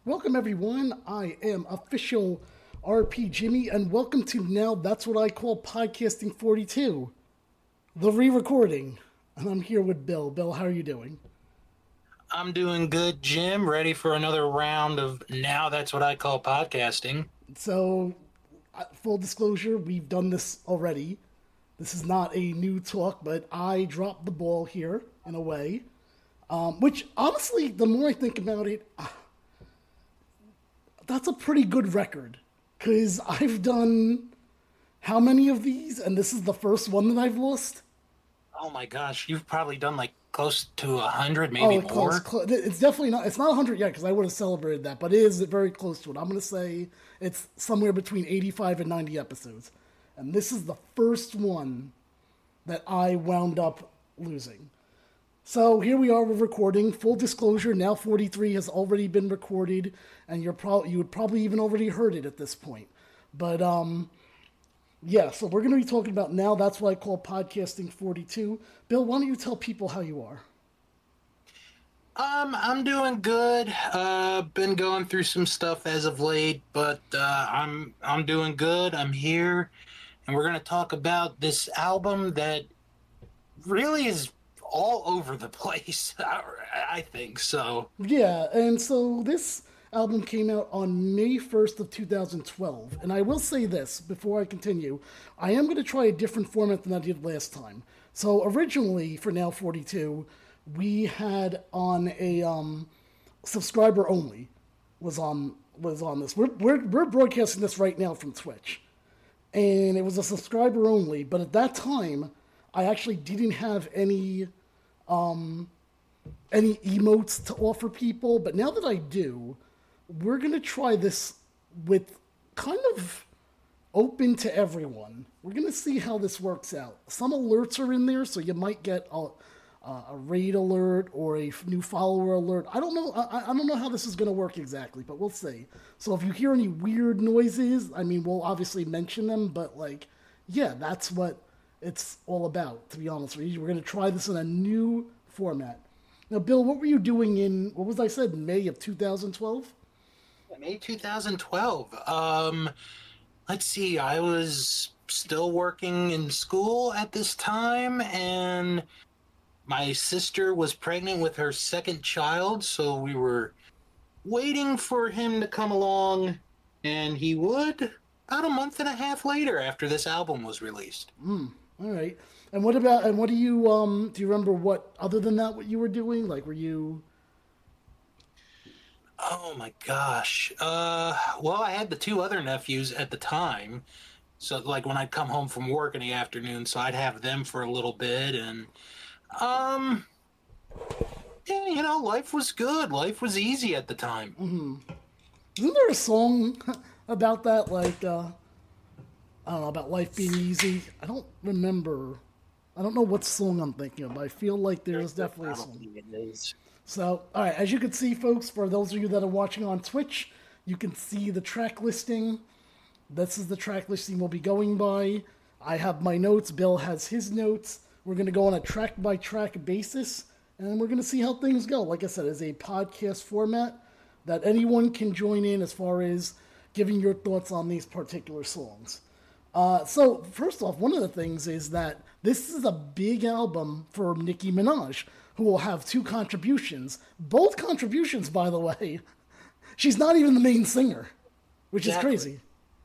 Welcome everyone. I am official RP Jimmy, and welcome to Now That's What I Call Podcasting 42, the re-recording. And I'm here with Bill. Bill, how are you doing? I'm doing good, Jim. Ready for another round of Now That's What I Call Podcasting. So, full disclosure, we've done this already. This is not a new talk, but I dropped the ball here in a way. Which, honestly, the more I think about it, that's a pretty good record. Because I've done how many of these? And this is the first one that I've lost? Oh my gosh, you've probably done like close to 100, maybe Oh, more. it's definitely not. It's not 100 yet because I would have celebrated that, but it is very close to it. I'm going to say it's somewhere between 85 and 90 episodes, and this is the first one that I wound up losing. So here we are. We're recording. Full disclosure: now 43 has already been recorded, and you would probably even already heard it at this point. But yeah. So we're going to be talking about now. That's what I call podcasting 42. Bill, why don't you tell people how you are? I'm doing good. Been going through some stuff as of late, but I'm doing good. I'm here, and we're gonna talk about this album that really is all over the place. I think so. Yeah, and so this album came out on May 1st of 2012. And I will say this before I continue. I am going to try a different format than I did last time. So originally for Now 42, we had on a subscriber only was on this. We're broadcasting this right now from Twitch. And it was a subscriber only, but at that time I actually didn't have any emotes to offer people, but now that I do, we're going to try this with kind of open to everyone. We're going to see how this works out. Some alerts are in there, so you might get a raid alert or a new follower alert. I don't know. I don't know how this is going to work exactly, but we'll see. So if you hear any weird noises, I mean, we'll obviously mention them, but yeah, that's what it's all about, to be honest with you. We're going to try this in a new format. Now, Bill, what were you doing what was I said, May of 2012? May 2012. Let's see. I was still working in school at this time, and my sister was pregnant with her second child, so we were waiting for him to come along, and he would about a month and a half later after this album was released. All right. And what do you remember what, other than that, what you were doing? Like, were you... Oh my gosh. Well, I had the two other nephews at the time. So, like, when I'd come home from work in the afternoon, so I'd have them for a little bit, and, yeah, life was good. Life was easy at the time. Isn't there a song about that? Like, I don't know, about life being easy? I don't remember. I don't know what song I'm thinking of, but I feel like there's definitely a song. It is. So, all right, as you can see, folks, for those of you that are watching on Twitch, you can see the track listing. This is the track listing we'll be going by. I have my notes. Bill has his notes. We're going to go on a track-by-track basis, and we're going to see how things go. Like I said, it's a podcast format that anyone can join in as far as giving your thoughts on these particular songs. So, first off, one of the things is that this is a big album for Nicki Minaj, who will have two contributions. Both contributions, by the way. She's not even the main singer, which is crazy.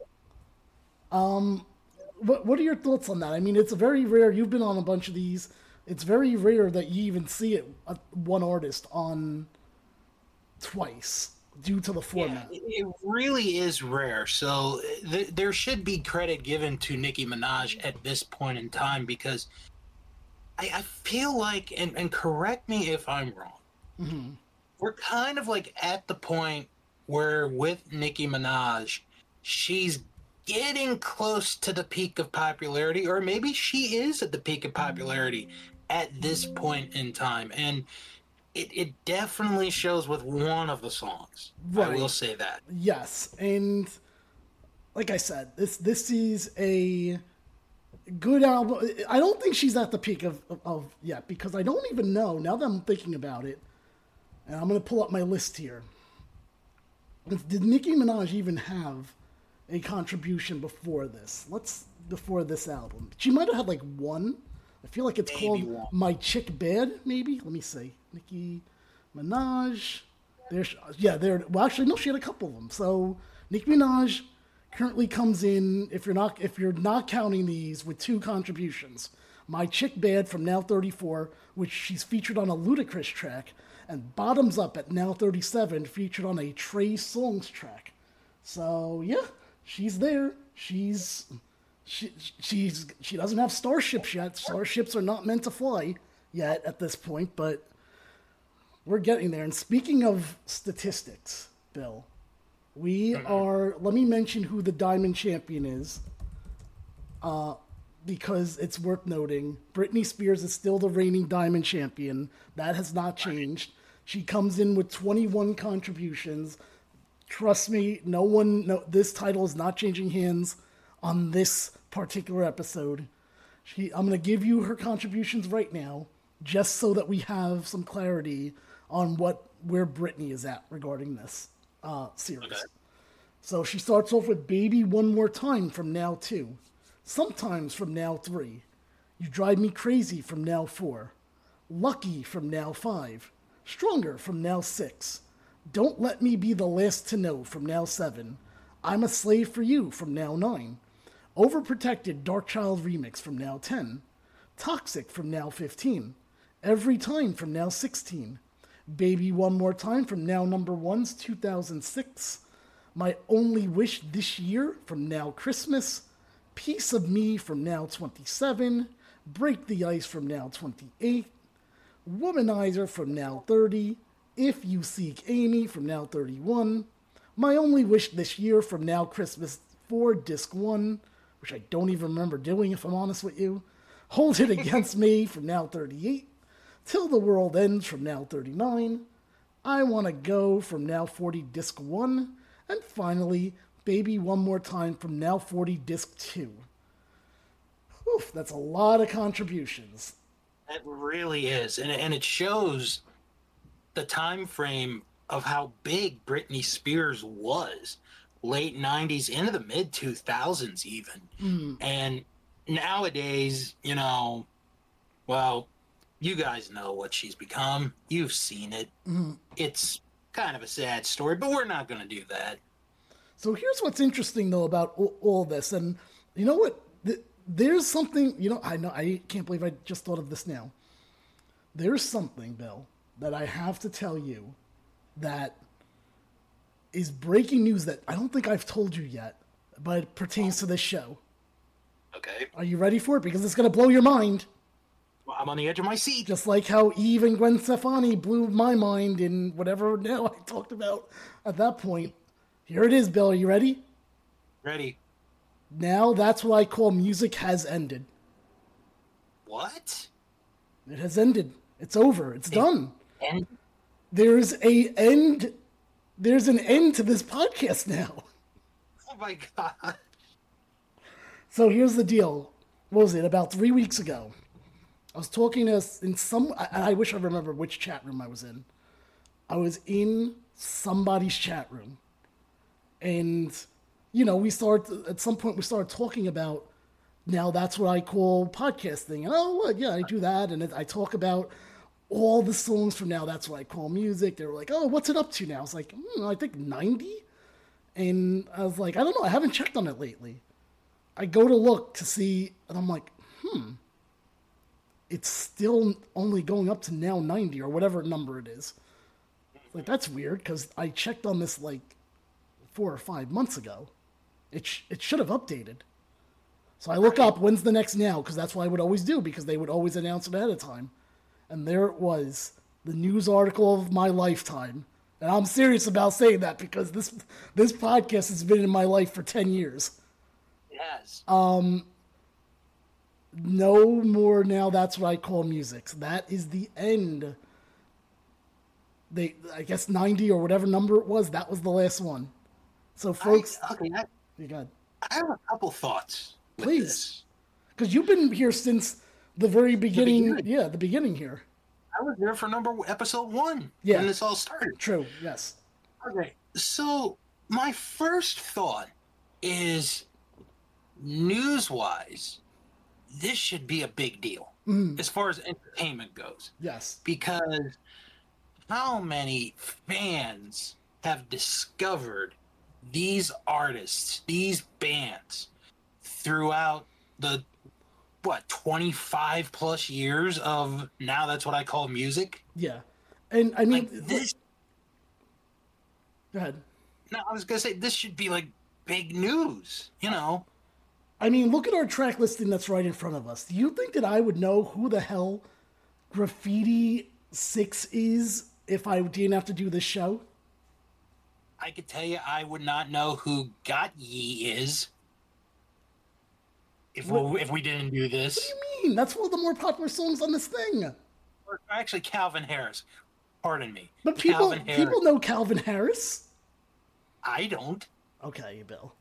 What are your thoughts on that? I mean, it's very rare. You've been on a bunch of these. It's very rare that you even see one artist on twice due to the format. Yeah, it really is rare. So there should be credit given to Nicki Minaj at this point in time, because I feel like, and correct me if I'm wrong, we're kind of like at the point where with Nicki Minaj, she's getting close to the peak of popularity, or maybe she is at the peak of popularity at this point in time. And it definitely shows with one of the songs. Right. I will say that. Yes, and like I said, this is a good album. I don't think she's at the peak of yet, because I don't even know, now that I'm thinking about it, and I'm going to pull up my list here. Did Nicki Minaj even have a contribution before this? Before this album. She might have had like one. I feel like it's called one. My Chick Bad, maybe? Let me see. Nicki Minaj. Well, actually, no, she had a couple of them. So Nicki Minaj currently comes in, if you're not counting these, with 2 contributions. My Chick Bad from Now 34, which she's featured on a Ludacris track, and Bottoms Up at Now 37, featured on a Trey Songz track. So yeah, she's there. She doesn't have starships yet. Starships are not meant to fly yet at this point, but we're getting there. And speaking of statistics, Bill, let me mention who the Diamond Champion is, because it's worth noting. Britney Spears is still the reigning Diamond Champion. That has not changed. She comes in with 21 contributions. Trust me, this title is not changing hands on this particular episode. I'm going to give you her contributions right now, just so that we have some clarity on where Britney is at regarding this series. Okay. So she starts off with Baby One More Time from Now 2. Sometimes from Now 3. You Drive Me Crazy from Now 4. Lucky from Now 5. Stronger from Now 6. Don't Let Me Be the Last to Know from Now 7. I'm a Slave for You from Now 9. Overprotected Darkchild Remix from Now 10. Toxic from Now 15. Every Time from Now 16. Baby One More Time from Now Number 1's 2006. My Only Wish This Year from Now Christmas. Piece of Me from Now 27. Break the Ice from Now 28. Womanizer from Now 30. If You Seek Amy from Now 31. My Only Wish This Year from Now Christmas 4 Disc 1, which I don't even remember doing if I'm honest with you. Hold It Against Me from Now 38. Till the World Ends from Now 39. I Wanna Go from Now 40 Disc 1. And finally, Baby One More Time from Now 40 Disc 2. Oof, that's a lot of contributions. It really is. And it shows the time frame of how big Britney Spears was. Late 90s into the mid 2000s even. And nowadays, well, you guys know what she's become. You've seen it. It's kind of a sad story, but we're not going to do that. So here's what's interesting, though, about all this. And you know what? There's something, I can't believe I just thought of this now. There's something, Bill, that I have to tell you that is breaking news that I don't think I've told you yet, but it pertains to this show. Okay. Are you ready for it? Because it's going to blow your mind. Well, I'm on the edge of my seat. Just like how Eve and Gwen Stefani blew my mind in whatever now I talked about at that point. Here it is, Bill. Are you ready? Ready. Now That's What I Call Music has ended. What? It has ended. It's over. It's done. End? There's an end to this podcast now. Oh my God. So here's the deal. What was it? About 3 weeks ago, I was talking to I wish I remember which chat room I was in. I was in somebody's chat room. And, at some point we started talking about, now that's what I call podcasting. And, I do that. And I talk about all the songs from Now That's What I Call Music. They were like, oh, what's it up to now? I was like, I think 90. And I was like, I don't know. I haven't checked on it lately. I go to look to see, and I'm like, it's still only going up to now 90 or whatever number it is. Like, that's weird, because I checked on this like 4 or 5 months ago. It should have updated. So I look up, when's the next Now? Because that's what I would always do, because they would always announce it ahead of time. And there it was, the news article of my lifetime. And I'm serious about saying that, because this podcast has been in my life for 10 years. Yes. No more Now That's What I Call Music. So that is the end. I guess 90 or whatever number it was, that was the last one. So folks, you got. I have a couple thoughts. Please. Because you've been here since the very beginning. The beginning here. I was there for episode 1 when this all started. True, yes. Okay. So my first thought is news-wise, this should be a big deal as far as entertainment goes. Yes. Because how many fans have discovered these artists, these bands throughout the 25 plus years of now that's what I call music? Yeah. And I mean, Like this. Go ahead. No, I was gonna say this should be like big news, you know? I mean, look at our track listing that's right in front of us. Do you think that I would know who the hell Graffiti 6 is if I didn't have to do this show? I could tell you I would not know who Got Ye is if we didn't do this. What do you mean? That's one of the more popular songs on this thing. Or actually, Calvin Harris. Pardon me. But Calvin Harris. people know Calvin Harris. I don't. Okay, Bill.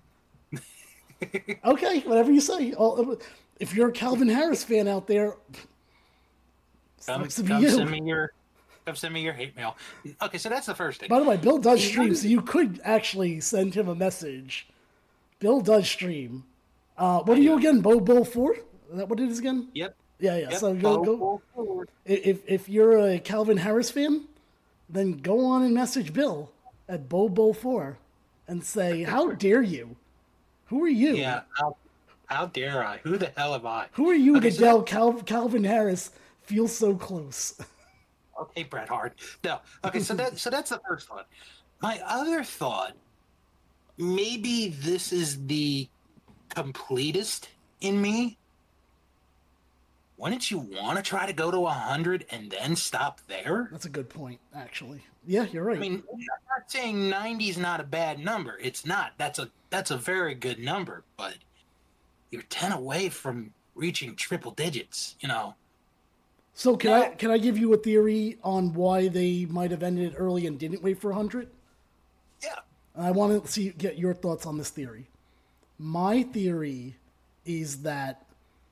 Okay, whatever you say. If you're a Calvin Harris fan out there, Come sucks to be you. send me your hate mail. Okay, so that's the first thing. By the way, Bill does stream, so you could actually send him a message. Bill does stream. What are you again? Bo 4? Is that what it is again? Yep. Yeah. Yep. So go. If you're a Calvin Harris fan, then go on and message Bill at Bo 4 and say, "How dare you? Who are you? Yeah. How dare I? Who the hell am I? Who are you Okay, to so tell Calvin Harris feels so close?" Okay, Bret Hart. No. Okay, so that's the first thought. My other thought, maybe this is the completist in me. Wouldn't you want to try to go to 100 and then stop there? That's a good point, actually. Yeah, you're right. I mean, I'm not saying 90 is not a bad number. It's not. That's a very good number, but you're 10 away from reaching triple digits, you know. So can I give you a theory on why they might have ended it early and didn't wait for 100? Yeah. I want to get your thoughts on this theory. My theory is that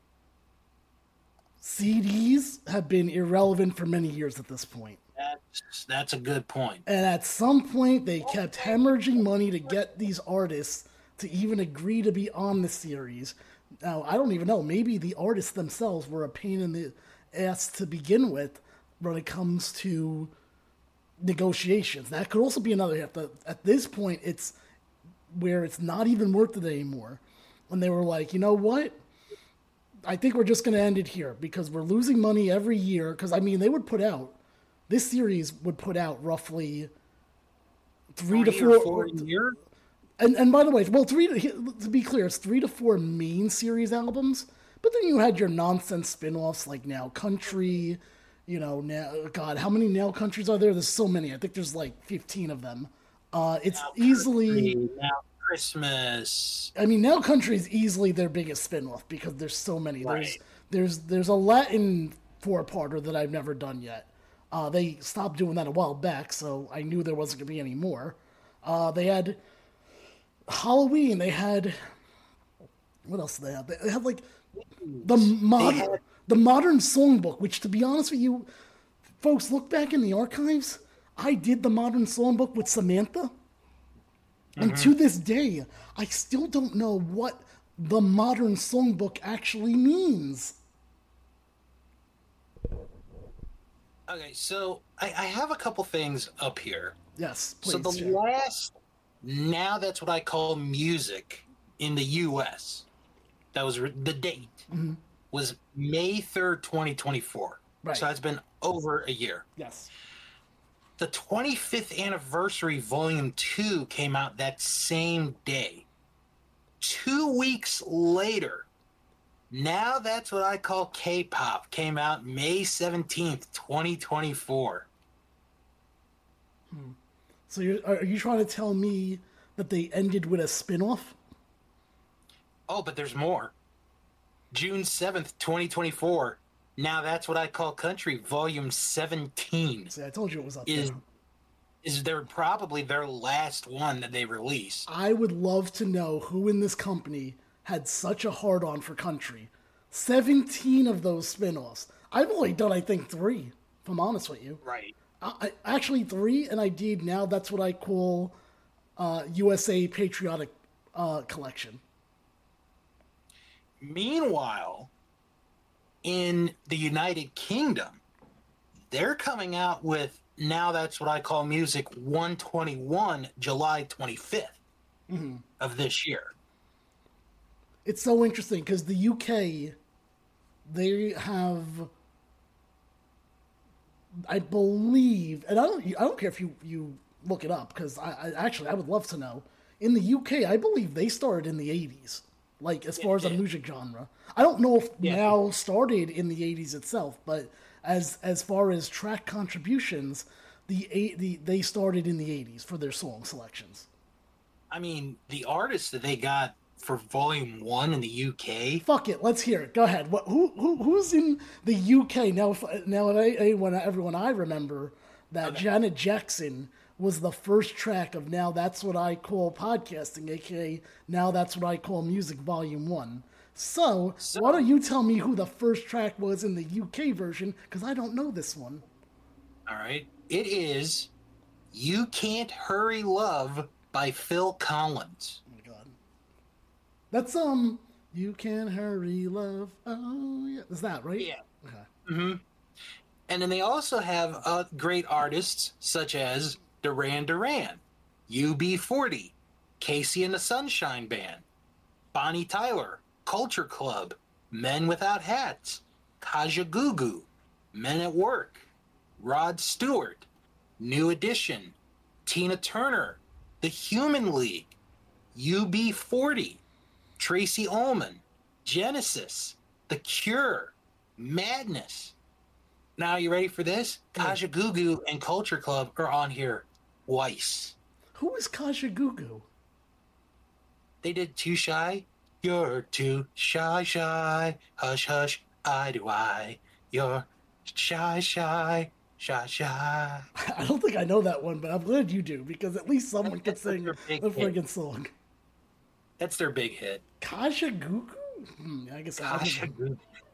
CDs have been irrelevant for many years at this point. That's a good point. And at some point, they kept hemorrhaging money to get these artists to even agree to be on the series. Now, I don't even know. Maybe the artists themselves were a pain in the ass to begin with when it comes to negotiations. That could also be another hit. At this point, it's where it's not even worth it anymore. When they were like, you know what? I think we're just going to end it here because we're losing money every year. Because, I mean, they would put out, this series would put out roughly 3 to 4 a year. And by the way, well, to be clear, it's 3 to 4 main series albums. But then you had your nonsense spin-offs like Now Country, God, how many Now Countries are there? There's so many. I think there's like 15 of them. It's Now easily... Now Christmas. I mean, Now Country is easily their biggest spin-off because there's so many. Right. There's a Latin 4-parter that I've never done yet. They stopped doing that a while back, so I knew there wasn't going to be any more. They had Halloween. They had... What else did they have? They had like the modern songbook, which, to be honest with you, folks, look back in the archives. I did the modern songbook with Samantha. And to this day, I still don't know what the modern songbook actually means. Okay, so I have a couple things up here. Yes, please. So the last, now that's what I call music in the U.S. That was the date was May 3rd, 2024. Right. So it's been over a year. Yes. The 25th anniversary volume 2 came out that same day. 2 weeks later, now that's what I call K-pop, came out May 17th, 2024. So are you trying to tell me that they ended with a spin-off? Oh, but there's more. June 7th, 2024. Now that's what I call country, volume 17. See, I told you it was up there. Is there probably their last one that they released? I would love to know who in this company had such a hard-on for country. 17 of those spin-offs. I've only done, I think, 3, if I'm honest with you. Right. Actually 3, and I did Now That's What I Call USA Patriotic Collection. Meanwhile, in the United Kingdom, they're coming out with Now That's What I Call Music 121, July 25th of this year. It's so interesting because the UK, they have, I believe, and I don't care if you look it up because I would love to know. In the UK, I believe they started in the 80s, like as far as a music genre. I don't know if Now started in the 80s itself, but as far as track contributions, they started in the 80s for their song selections. I mean, the artists that they got for Volume 1 in the UK. Fuck it, let's hear it. Go ahead. Who's in the UK now? Everyone I remember that Janet Jackson was the first track of Now That's What I Call Podcasting, aka Now That's What I Call Music Volume 1. So why don't you tell me who the first track was in the UK version? Because I don't know this one. All right. It is You Can't Hurry Love by Phil Collins. Oh my god. That's You Can't Hurry Love. Oh yeah. Is that right? Yeah. Okay. Mm-hmm. And then they also have great artists such as Duran Duran, UB40, Casey and the Sunshine Band, Bonnie Tyler, Culture Club, Men Without Hats, Kaja Gugu, Men at Work, Rod Stewart, New Edition, Tina Turner, The Human League, UB40, Tracy Ullman, Genesis, The Cure, Madness. Now, you ready for this? Kaja Gugu and Culture Club are on here twice. Who is Kaja Gugu? They did Too Shy. You're too shy, shy. Hush, hush, I do I. You're shy, shy, shy, shy. I don't think I know that one, but I'm glad you do, because at least someone can sing the friggin' song. That's their big hit. Kaja Gugu? I guess Kaja Gugu.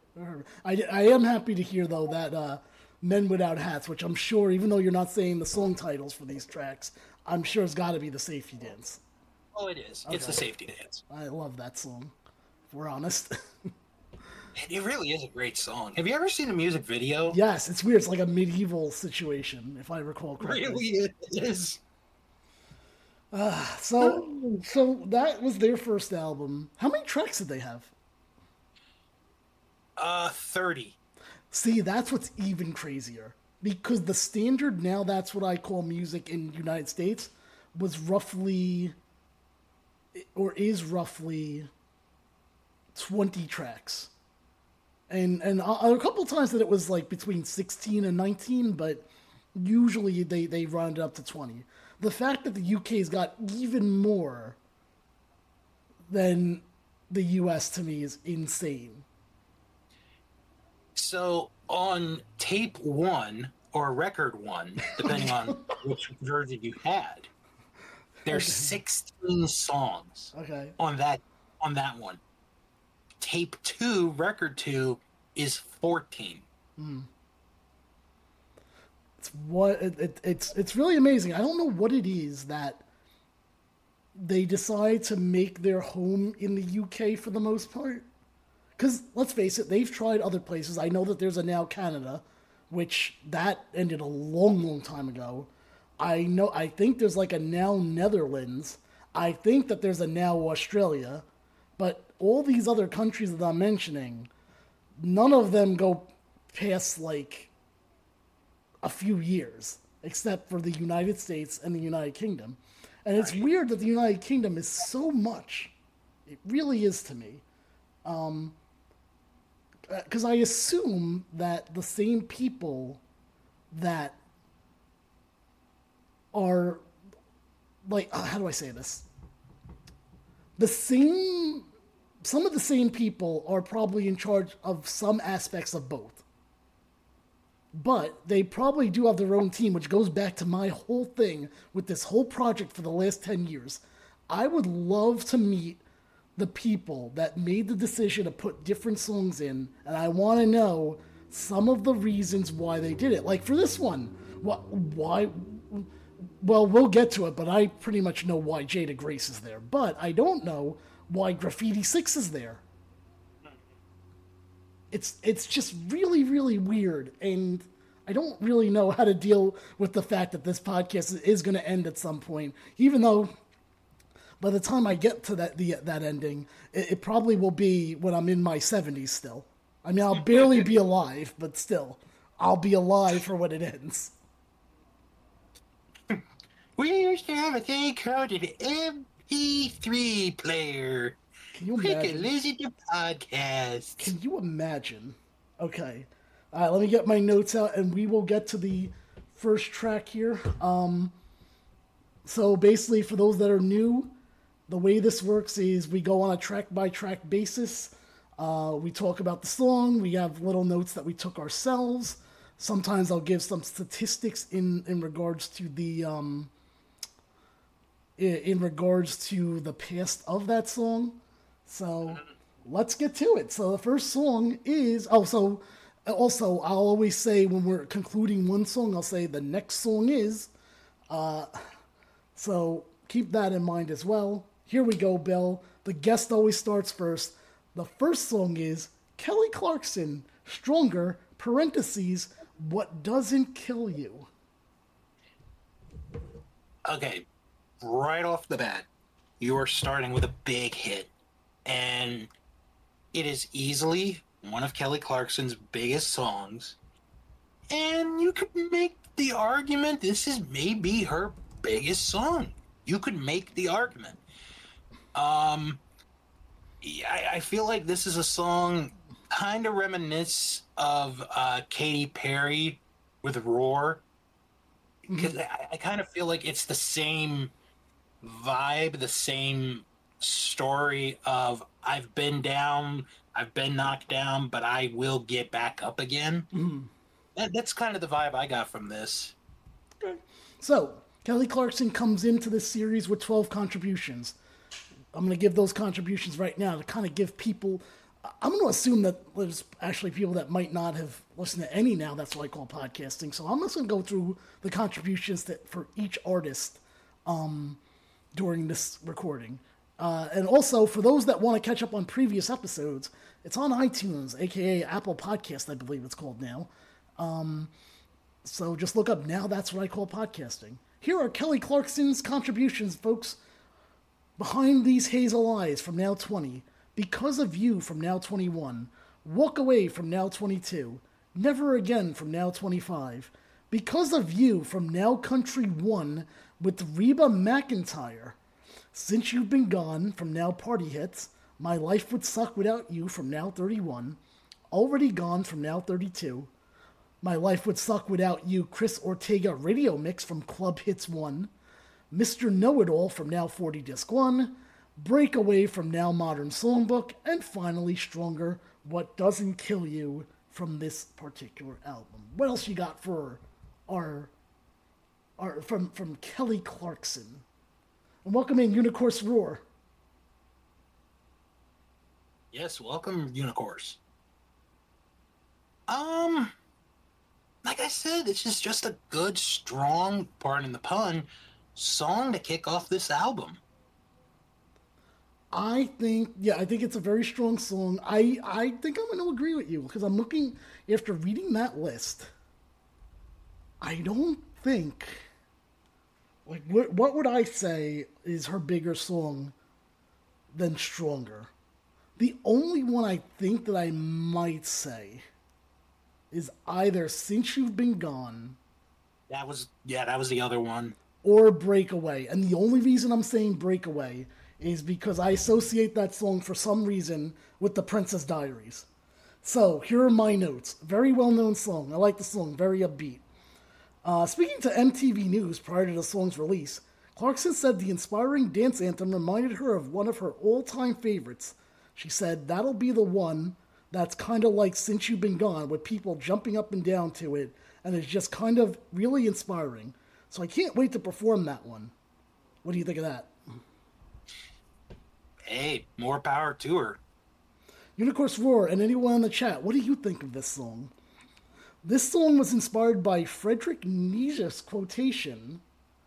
I am happy to hear, though, that Men Without Hats, which I'm sure, even though you're not saying the song titles for these tracks, I'm sure it's got to be the safety dance. Oh, it is. Okay. It's the safety dance. I love that song, if we're honest. It really is a great song. Have you ever seen a music video? Yes, it's weird. It's like a medieval situation, if I recall correctly. It really is. So that was their first album. How many tracks did they have? 30. See, that's what's even crazier. Because the standard Now That's What I Call Music in the United States was roughly, or is roughly, 20 tracks. And a couple of times that it was like between 16 and 19, but usually they round it up to 20. The fact that the UK's got even more than the US, to me, is insane. So on tape 1 or record 1, depending on which version you had, there's 16 songs. Okay. On that one. Tape 2, record 2 is 14. It's really amazing. I don't know what it is that they decide to make their home in the UK for the most part. Because, let's face it, they've tried other places. I know that there's a Now Canada, which that ended a long, long time ago. I think there's like a Now Netherlands. I think that there's a Now Australia. But all these other countries that I'm mentioning, none of them go past like a few years, except for the United States and the United Kingdom. And it's weird that the United Kingdom is so much. It really is to me. Because I assume that the same people that are, like, how do I say this? Some of the same people are probably in charge of some aspects of both. But they probably do have their own team, which goes back to my whole thing with this whole project for the last 10 years. I would love to meet the people that made the decision to put different songs in, and I want to know some of the reasons why they did it. Like for this one, Why? Well, we'll get to it, but I pretty much know why Jada Grace is there. But I don't know why Graffiti 6 is there. It's just really, really weird, and I don't really know how to deal with the fact that this podcast is going to end at some point, even though by the time I get to that ending, it probably will be when I'm in my 70s still. I mean, I'll barely be alive, but still, I'll be alive for when it ends. We used to have a thing called an MP3 player. Can you we imagine? could listen to podcasts. Can you imagine? Okay. All right, let me get my notes out, and we will get to the first track here. So basically, for those that are new, the way this works is we go on a track-by-track basis. We talk about the song. We have little notes that we took ourselves. Sometimes I'll give some statistics in regards to the past of that song. So let's get to it. So the first song is also I'll always say when we're concluding one song, I'll say the next song is. So keep that in mind as well. Here we go, Bill. The guest always starts first. The first song is Kelly Clarkson, Stronger, parentheses, What Doesn't Kill You. Okay, right off the bat, you are starting with a big hit. And it is easily one of Kelly Clarkson's biggest songs. And you could make the argument this is maybe her biggest song. You could make the argument. I feel like this is a song kind of reminisce of Katy Perry with Roar. Because I kind of feel like it's the same vibe, the same story of I've been down, I've been knocked down, but I will get back up again. That's kind of the vibe I got from this. Okay. So, Kelly Clarkson comes into this series with 12 contributions. I'm going to give those contributions right now to kind of give people... I'm going to assume that there's actually people that might not have listened to any now. That's what I call podcasting. So I'm just going to go through the contributions that for each artist during this recording. And also, for those that want to catch up on previous episodes, it's on iTunes, a.k.a. Apple Podcast, I believe it's called now. So just look up Now That's What I Call Podcasting. Here are Kelly Clarkson's contributions, folks. Behind These Hazel Eyes from Now 20. Because of You from Now 21. Walk Away from Now 22. Never Again from Now 25. Because of You from Now Country 1 with Reba McEntire. Since You've Been Gone from Now Party Hits. My Life Would Suck Without You from Now 31. Already Gone from Now 32. My Life Would Suck Without You Chris Ortega Radio Mix from Club Hits 1. Mr. Know-It-All from Now 40 Disc 1. Breakaway from Now Modern Songbook. And finally, Stronger, What Doesn't Kill You from this particular album. What else you got for our from Kelly Clarkson? And welcome in Unicorse Roar. Yes, welcome, Unicorse. Like I said, this is just a good, strong, pardon the pun, song to kick off this album. I think it's a very strong song. I think I'm going to agree with you because I'm looking, after reading that list, I don't think, like, what would I say is her bigger song than Stronger? The only one I think that I might say is either Since You've Been Gone. That was the other one. Or Breakaway. And the only reason I'm saying Breakaway is because I associate that song for some reason with The Princess Diaries. So, here are my notes. Very well-known song. I like the song. Very upbeat. Speaking to MTV News prior to the song's release, Clarkson said the inspiring dance anthem reminded her of one of her all-time favorites. She said, that'll be the one that's kind of like Since You've Been Gone, with people jumping up and down to it, and it's just kind of really inspiring. So I can't wait to perform that one. What do you think of that? Hey, more power to her. Unicorse Roar and anyone in the chat, what do you think of this song? This song was inspired by Friedrich Nietzsche's quotation,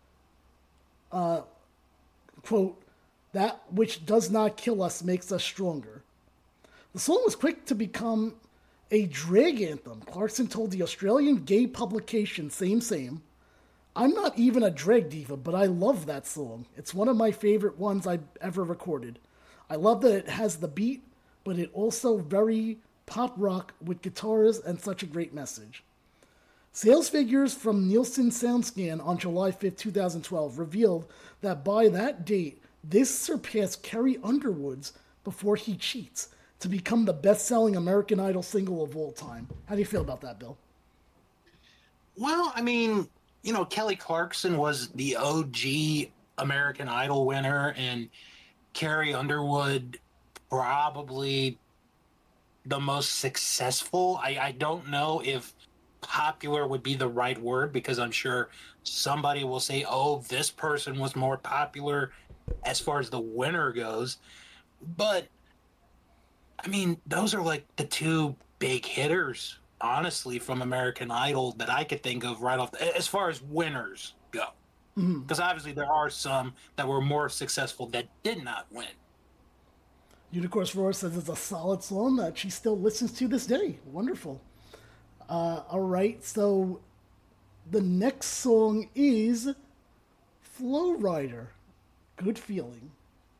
quote, "That which does not kill us makes us stronger." The song was quick to become a drag anthem. Clarkson told the Australian gay publication Same Same, "I'm not even a drag diva, but I love that song. It's one of my favorite ones I've ever recorded. I love that it has the beat, but it also very pop rock with guitars and such a great message." Sales figures from Nielsen SoundScan on July 5th, 2012 revealed that by that date, this surpassed Carrie Underwood's Before He Cheats to become the best-selling American Idol single of all time. How do you feel about that, Bill? Well, I mean, Kelly Clarkson was the OG American Idol winner, and Carrie Underwood probably the most successful. I don't know if popular would be the right word, because I'm sure somebody will say, oh, this person was more popular as far as the winner goes. But, I mean, those are like the two big hitters, honestly, from American Idol that I could think of right off, as far as winners go. Because obviously there are some that were more successful that did not win. Unicorns Roar says it's a solid song that she still listens to this day. Wonderful. All right, so the next song is Flow Rider, Good Feeling.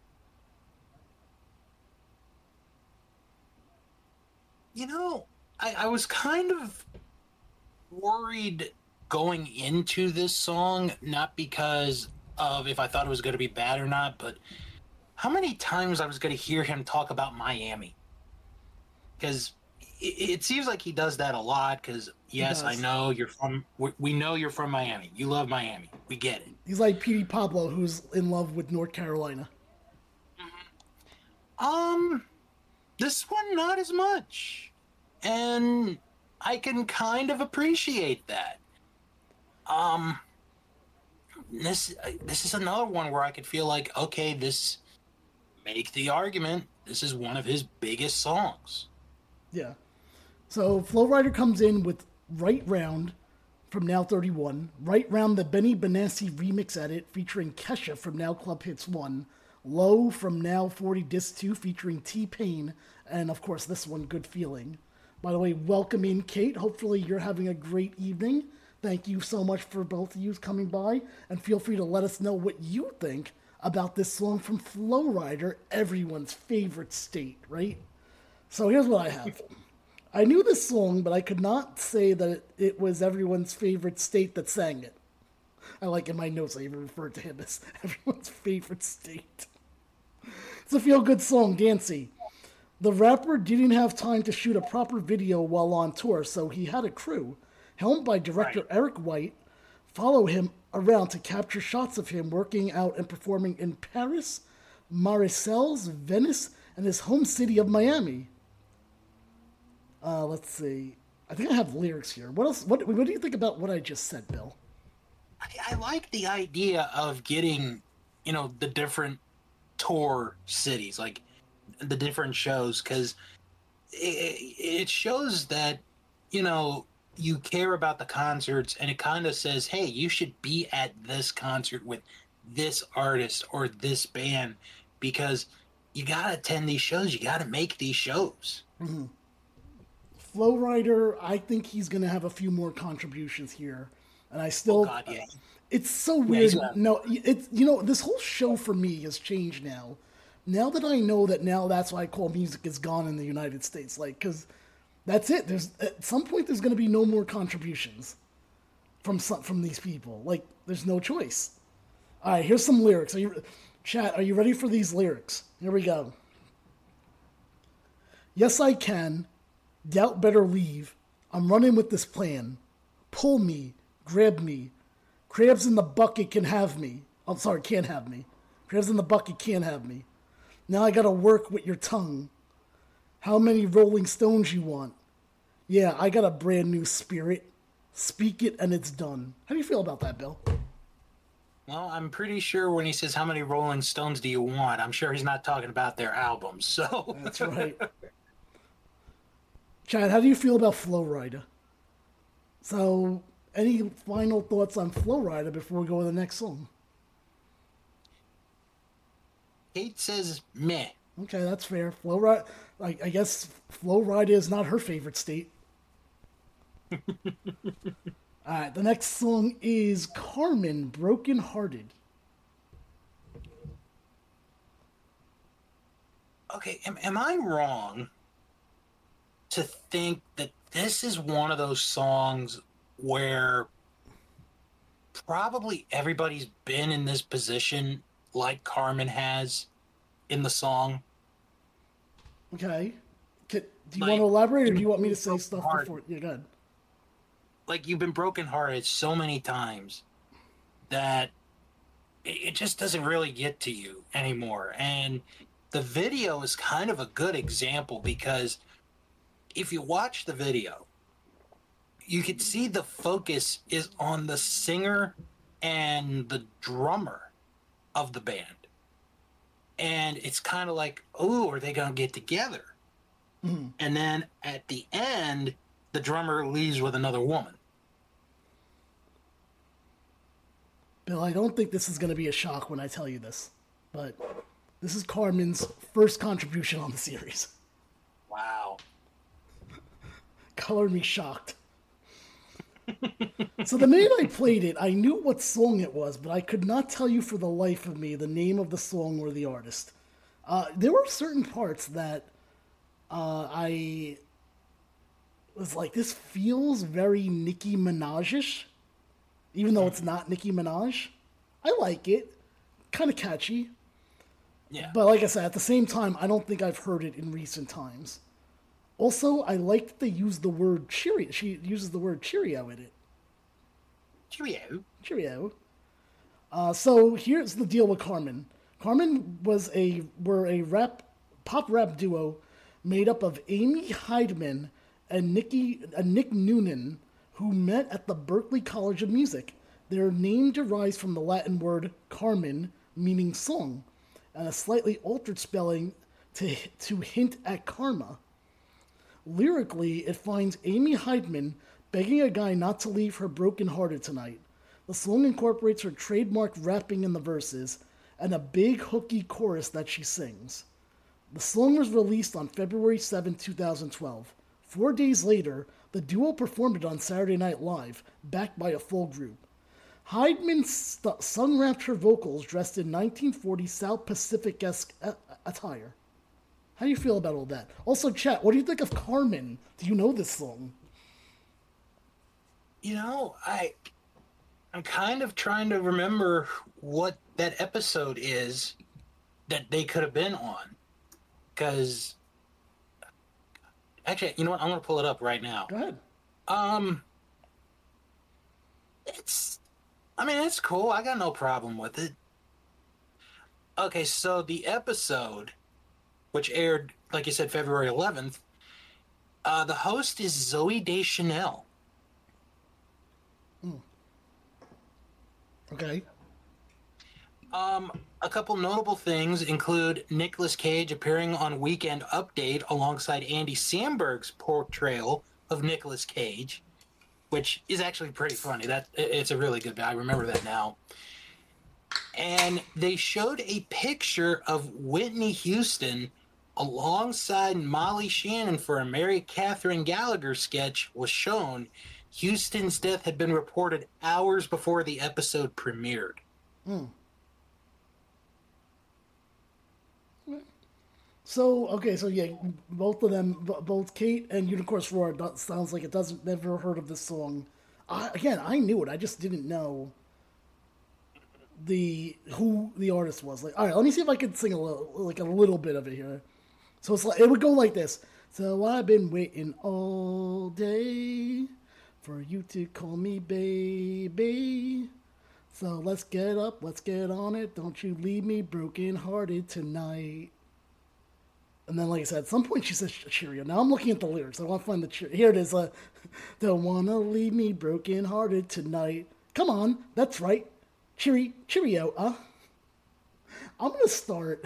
I was kind of worried going into this song, not because of if I thought it was going to be bad or not, but how many times I was going to hear him talk about Miami. Because it seems like he does that a lot, because, yes, I know you're from... We know you're from Miami. You love Miami. We get it. He's like Petey Pablo, who's in love with North Carolina. This one, not as much. And I can kind of appreciate that. This is another one where I could feel like, okay, make the argument. This is one of his biggest songs. Yeah. So Flow Rider comes in with Right Round from Now 31, Right Round the Benny Benassi remix edit featuring Kesha from Now Club Hits 1, Low from Now 40 Disc 2 featuring T-Pain, and of course this one, Good Feeling. By the way, welcome in, Kate. Hopefully you're having a great evening. Thank you so much for both of you coming by, and feel free to let us know what you think about this song from Flow Rider, everyone's favorite state, right? So here's what I have. I knew this song, but I could not say that it was everyone's favorite state that sang it. I like in my notes, I even referred to him as everyone's favorite state. It's a feel-good song, Dancy. The rapper didn't have time to shoot a proper video while on tour, so he had a crew, helmed by director Eric White, follow him around to capture shots of him working out and performing in Paris, Marseille, Venice, and his home city of Miami. Let's see. I think I have lyrics here. What else? What do you think about what I just said, Bill? I like the idea of getting, the different tour cities, like the different shows, because it shows that, you care about the concerts, and it kind of says, hey, you should be at this concert with this artist or this band, because you got to attend these shows. You got to make these shows. Mm-hmm. Flow Rider, I think he's going to have a few more contributions here. And I still... Oh God, yeah. It's so weird. Yeah, no, it's this whole show for me has changed now. Now that I know that now that's why I call music is gone in the United States. Like, because that's it. There's at some point there's going to be no more contributions from these people. Like, there's no choice. All right, here's some lyrics. Chat, are you ready for these lyrics? Here we go. Yes, I can. Doubt better leave. I'm running with this plan. Pull me. Grab me. Crabs in the bucket can have me. I'm sorry, can't have me. Crabs in the bucket can't have me. Now I gotta work with your tongue. How many Rolling Stones you want? Yeah, I got a brand new spirit. Speak it and it's done. How do you feel about that, Bill? Well, I'm pretty sure when he says how many Rolling Stones do you want, I'm sure he's not talking about their albums, so... That's right. Chad, how do you feel about Flow Rider? So, any final thoughts on Flow Rider before we go to the next song? Kate says meh. Okay, that's fair. Flow Rider, I guess Flow Rider is not her favorite state. All right, the next song is Carmen, Broken Hearted. Okay, am I wrong to think that this is one of those songs where probably everybody's been in this position like Carmen has in the song? Okay. Do you Like, want to elaborate, or do you want me to you've say been stuff broken before? Yeah, go ahead. like you've been brokenhearted so many times that it just doesn't really get to you anymore. And the video is kind of a good example because if you watch the video, you can see the focus is on the singer and the drummer of the band. And it's kind of like, oh, are they going to get together? Mm-hmm. And then at the end, the drummer leaves with another woman. Bill, I don't think this is going to be a shock when I tell you this, but this is Carmen's first contribution on the series. Wow. Colored me shocked. So the minute I played it, I knew what song it was, but I could not tell you for the life of me the name of the song or the artist. There were certain parts that I was like, this feels very Nicki Minaj-ish, even though it's not Nicki Minaj. I like it. Kind of catchy. Yeah. But like I said, at the same time, I don't think I've heard it in recent times. Also, I like that they use the word Cheerio. She uses the word Cheerio in it. Cheerio. Cheerio. So here's the deal with Carmen. Carmen were a pop rap duo made up of Amy Heidman and Nick Noonan, who met at the Berklee College of Music. Their name derives from the Latin word Carmen, meaning song, and a slightly altered spelling to hint at karma. Lyrically, it finds Amy Heidman begging a guy not to leave her broken-hearted tonight. The song incorporates her trademark rapping in the verses and a big hooky chorus that she sings. The song was released on February 7, 2012. 4 days later, the duo performed it on Saturday Night Live, backed by a full group. Heidman sung-rapped her vocals dressed in 1940 South Pacific-esque attire. How do you feel about all that? Also, chat, what do you think of Carmen? Do you know this song? You know, I'm kind of trying to remember what that episode is that they could have been on. Because, actually, you know what? I'm going to pull it up right now. Go ahead. It's cool. I got no problem with it. Okay, so the episode, which aired, like you said, February 11th, the host is Zooey Deschanel. Okay. A couple notable things include Nicolas Cage appearing on Weekend Update alongside Andy Samberg's portrayal of Nicolas Cage, which is actually pretty funny. It's a really good. I remember that now. And they showed a picture of Whitney Houston alongside Molly Shannon for a Mary Catherine Gallagher sketch was shown. Houston's death had been reported hours before the episode premiered. So yeah, both of them, both Kate and Unicorns Roar, sounds like it doesn't never heard of this song. I knew it, I just didn't know who the artist was. Like, all right, let me see if I can sing a little bit of it here. So it would go like this. So I've been waiting all day for you to call me baby. So let's get up, let's get on it. Don't you leave me broken hearted tonight. And then, like I said, at some point she says Cheerio. Now I'm looking at the lyrics. I want to find the Cheerio. Here it is. Don't wanna leave me broken hearted tonight. Come on, that's right. Cheerio. I'm gonna start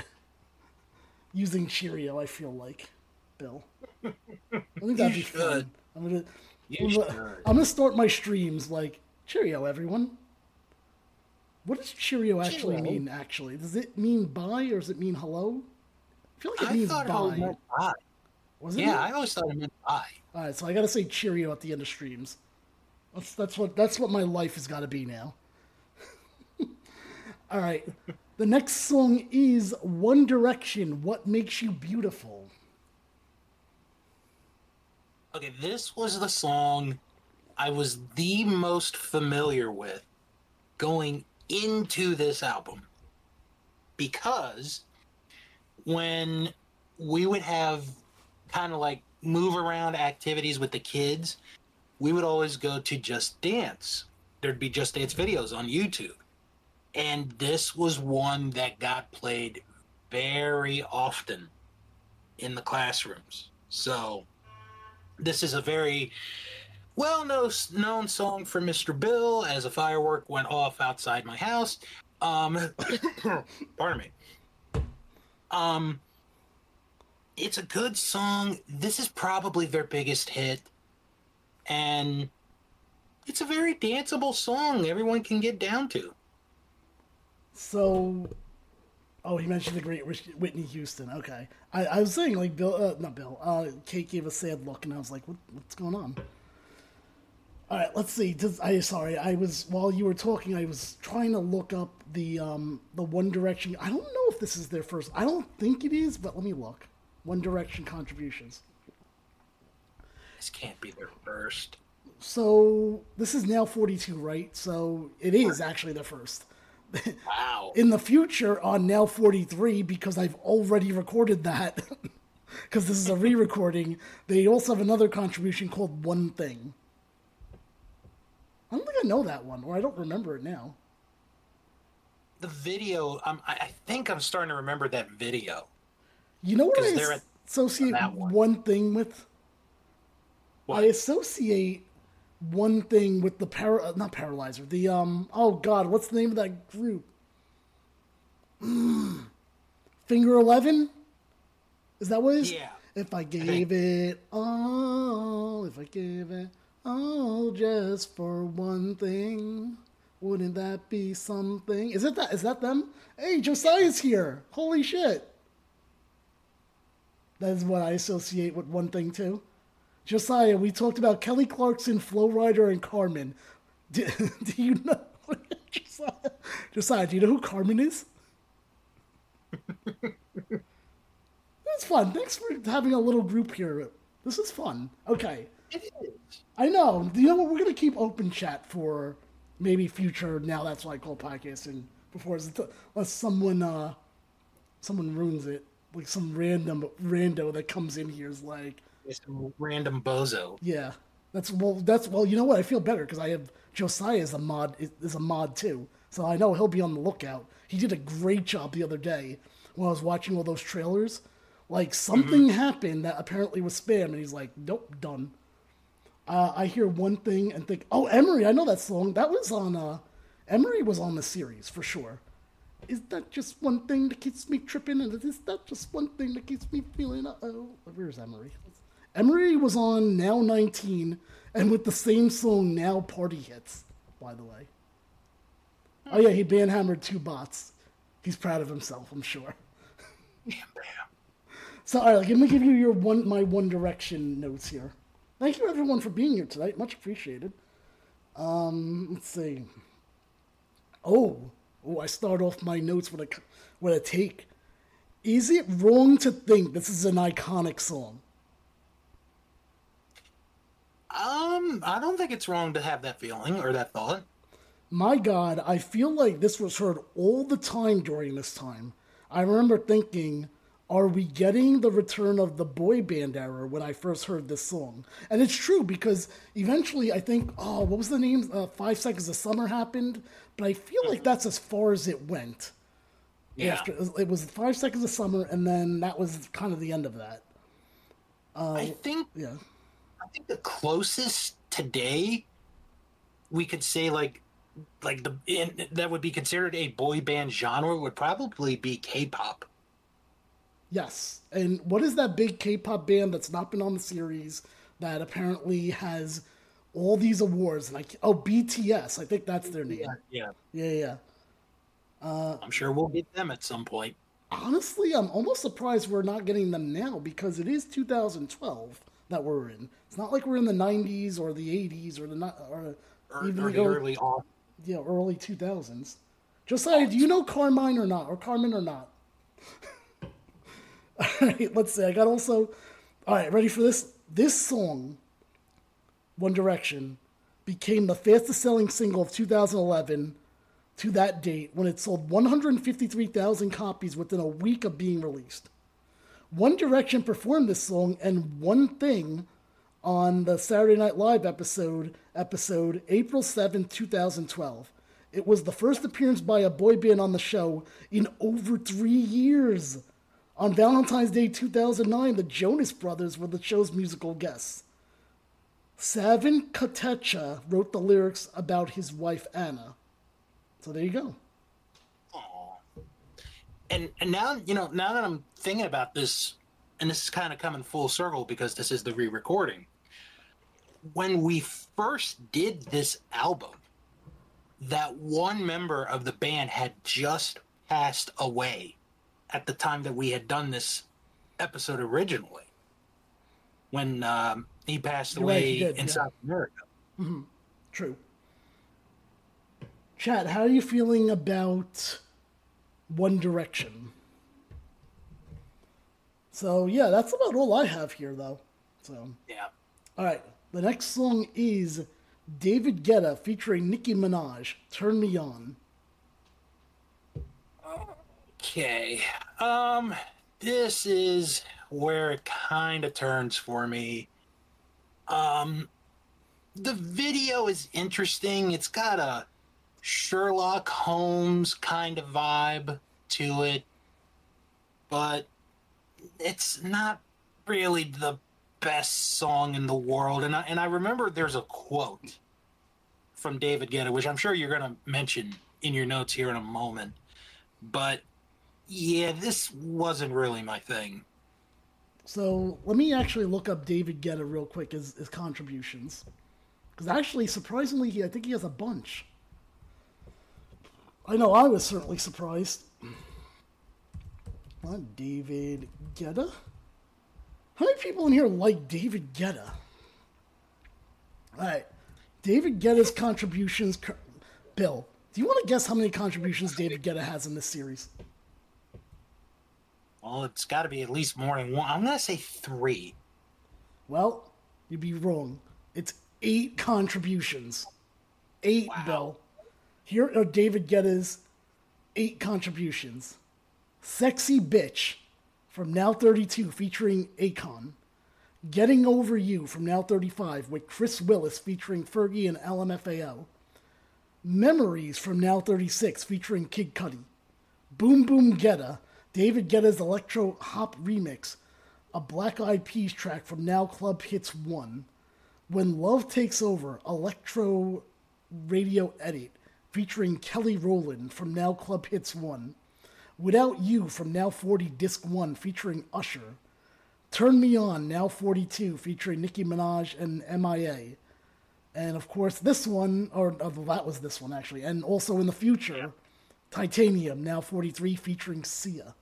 using Cheerio. I feel like, Bill. I think that'd be fun. You should. I'm gonna start my streams like cheerio, everyone. What does cheerio actually Cheerio? mean? Actually, does it mean bye or does it mean hello? I feel like it I means thought it bye. meant bye. Was it? Yeah, I always thought it meant bye. All right, so I gotta say cheerio at the end of streams. That's what my life has got to be now. All right, the next song is One Direction. What Makes You Beautiful? Okay, this was the song I was the most familiar with going into this album because when we would have kind of like move around activities with the kids, we would always go to Just Dance. There'd be Just Dance videos on YouTube. And this was one that got played very often in the classrooms. So this is a very well-known song for Mr. Bill as a firework went off outside my house. Pardon me. It's a good song. This is probably their biggest hit. And it's a very danceable song everyone can get down to. So, oh, he mentioned the great Whitney Houston. Okay, I was saying like not Bill. Kate gave a sad look, and I was like, what's going on? All right, let's see. I was while you were talking, I was trying to look up the One Direction. I don't know if this is their first. I don't think it is, but let me look. One Direction contributions. This can't be their first. So this is now 42, right? So it is actually the first. Wow. In the future on Now 43, because I've already recorded that, because this is a re-recording, they also have another contribution called One Thing. I don't think I know that one, or I don't remember it now. The video, I think I'm starting to remember that video. You know what 'Cause I they're at associate that one. One Thing with? What? I associate One Thing with the not Paralyzer, the oh god, what's the name of that group? Finger 11? Is that what it is? Yeah. If I gave it all, if I gave it all just for one thing, wouldn't that be something? Is that them? Hey, Josiah's here. Holy shit. That is what I associate with One Thing too. Josiah, we talked about Kelly Clarkson, Flo Rida, and Carmen. Do you know Josiah, do you know who Carmen is? That's fun. Thanks for having a little group here. This is fun. Okay. It is. I know. You know what? We're going to keep open chat for maybe future Now That's What I Call Podcasting before unless someone ruins it. Like some rando that comes in here is like, It's a random bozo. yeah. Well, you know what? I feel better because I have Josiah as a mod too. So I know he'll be on the lookout. He did a great job the other day when I was watching all those trailers. Like something happened that apparently was spam, and he's like, "Nope, done." I hear One Thing and think, "Oh, Emery, I know that song. That was on. Emery was on the series for sure. Is that just one thing that keeps me tripping? And is that just one thing that keeps me feeling? Where's Emery? Emery was on Now 19, and with the same song, Now Party Hits. By the way. Oh yeah, he banhammered 2 bots. He's proud of himself, I'm sure. So, all right, let me give you my One Direction notes here. Thank you, everyone, for being here tonight. Much appreciated. Let's see. Oh, I start off my notes with a take. Is it wrong to think this is an iconic song? I don't think it's wrong to have that feeling or that thought. My God, I feel like this was heard all the time during this time. I remember thinking, are we getting the return of the boy band era when I first heard this song? And it's true because eventually I think, what was the name? 5 Seconds of Summer happened, but I feel like that's as far as it went. Yeah. It was 5 Seconds of Summer, and then that was kind of the end of that. I think the closest today we could say that would be considered a boy band genre would probably be K-pop. Yes. And what is that big K-pop band that's not been on the series that apparently has all these awards, and BTS, I think that's their name. Yeah. Yeah. I'm sure we'll get them at some point. Honestly, I'm almost surprised we're not getting them now because it is 2012 that we're in. It's not like we're in the 90s or the 80s or even the early on. Yeah, early 2000s. Josiah, do you know Carmine or not? Or Carmen or not? All right, let's see. All right, ready for this? This song, One Direction, became the fastest selling single of 2011 to that date when it sold 153,000 copies within a week of being released. One Direction performed this song and One Thing on the Saturday Night Live episode April 7, 2012. It was the first appearance by a boy band on the show in over 3 years. On Valentine's Day 2009, the Jonas Brothers were the show's musical guests. Savin Kotecha wrote the lyrics about his wife Anna. So there you go. Aww. And now, now that I'm thinking about this, and this is kind of coming full circle because this is the re-recording. When we first did this album, that one member of the band had just passed away at the time that we had done this episode originally. When he passed away in South America. Mm-hmm. True. Chad, how are you feeling about One Direction? So, yeah, that's about all I have here, though. So, yeah. All right. The next song is David Guetta featuring Nicki Minaj, Turn Me On. Okay. This is where it kind of turns for me. The video is interesting. It's got a Sherlock Holmes kind of vibe to it, but it's not really the best song in the world. And I remember there's a quote from David Guetta, which I'm sure you're going to mention in your notes here in a moment. But yeah, this wasn't really my thing. So let me actually look up David Guetta real quick, his contributions. Because actually, surprisingly, I think he has a bunch. I know I was certainly surprised. David Guetta? How many people in here like David Guetta? Alright. David Guetta's contributions. Bill, do you want to guess how many contributions David Guetta has in this series? Well, it's got to be at least more than one. I'm going to say 3. Well, you'd be wrong. It's 8 contributions. 8, wow. Bill. Here are David Guetta's 8 contributions. Sexy Bitch from Now 32 featuring Akon. Getting Over You from Now 35 with Chris Willis featuring Fergie and LMFAO. Memories from Now 36 featuring Kid Cudi. Boom Boom Guetta, David Guetta's Electro Hop Remix, a Black Eyed Peas track from Now Club Hits 1. When Love Takes Over, Electro Radio Edit featuring Kelly Rowland from Now Club Hits 1. Without You from Now 40 Disc 1 featuring Usher. Turn Me On, Now 42 featuring Nicki Minaj and MIA. And of course this one, that was this one actually, and also in the future, Titanium, Now 43 featuring Sia.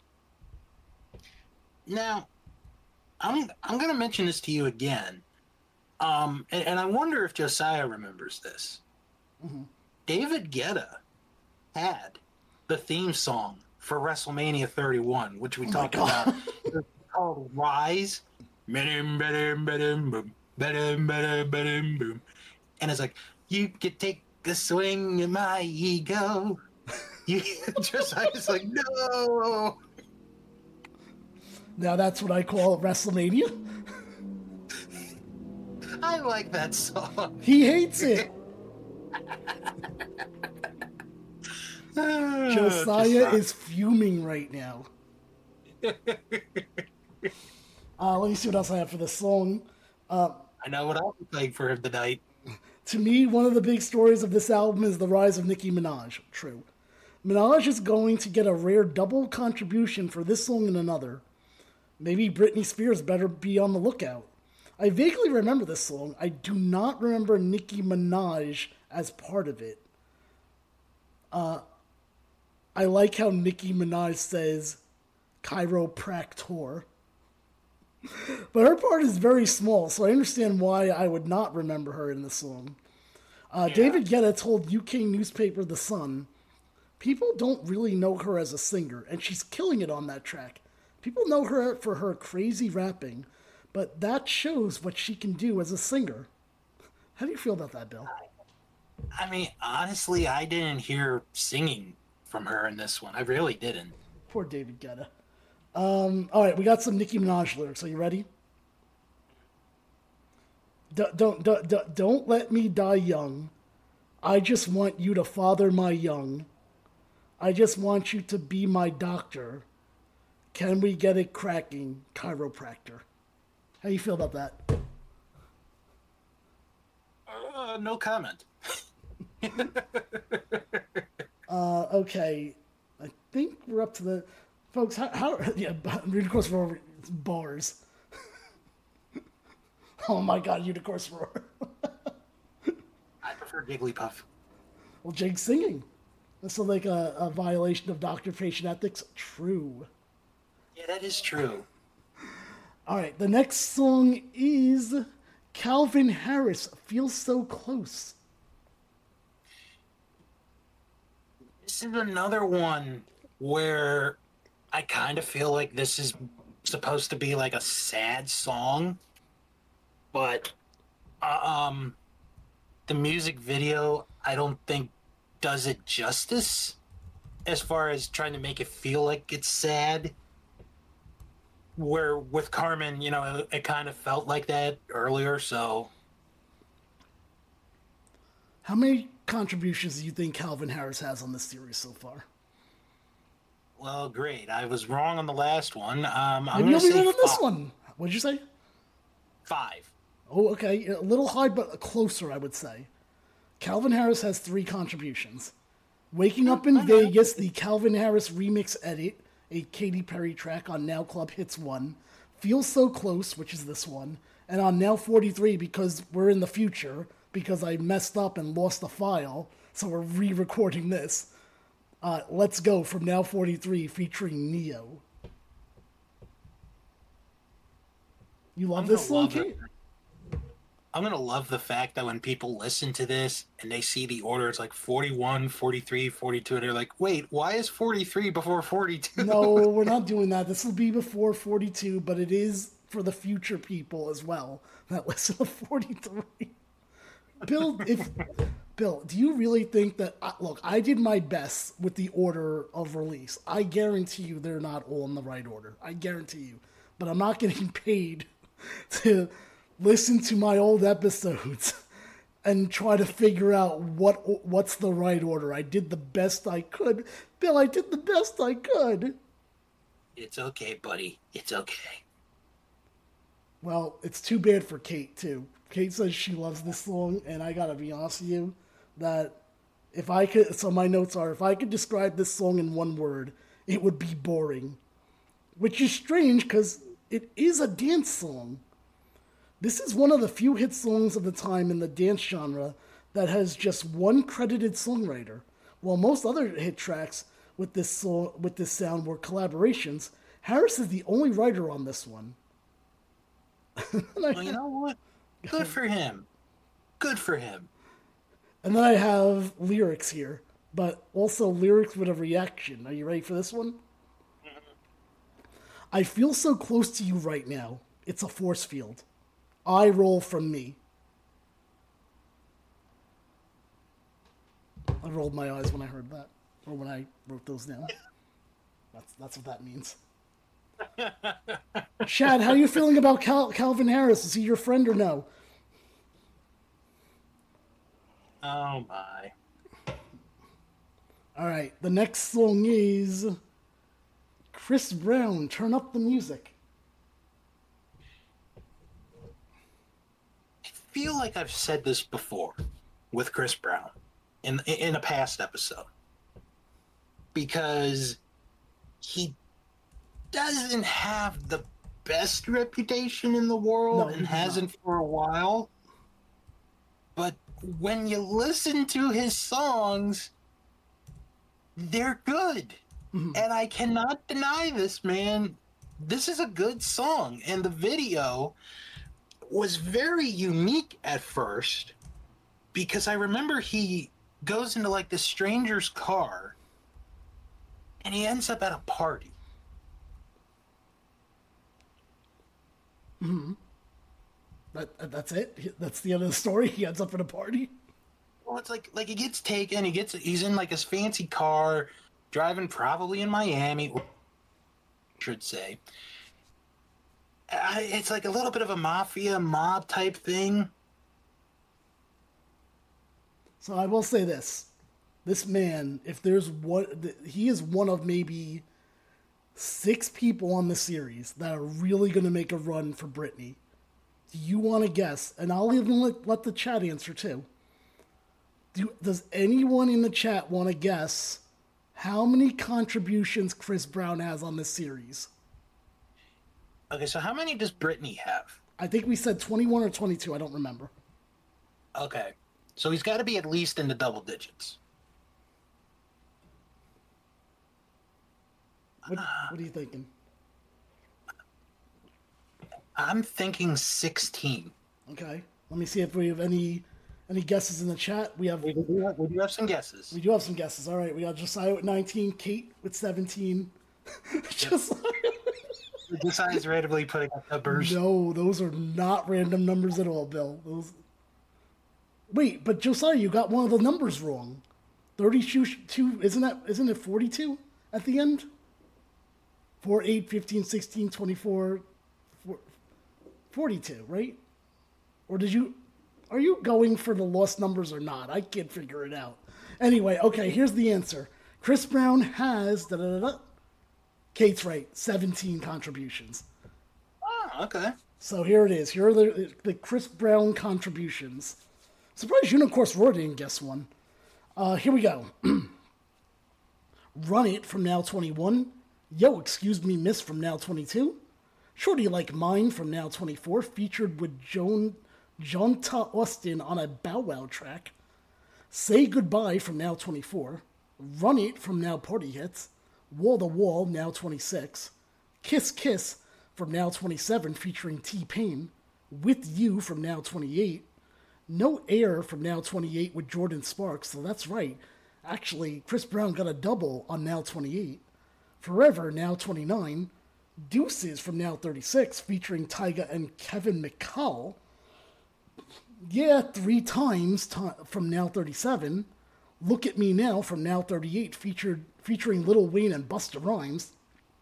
Now, I'm going to mention this to you again. And I wonder if Josiah remembers this. Mm-hmm. David Guetta had the theme song for WrestleMania 31, which we talked about. It's called Rise. And it's like, you could take a swing in my ego. Josiah's like, no. Now that's what I call WrestleMania. I like that song. He hates it. Josiah is fuming right now. Let me see what else I have for this song. I know what I'll be playing for him tonight. To me, one of the big stories of this album is the rise of Nicki Minaj. True. Minaj is going to get a rare double contribution for this song and another. Maybe Britney Spears better be on the lookout. I vaguely remember this song. I do not remember Nicki Minaj as part of it. I like how Nicki Minaj says chiropractor. But her part is very small, so I understand why I would not remember her in the song. David Guetta told UK newspaper The Sun, people don't really know her as a singer, and she's killing it on that track. People know her for her crazy rapping, but that shows what she can do as a singer. How do you feel about that, Bill? I mean, honestly, I didn't hear singing from her in this one. I really didn't. Poor David Guetta. All right, we got some Nicki Minaj lyrics. Are you ready? Don't let me die young. I just want you to father my young. I just want you to be my doctor. Can we get it cracking, chiropractor? How you feel about that? No comment. Okay. I think we're up to the... Folks, how yeah, Unicorns Roar bars. Oh my god, Unicorns Roar. I prefer Jigglypuff. Well, Jake's singing. That's like a violation of doctor-patient ethics. True. Yeah, that is true. All right, the next song is Calvin Harris, Feels So Close. This is another one where I kind of feel like this is supposed to be like a sad song, but the music video I don't think does it justice as far as trying to make it feel like it's sad. Where with Carmen, it kind of felt like that earlier, so. How many contributions do you think Calvin Harris has on this series so far? Well, great. I was wrong on the last one. I'm Maybe going to say on five. this one. What did you say? 5. Oh, okay. A little high, but closer, I would say. Calvin Harris has 3 contributions. Waking Up in Vegas, the Calvin Harris remix edit, a Katy Perry track on Now Club Hits 1. Feels So Close, which is this one. And on Now 43, because we're in the future, because I messed up and lost the file, so we're re-recording this. Let's Go from Now 43 featuring Neo. You love this song, Kate? I'm going to love the fact that when people listen to this and they see the order, it's like 41, 43, 42, and they're like, wait, why is 43 before 42? No, we're not doing that. This will be before 42, but it is for the future people as well that listen to 43. Bill, do you really think that... Look, I did my best with the order of release. I guarantee you they're not all in the right order. I guarantee you. But I'm not getting paid to listen to my old episodes and try to figure out what's the right order. I did the best I could. Bill, I did the best I could. It's okay, buddy. It's okay. Well, it's too bad for Kate, too. Kate says she loves this song, and I gotta be honest with you, that if I could... So my notes are, if I could describe this song in one word, it would be boring. Which is strange, because it is a dance song. This is one of the few hit songs of the time in the dance genre that has just one credited songwriter. While most other hit tracks with this sound were collaborations, Harris is the only writer on this one. Well, you know what? Good for him. Good for him. And then I have lyrics here, but also lyrics with a reaction. Are you ready for this one? I feel so close to you right now. It's a force field. I roll from me. I rolled my eyes when I heard that, or when I wrote those down. That's what that means. Chad, how are you feeling about Calvin Harris? Is he your friend or no? Oh my. All right, the next song is Chris Brown, Turn Up the Music. I feel like I've said this before with Chris Brown in a past episode. Because he doesn't have the best reputation in the world No, he and does hasn't for a while. But when you listen to his songs, they're good. Mm-hmm. And I cannot deny this, man. This is a good song. And the video was very unique at first because I remember he goes into like this stranger's car and he ends up at a party. Mm-hmm. That's it? That's the end of the story? He ends up at a party? Well, it's like he gets taken, he's in like his fancy car, driving probably in Miami, should say. It's like a little bit of a mafia mob type thing. So I will say this. This man, if there's one, he is one of maybe 6 people on the series that are really going to make a run for Britney. Do you want to guess? And I'll even let the chat answer too. Does anyone in the chat want to guess how many contributions Chris Brown has on this series? Okay, so how many does Britney have? I think we said 21 or 22. I don't remember. Okay, so he's got to be at least in the double digits. What are you thinking? I'm thinking 16. Okay, let me see if we have any guesses in the chat. We do have some guesses. We do have some guesses. All right, we got Josiah with 19, Kate with 17. Josiah is randomly putting up numbers. No, those are not random numbers at all, Bill. Wait, but Josiah, you got one of the numbers wrong. 32, isn't it 42 at the end? 4, 8, 15, 16, 24, 42, right? Or are you going for the lost numbers or not? I can't figure it out. Anyway, okay, here's the answer. Chris Brown has, Kate's right, 17 contributions. Oh, okay. So here it is. Here are the Chris Brown contributions. Surprised you and, of course, Roy didn't guess one. Here we go. Run It from Now 21. Yo, Excuse Me Miss from Now 22. Shorty Like Mine from Now 24, featured with Jonta Austin on a Bow Wow track. Say Goodbye from Now 24. Run It from Now Party Hits. Wall to Wall, Now 26. Kiss Kiss from Now 27, featuring T-Pain. With You from Now 28. No Air from Now 28 with Jordan Sparks, so that's right. Actually, Chris Brown got a double on Now 28. Forever, Now 29. Deuces from Now 36, featuring Tyga and Kevin McCall. Yeah, 3 times from Now 37. Look at Me Now from Now 38, featuring Lil Wayne and Busta Rhymes.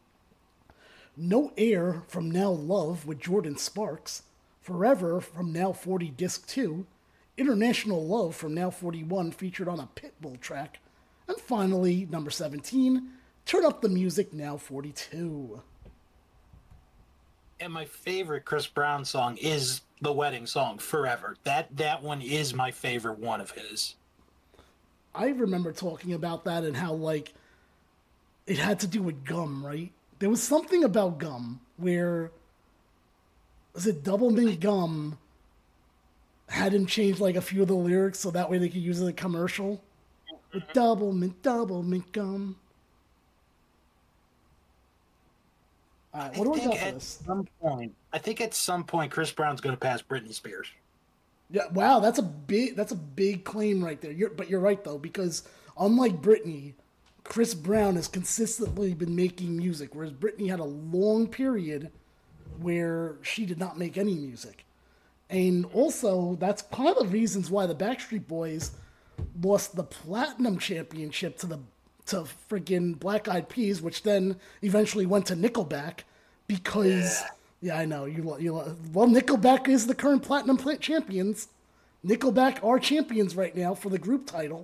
No Air from Now Love with Jordan Sparks. Forever from Now 40 Disc 2. International Love from Now 41, featured on a Pitbull track. And finally, number 17, Turn Up the Music, Now 42. And my favorite Chris Brown song is the wedding song, Forever. That one is my favorite one of his. I remember talking about that and how, like, it had to do with gum, right? There was something about gum where, was it Doublemint Gum had him change, like, a few of the lyrics so that way they could use it in a commercial? With Doublemint Gum. All right, what do we got for this? I think at some point Chris Brown's going to pass Britney Spears. Yeah, wow, that's a big claim right there. But you're right though, because unlike Britney, Chris Brown has consistently been making music, whereas Britney had a long period where she did not make any music. And also, that's part of the reasons why the Backstreet Boys lost the Platinum Championship to friggin' Black Eyed Peas, which then eventually went to Nickelback, because yeah I know well, Nickelback is the current Platinum champions. Nickelback are champions right now for the group title.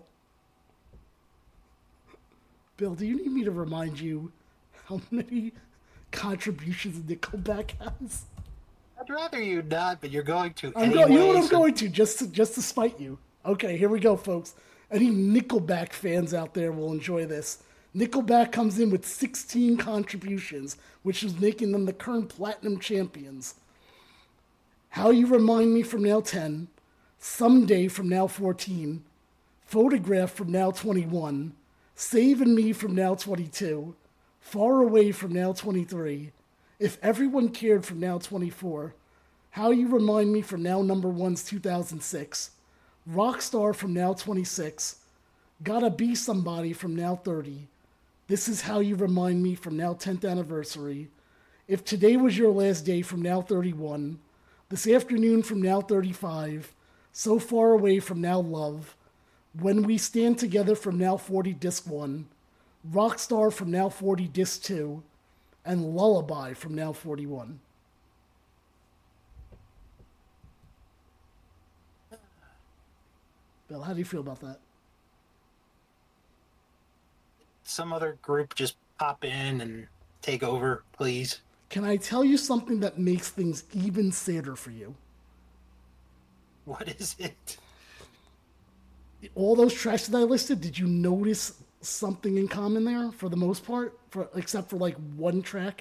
Bill, do you need me to remind you how many contributions Nickelback has? I'd rather you not, but you're going to. You know what I'm going to, just to spite you. Okay, here we go, folks. Any Nickelback fans out there will enjoy this. Nickelback comes in with 16 contributions, which is making them the current platinum champions. How You Remind Me from now 10, Someday from now 14, Photograph from now 21, Saving Me from now 22, Far Away from now 23, If Everyone Cared from now 24, How You Remind Me from now number one's 2006, Rockstar from now 26, Gotta Be Somebody from now 30, This Is How You Remind Me from now 10th anniversary, If Today Was Your Last Day from now 31, This Afternoon from now 35, So Far Away from now Love, When We Stand Together from now 40 disc 1, Rockstar from now 40 disc 2, and Lullaby from now 41. Bill, how do you feel about that? Some other group just pop in and take over, please. Can I tell you something that makes things even sadder for you? What is it? All those tracks that I listed, did you notice something in common there for the most part? Except for like one track?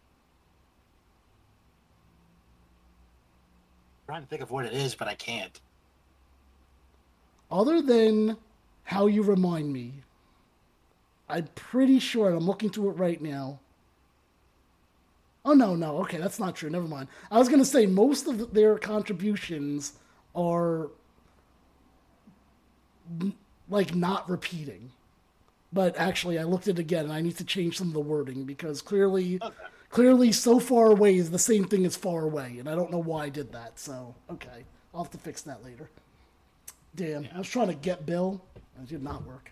I'm trying to think of what it is, but I can't. Other than How You Remind Me, I'm pretty sure, and I'm looking through it right now. Oh, no, okay, that's not true. Never mind. I was going to say most of their contributions are like not repeating. But actually, I looked at it again, and I need to change some of the wording because clearly So Far Away is the same thing as Far Away, and I don't know why I did that. So, okay, I'll have to fix that later. Damn, I was trying to get Bill. It did not work.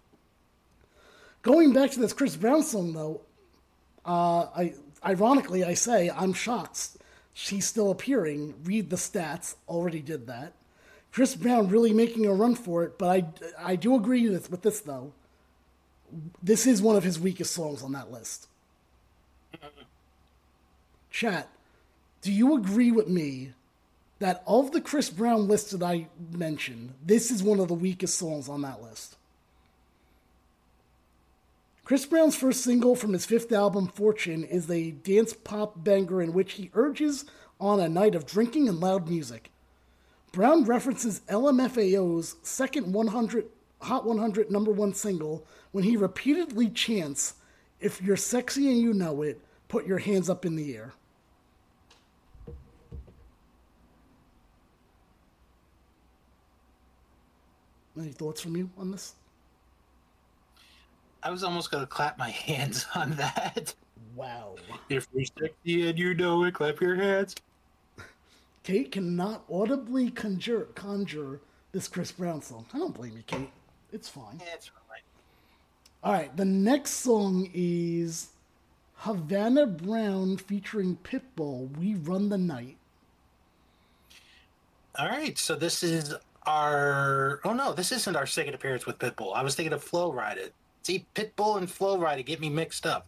Going back to this Chris Brown song, though, ironically, I say I'm shocked she's still appearing. Read the stats. Already did that. Chris Brown really making a run for it, but I do agree with this, though. This is one of his weakest songs on that list. Chat, do you agree with me that of the Chris Brown list that I mentioned, this is one of the weakest songs on that list? Chris Brown's first single from his fifth album, Fortune, is a dance pop banger in which he urges on a night of drinking and loud music. Brown references LMFAO's second Hot 100 number one single when he repeatedly chants, "If you're sexy and you know it, put your hands up in the air." Any thoughts from you on this? I was almost going to clap my hands on that. Wow. If you're sexy and you know it, clap your hands. Kate cannot audibly conjure this Chris Brown song. I don't blame you, Kate. It's fine. Yeah, it's fine. All right, the next song is Havana Brown featuring Pitbull, We Run the Night. All right, so this is our... Oh, no, this isn't our second appearance with Pitbull. I was thinking of Flo Rida. See, Pitbull and Flo Rida get me mixed up.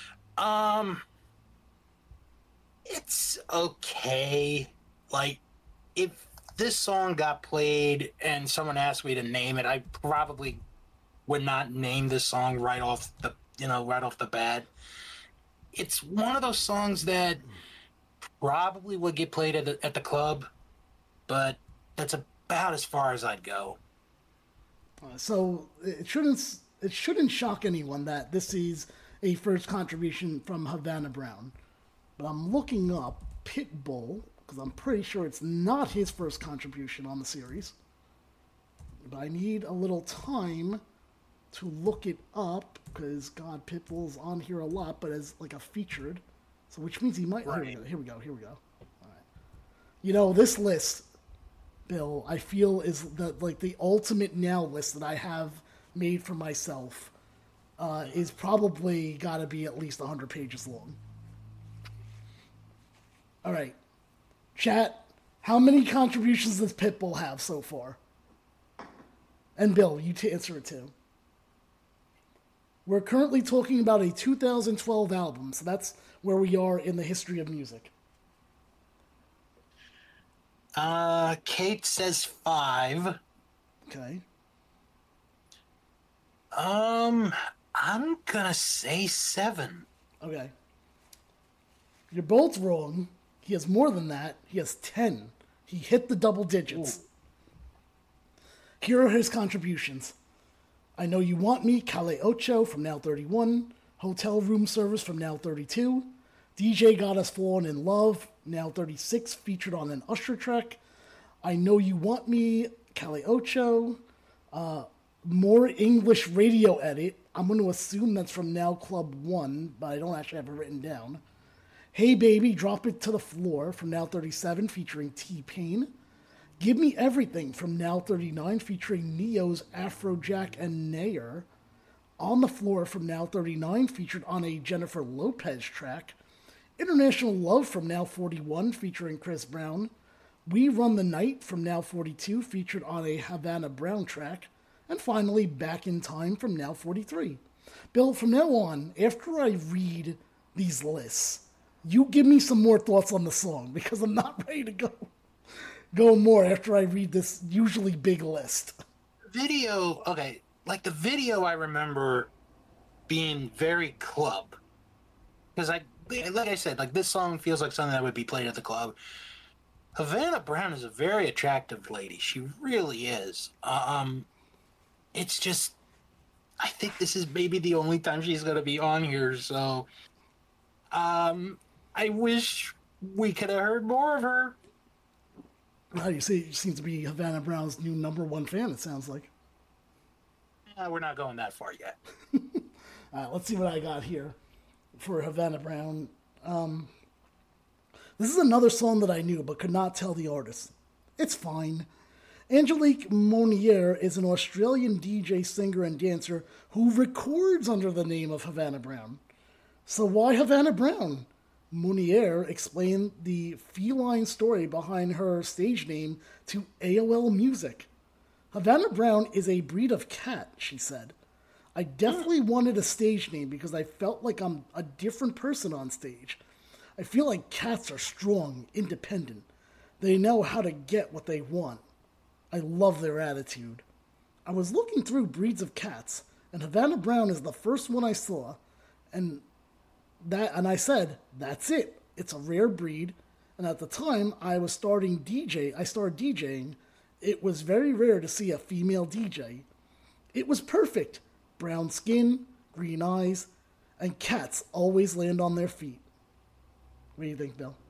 It's okay. Like, if this song got played and someone asked me to name it, I probably would not name this song right off the bat. It's one of those songs that probably would get played at the club, but that's about as far as I'd go. So it shouldn't shock anyone that this is a first contribution from Havana Brown. But I'm looking up Pitbull, because I'm pretty sure it's not his first contribution on the series. But I need a little time to look it up, because, God, Pitbull's on here a lot, but as like a featured. So which means he might... Right. Here we go. All right. You know, this list, Bill, I feel is the ultimate now list that I have made for myself. Is probably got to be at least 100 pages long. All right. Chat, how many contributions does Pitbull have so far? And Bill, you to answer it too. We're currently talking about a 2012 album, so that's where we are in the history of music. Kate says 5. Okay. I'm gonna say 7. Okay. You're both wrong. He has more than that. He has 10. He hit the double digits. Ooh. Here are his contributions. I Know You Want Me, Cale Ocho from Now 31. Hotel Room Service from Now 32. DJ Got Us Falling in Love, Now 36, featured on an Usher track. I Know You Want Me, Cale Ocho. More English radio edit. I'm going to assume that's from Now Club 1, but I don't actually have it written down. Hey Baby, Drop It to the Floor from Now 37, featuring T-Pain. Give Me Everything from Now 39, featuring Neo's Afrojack and Nair. On the Floor from Now 39, featured on a Jennifer Lopez track. International Love from Now 41, featuring Chris Brown. We Run the Night from Now 42, featured on a Havana Brown track. And finally, Back in Time from Now 43. Bill, from now on, after I read these lists, you give me some more thoughts on the song, because I'm not ready to go more after I read this usually big list. Video, okay, like the video I remember being very club. Because like I said, like this song feels like something that would be played at the club. Havana Brown is a very attractive lady. She really is. It's just, I think this is maybe the only time she's going to be on here, so I wish we could have heard more of her. How do you say you seem to be Havana Brown's new #1 fan, it sounds like. We're not going that far yet. All right, let's see what I got here for Havana Brown. This is another song that I knew but could not tell the artist. It's fine. Angelique Monier is an Australian DJ, singer, and dancer who records under the name of Havana Brown. So why Havana Brown? Monier explained the feline story behind her stage name to AOL Music. Havana Brown is a breed of cat, she said. I definitely wanted a stage name because I felt like I'm a different person on stage. I feel like cats are strong, independent. They know how to get what they want. I love their attitude. I was looking through breeds of cats, and Havana Brown is the first one I saw, and I said, that's it. It's a rare breed, and at the time I started DJing. It was very rare to see a female DJ. It was perfect. Brown skin, green eyes, and cats always land on their feet. What do you think, Bill?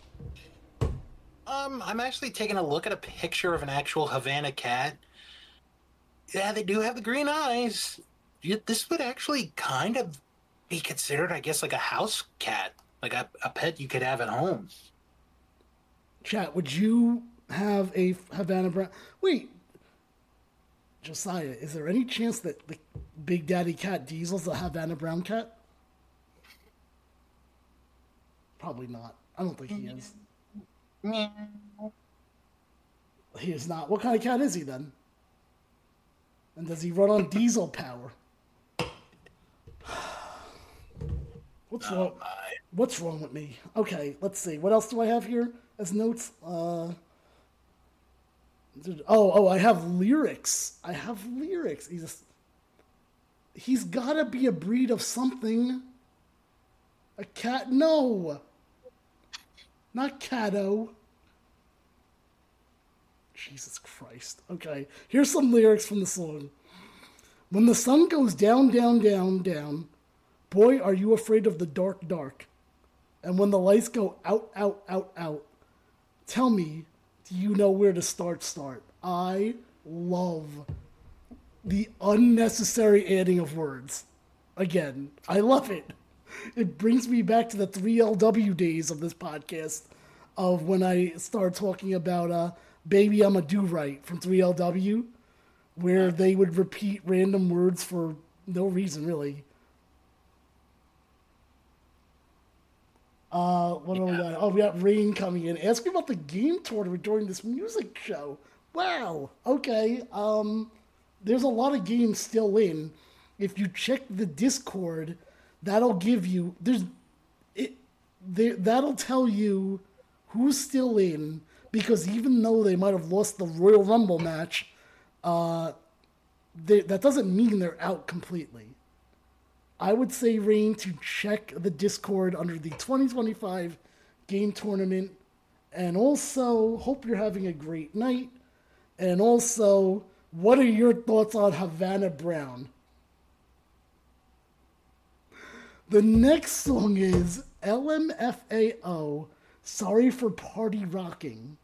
I'm actually taking a look at a picture of an actual Havana cat. Yeah, they do have the green eyes. This would actually kind of be considered, I guess, like a house cat, like a pet you could have at home. Chat, would you have a Havana Brown? Wait, Josiah, is there any chance that the Big Daddy Cat Diesel's a Havana Brown cat? Probably not. I don't think he is. He is not. What kind of cat is he then? And does he run on diesel power? What's wrong? What's wrong with me? Okay, let's see. What else do I have here as notes? I have lyrics. He's gotta be a breed of something. A cat? No. Not Cato. Jesus Christ. Okay, here's some lyrics from the song. When the sun goes down, down, down, down, boy, are you afraid of the dark, dark. And when the lights go out, out, out, out, tell me, do you know where to start? I love the unnecessary adding of words. Again, I love it. It brings me back to the 3LW days of this podcast, of when I started talking about Baby I'm a Do-Right from 3LW, where they would repeat random words for no reason, really. What do we got? Oh, we got Rain coming in. Ask me about the game tournament during this music show. Wow. Okay. There's a lot of games still in. If you check the Discord, that'll give you that'll tell you who's still in, because even though they might have lost the Royal Rumble match, that doesn't mean they're out completely. I would say, Rain, to check the Discord under the 2025 game tournament. And also, hope you're having a great night. And also, what are your thoughts on Havana Brown? The next song is LMFAO, Sorry for Party Rocking.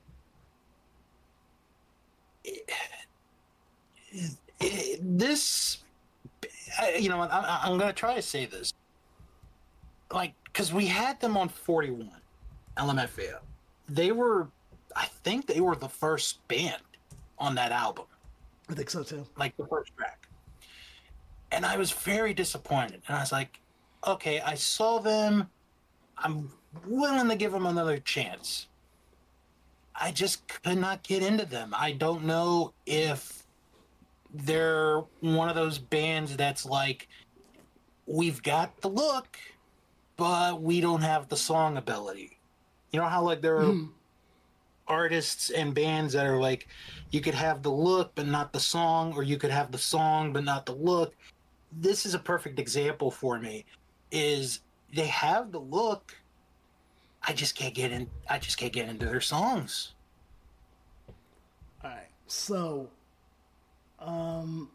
This, you know, I'm going to try to say this. Like, because we had them on 41, LMFAO. I think they were the first band on that album. I think so too. Like the first track. And I was very disappointed. And I was like, okay, I saw them. I'm willing to give them another chance. I just could not get into them. I don't know if they're one of those bands that's like, we've got the look, but we don't have the song ability. You know how like there are artists and bands that are like, you could have the look but not the song, or you could have the song but not the look. This is a perfect example for me. Is they have the look, I just can't get into their songs. All right, so I'm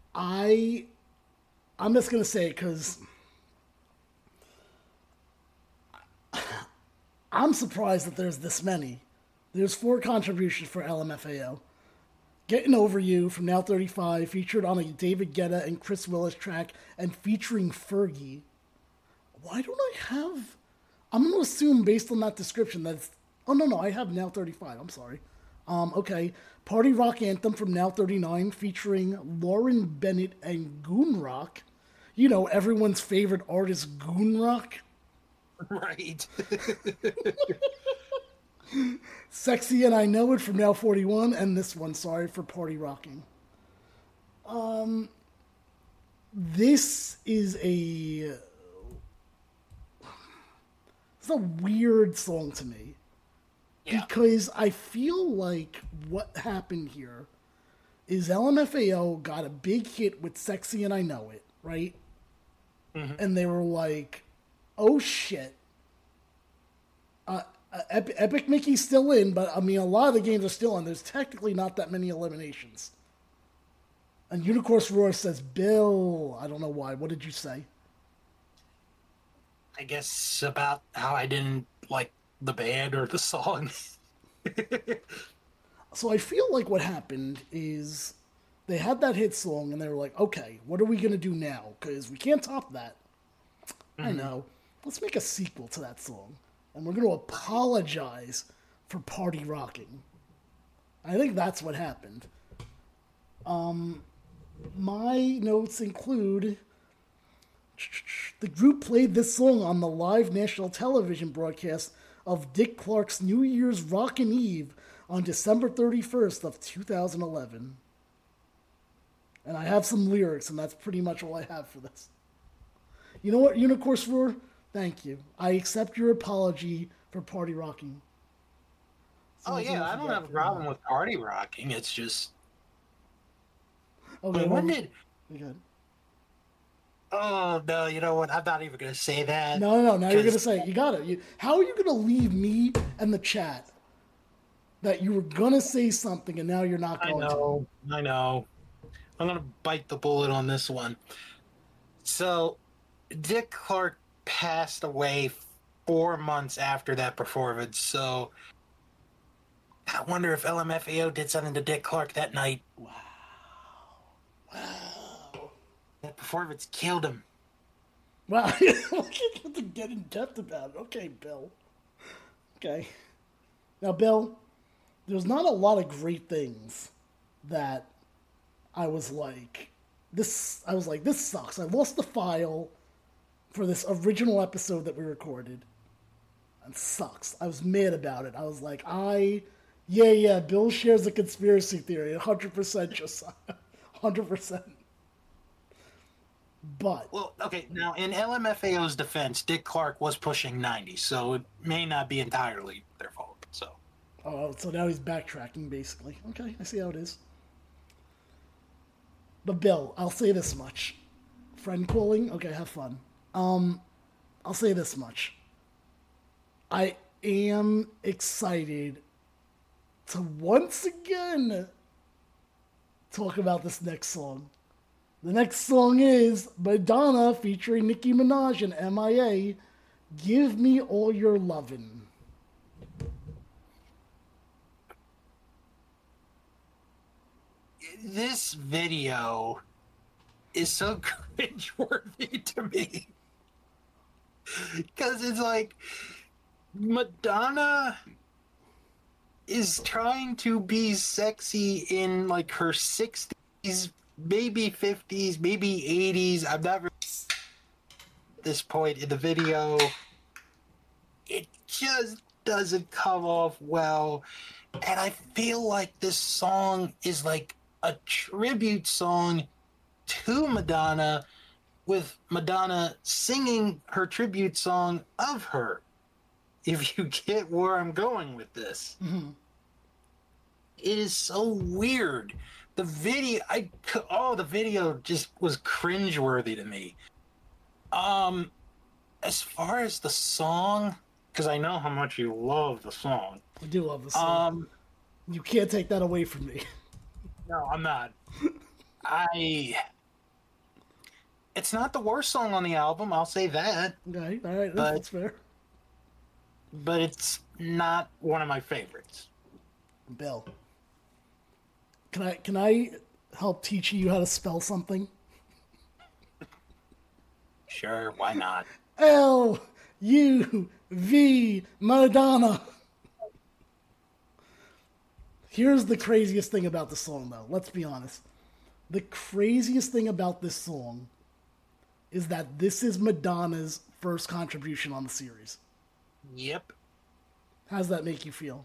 just gonna say it because I'm surprised that there's this many. There's 4 contributions for LMFAO. Getting Over You from Now 35, featured on a David Guetta and Chris Willis track, and featuring Fergie. Why don't I have... I'm going to assume, based on that description, that's... Oh, no, I have Now 35. I'm sorry. Okay. Party Rock Anthem from Now 39, featuring Lauren Bennett and Goonrock. You know, everyone's favorite artist, Goonrock. Right. Sexy and I Know It from Now 41, and this one, sorry, for Party Rocking. This is it's a weird song to me. Yeah. Because I feel like what happened here is LMFAO got a big hit with Sexy and I Know It, right? Mm-hmm. And they were like, oh shit. Epic Mickey's still in, but I mean, a lot of the games are still in. There's technically not that many eliminations. And Unicorse Roar says, Bill, I don't know why. What did you say? I guess about how I didn't like the band or the song. So I feel like what happened is they had that hit song and they were like, okay, what are we going to do now? Because we can't top that. Mm-hmm. I know. Let's make a sequel to that song. And we're going to apologize for Party Rocking. I think that's what happened. My notes include the group played this song on the live national television broadcast of Dick Clark's New Year's Rockin' Eve on December 31st of 2011. And I have some lyrics, and that's pretty much all I have for this. You know what, Unicorse Roar? Thank you. I accept your apology for Party Rocking. So I don't have a problem with Party Rocking. It's just... Okay, when did... Good. Oh, no, you know what? I'm not even going to say that. No, now you're going to say it. You got it. How are you going to leave me and the chat that you were going to say something and now you're not going to? I know. I'm going to bite the bullet on this one. So, Dick Clark passed away 4 months after that performance, so I wonder if LMFAO did something to Dick Clark that night. Wow. That performance killed him. Wow, you have to get in depth about it. Okay, Bill. Okay. Now, Bill, there's not a lot of great things that I was like, this sucks. I lost the file for this original episode that we recorded. It sucks. I was mad about it. I was like, Bill shares a conspiracy theory. 100% Josiah. 100%. But... Well, okay, now in LMFAO's defense, Dick Clark was pushing 90, so it may not be entirely their fault, so... Oh, so now he's backtracking, basically. Okay, I see how it is. But Bill, I'll say this much. Friend calling? Okay, have fun. I'll say this much. I am excited to once again talk about this next song. The next song is Madonna featuring Nicki Minaj and MIA, Give Me All Your Lovin'. This video is so cringeworthy to me. Because it's like Madonna is trying to be sexy in like her 60s, maybe 50s, maybe 80s. I'm not really at this point in the video. It just doesn't come off well. And I feel like this song is like a tribute song to Madonna, with Madonna singing her tribute song of her. If you get where I'm going with this. Mm-hmm. It is so weird. The video, the video just was cringeworthy to me. As far as the song, because I know how much you love the song. I do love the song. You can't take that away from me. No, I'm not. It's not the worst song on the album, I'll say that. Okay, all right, that's fair. But it's not one of my favorites. Bill, can I help teach you how to spell something? Sure, why not? L-U-V, Madonna. Here's the craziest thing about the song, though. Let's be honest. The craziest thing about this song is that this is Madonna's first contribution on the series. Yep. How does that make you feel?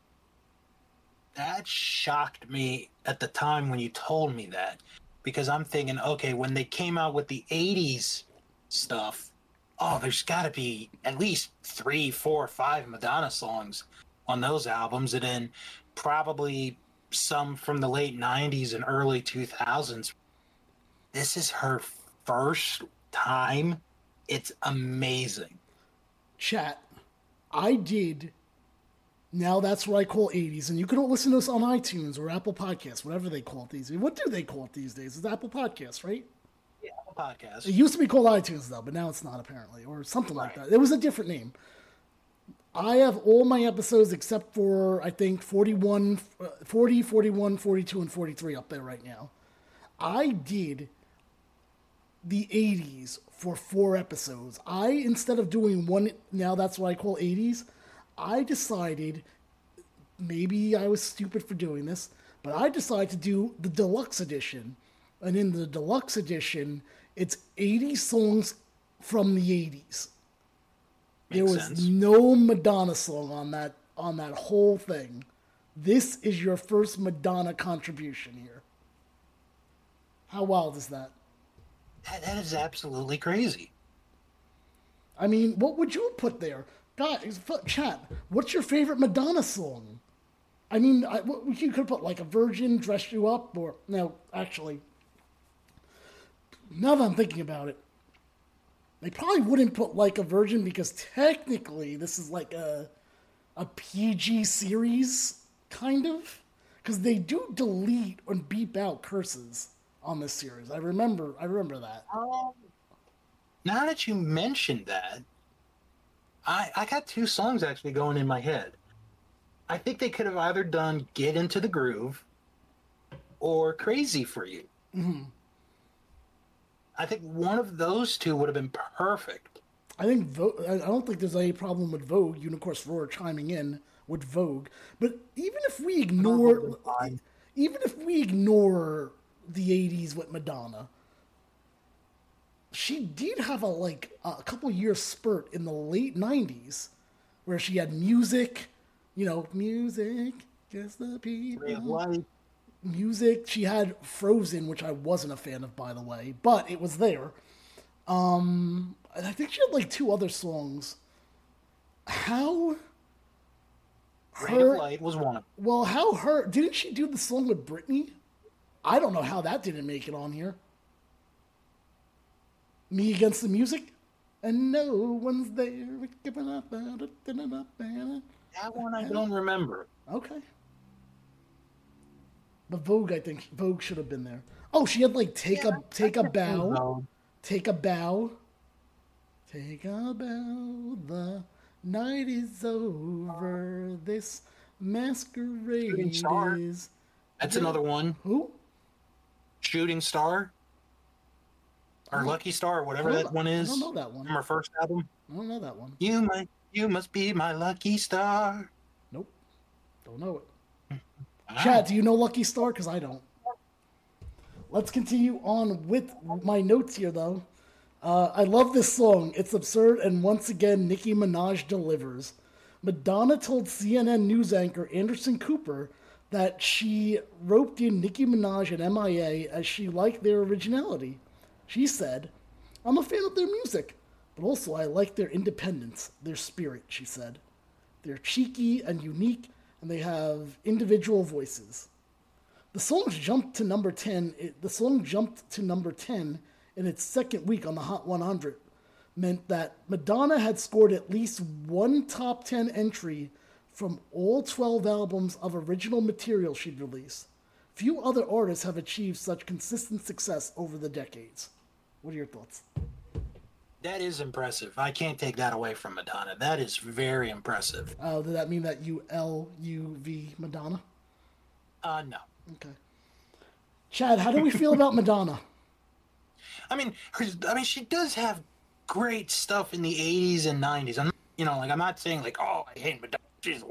That shocked me at the time when you told me that. Because I'm thinking, okay, when they came out with the 80s stuff, there's got to be at least 3, 4, 5 Madonna songs on those albums. And then probably some from the late 90s and early 2000s. This is her first time. It's amazing. Chat, I did. Now that's what I call 80s, and you can listen to us on iTunes or Apple Podcasts, whatever they call it these days. What do they call it these days? It's Apple Podcasts, right? Yeah, Apple Podcasts. It used to be called iTunes, though, but now it's not, apparently, or something like that. It was a different name. I have all my episodes except for, I think, 40, 41, 42, and 43 up there right now. I did the 80s for 4 episodes. Instead of doing one, now that's what I call 80s, I decided, maybe I was stupid for doing this, but I decided to do the deluxe edition. And in the deluxe edition, it's 80 songs from the 80s. There was no Madonna song on that whole thing. This is your first Madonna contribution here. How wild is that? That is absolutely crazy. I mean, what would you put there? Guys, chat, what's your favorite Madonna song? I mean, you could put like a Virgin, Dress You Up, or... No, actually, now that I'm thinking about it, they probably wouldn't put Like a Virgin because technically this is like a PG series, kind of. Because they do delete and beep out curses on this series. I remember that. Now that you mentioned that, I got 2 songs actually going in my head. I think they could have either done Get Into the Groove or Crazy for You. Mm-hmm. I think one of those 2 would have been perfect. I don't think there's any problem with Vogue. Unicorns Roar chiming in with Vogue. But even if we ignore the 80s with Madonna, she did have a couple year spurt in the late 90s where she had music, music, guess the people. Music. She had Frozen, which I wasn't a fan of, by the way, but it was there. And I think she had 2 other songs. Ray of Light was one of them. Well, didn't she do the song with Britney? I don't know how that didn't make it on here. Me Against the Music, and no one's there. That one I don't remember. Okay. But Vogue, I think Vogue should have been there. Oh, she had like take a bow, take a bow, take a bow. The night is over. This masquerade is. That's another one. Who? Shooting Star. Or Lucky Star, or whatever that one is. I don't know that one. From her first album. I don't know that one. You must be my lucky star. Nope. Don't know it. Wow. Chad, do you know Lucky Star? Because I don't. Let's continue on with my notes here, though. I love this song. It's absurd, and once again, Nicki Minaj delivers. Madonna told CNN news anchor Anderson Cooper that she roped in Nicki Minaj and MIA as she liked their originality. She said, "I'm a fan of their music, but also I like their independence, their spirit," she said. "They're cheeky and unique, and they have individual voices." The song jumped to number 10. The song jumped to number 10 in its second week on the Hot 100, meant that Madonna had scored at least one top 10 entry from all 12 albums of original material she'd released. Few other artists have achieved such consistent success over the decades. What are your thoughts? That is impressive. I can't take that away from Madonna. That is very impressive. Does that mean that you L-U-V Madonna? No. Okay. Chad, how do we feel about Madonna? I mean, she does have great stuff in the 80s and 90s. I'm not saying like, oh, I hate Madonna.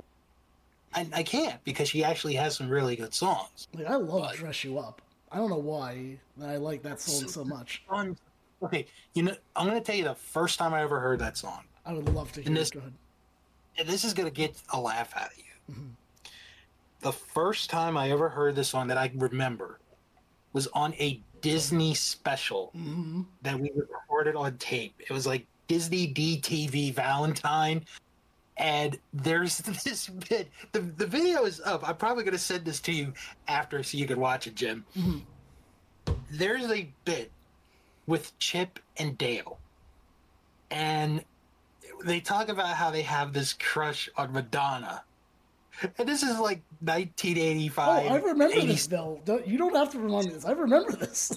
I can't, because she actually has some really good songs. Like, I love Dress You Up. I don't know why I like that song so much. Okay, I'm going to tell you the first time I ever heard that song. I would love to hear it. Go ahead. And this is going to get a laugh out of you. Mm-hmm. The first time I ever heard this song that I remember was on a Disney special that we recorded on tape. It was like Disney DTV Valentine. And there's this bit. The video is up. I'm probably going to send this to you after so you can watch it, Jim. Mm-hmm. There's a bit with Chip and Dale. And they talk about how they have this crush on Madonna. And this is like 1985. Oh, I remember this, Bill. You don't have to remind me this. I remember this.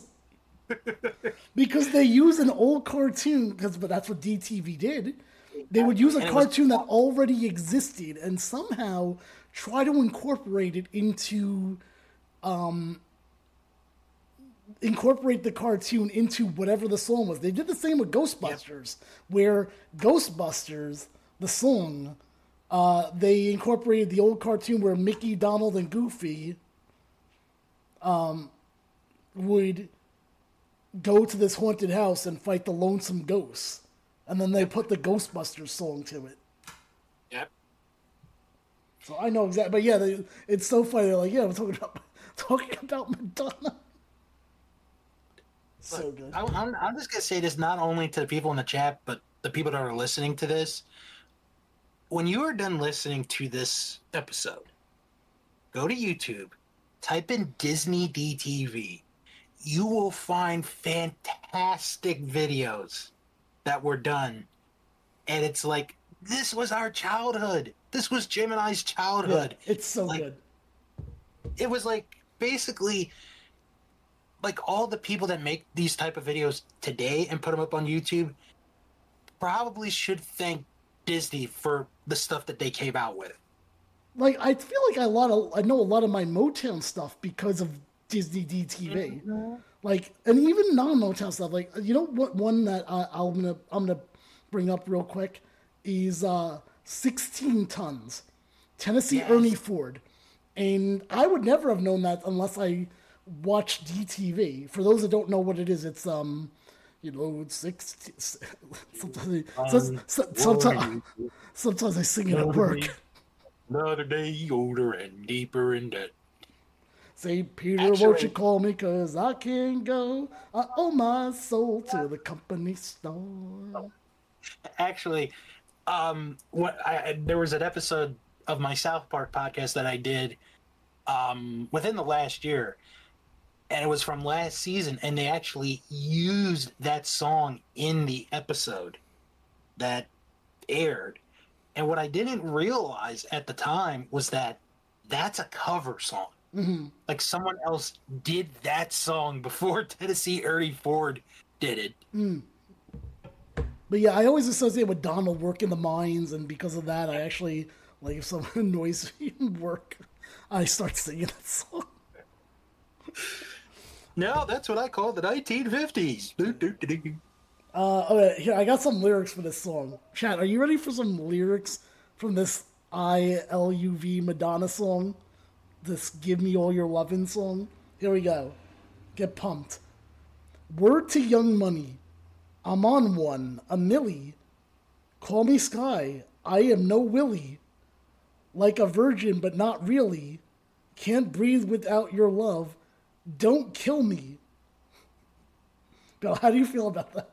Because they use an old cartoon, but that's what DTV did. They would use a cartoon that already existed and somehow try to incorporate it into, incorporate the cartoon into whatever the song was. They did the same with Ghostbusters, where Ghostbusters, the song, they incorporated the old cartoon where Mickey, Donald, and Goofy would go to this haunted house and fight the lonesome ghosts. And then they put the Ghostbusters song to it. Yep. So I know exactly, but yeah, it's so funny. They're like, yeah, we're talking about Madonna. So good. I'm just gonna say this not only to the people in the chat, but the people that are listening to this. When you are done listening to this episode, go to YouTube, type in Disney DTV. You will find fantastic videos that were done, and it's like, this was our childhood. This was Jim and I's childhood. Yeah, it's so good. It was like basically like all the people that make these type of videos today and put them up on YouTube probably should thank Disney for the stuff that they came out with. Like, I feel like I know a lot of my Motown stuff because of Disney DTV. Mm-hmm. Like, and even non-Motown stuff. Like, you know what? One that I'm gonna bring up real quick is 16 Tons, Tennessee Ernie Ford, and I would never have known that unless I watched DTV. For those that don't know what it is, it's it's 16. Sometimes I sing it at work. Another day older and deeper in debt. Say, Peter, won't you call me, 'cause I can't go. I owe my soul to the company store. Actually, there was an episode of my South Park podcast that I did within the last year, and it was from last season, and they actually used that song in the episode that aired. And what I didn't realize at the time was that that's a cover song. Mm-hmm. Like someone else did that song before Tennessee Ernie Ford did it. Mm. But yeah, I always associate with Donald working the mines, and because of that, I actually, like, if someone annoys me in work, I start singing that song. No, that's what I call the 1950s. Okay, here, I got some lyrics for this song. Chat, are you ready for some lyrics from this ILUV Madonna song? This Give Me All Your Lovin' song? Here we go. Get pumped. Word to Young Money. I'm on one, a milli. Call me Sky. I am no Willie. Like a virgin, but not really. Can't breathe without your love. Don't kill me. Bill, how do you feel about that?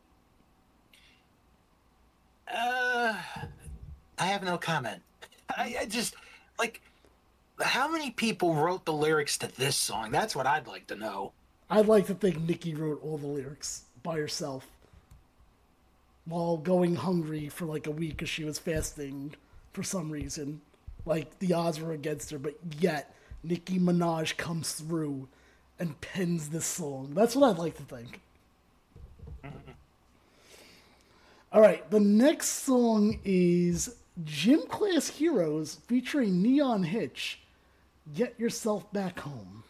I have no comment. I just, like, how many people wrote the lyrics to this song? That's what I'd like to know. I'd like to think Nikki wrote all the lyrics by herself while going hungry for like a week because she was fasting for some reason. Like, the odds were against her, but yet Nicki Minaj comes through and pens this song. That's what I'd like to think. All right, the next song is Gym Class Heroes featuring Neon Hitch. Get Yourself Back Home.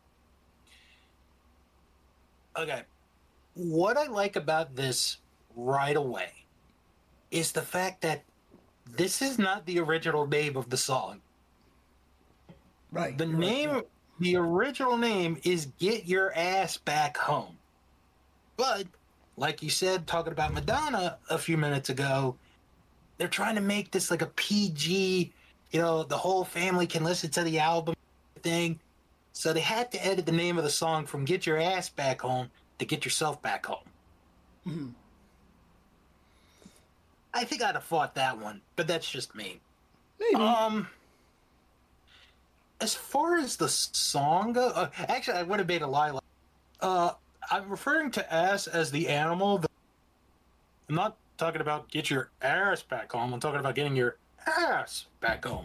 Okay. What I like about this right away is the fact that this is not the original name of the song. Right. The original name is Get Your Ass Back Home. But, like you said, talking about Madonna a few minutes ago, they're trying to make this like a PG, the whole family can listen to the album thing. So they had to edit the name of the song from Get Your Ass Back Home to Get Yourself Back Home. Mm-hmm. I think I'd have fought that one, but that's just me. Maybe. As far as the song goes, actually, I would have made a lie. I'm referring to ass as the animal. I'm not talking about get your ass back home. I'm talking about getting your ass back home.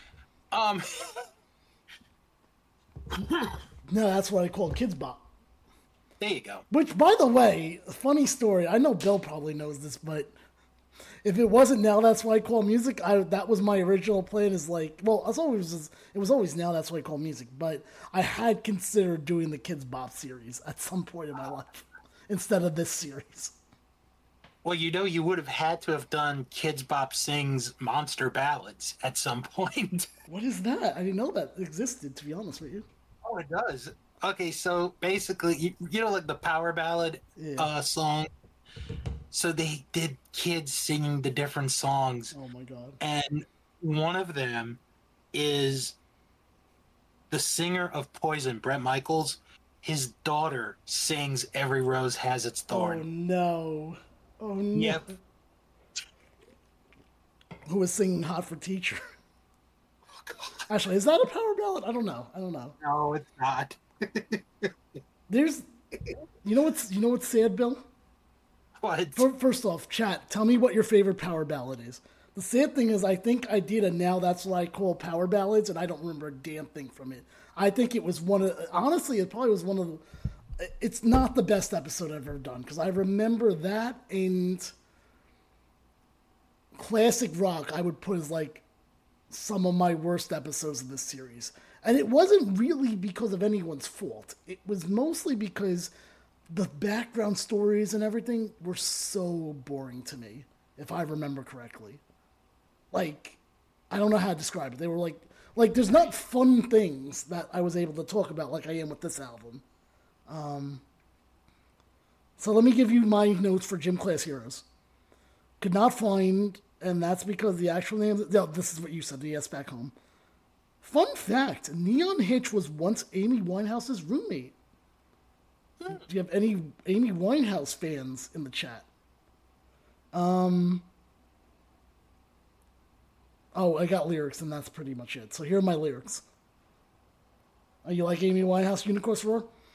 No, that's what I call Kids Bop. There you go. Which, by the way, funny story. I know Bill probably knows this, but if it wasn't Now That's What I Call Music, that was my original plan. Is like, well, it was always Now That's What I Call Music, but I had considered doing the Kids Bop series at some point in my life instead of this series. Well, you would have had to have done Kids Bop Sings Monster Ballads at some point. What is that? I didn't know that existed, to be honest with you. Oh, it does. Okay, so basically, like the power ballad song. So they did kids singing the different songs. Oh my god! And one of them is the singer of Poison, Bret Michaels. His daughter sings "Every Rose Has Its Thorn." Oh no! Oh no! Yep. Who was singing "Hot for Teacher"? Oh, god. Actually, is that a power ballad? I don't know. No, it's not. There's, you know what's sad, Bill? What? First off, chat, tell me what your favorite power ballad is. The sad thing is, I think I did a Now That's What I Call Power Ballads, and I don't remember a damn thing from it. I think it was honestly, it probably was one of the, it's not the best episode I've ever done, because I remember that and Classic Rock I would put as like some of my worst episodes of this series. And it wasn't really because of anyone's fault. It was mostly because the background stories and everything were so boring to me, if I remember correctly. Like, I don't know how to describe it. They were like there's not fun things that I was able to talk about like I am with this album. So let me give you my notes for Gym Class Heroes. Could not find, and that's because the actual name, no, this is what you said, the Yes Back Home. Fun fact, Neon Hitch was once Amy Winehouse's roommate. Do you have any Amy Winehouse fans in the chat? Oh, I got lyrics, and that's pretty much it. So here are my lyrics. You like Amy Winehouse, Unicorns Roar?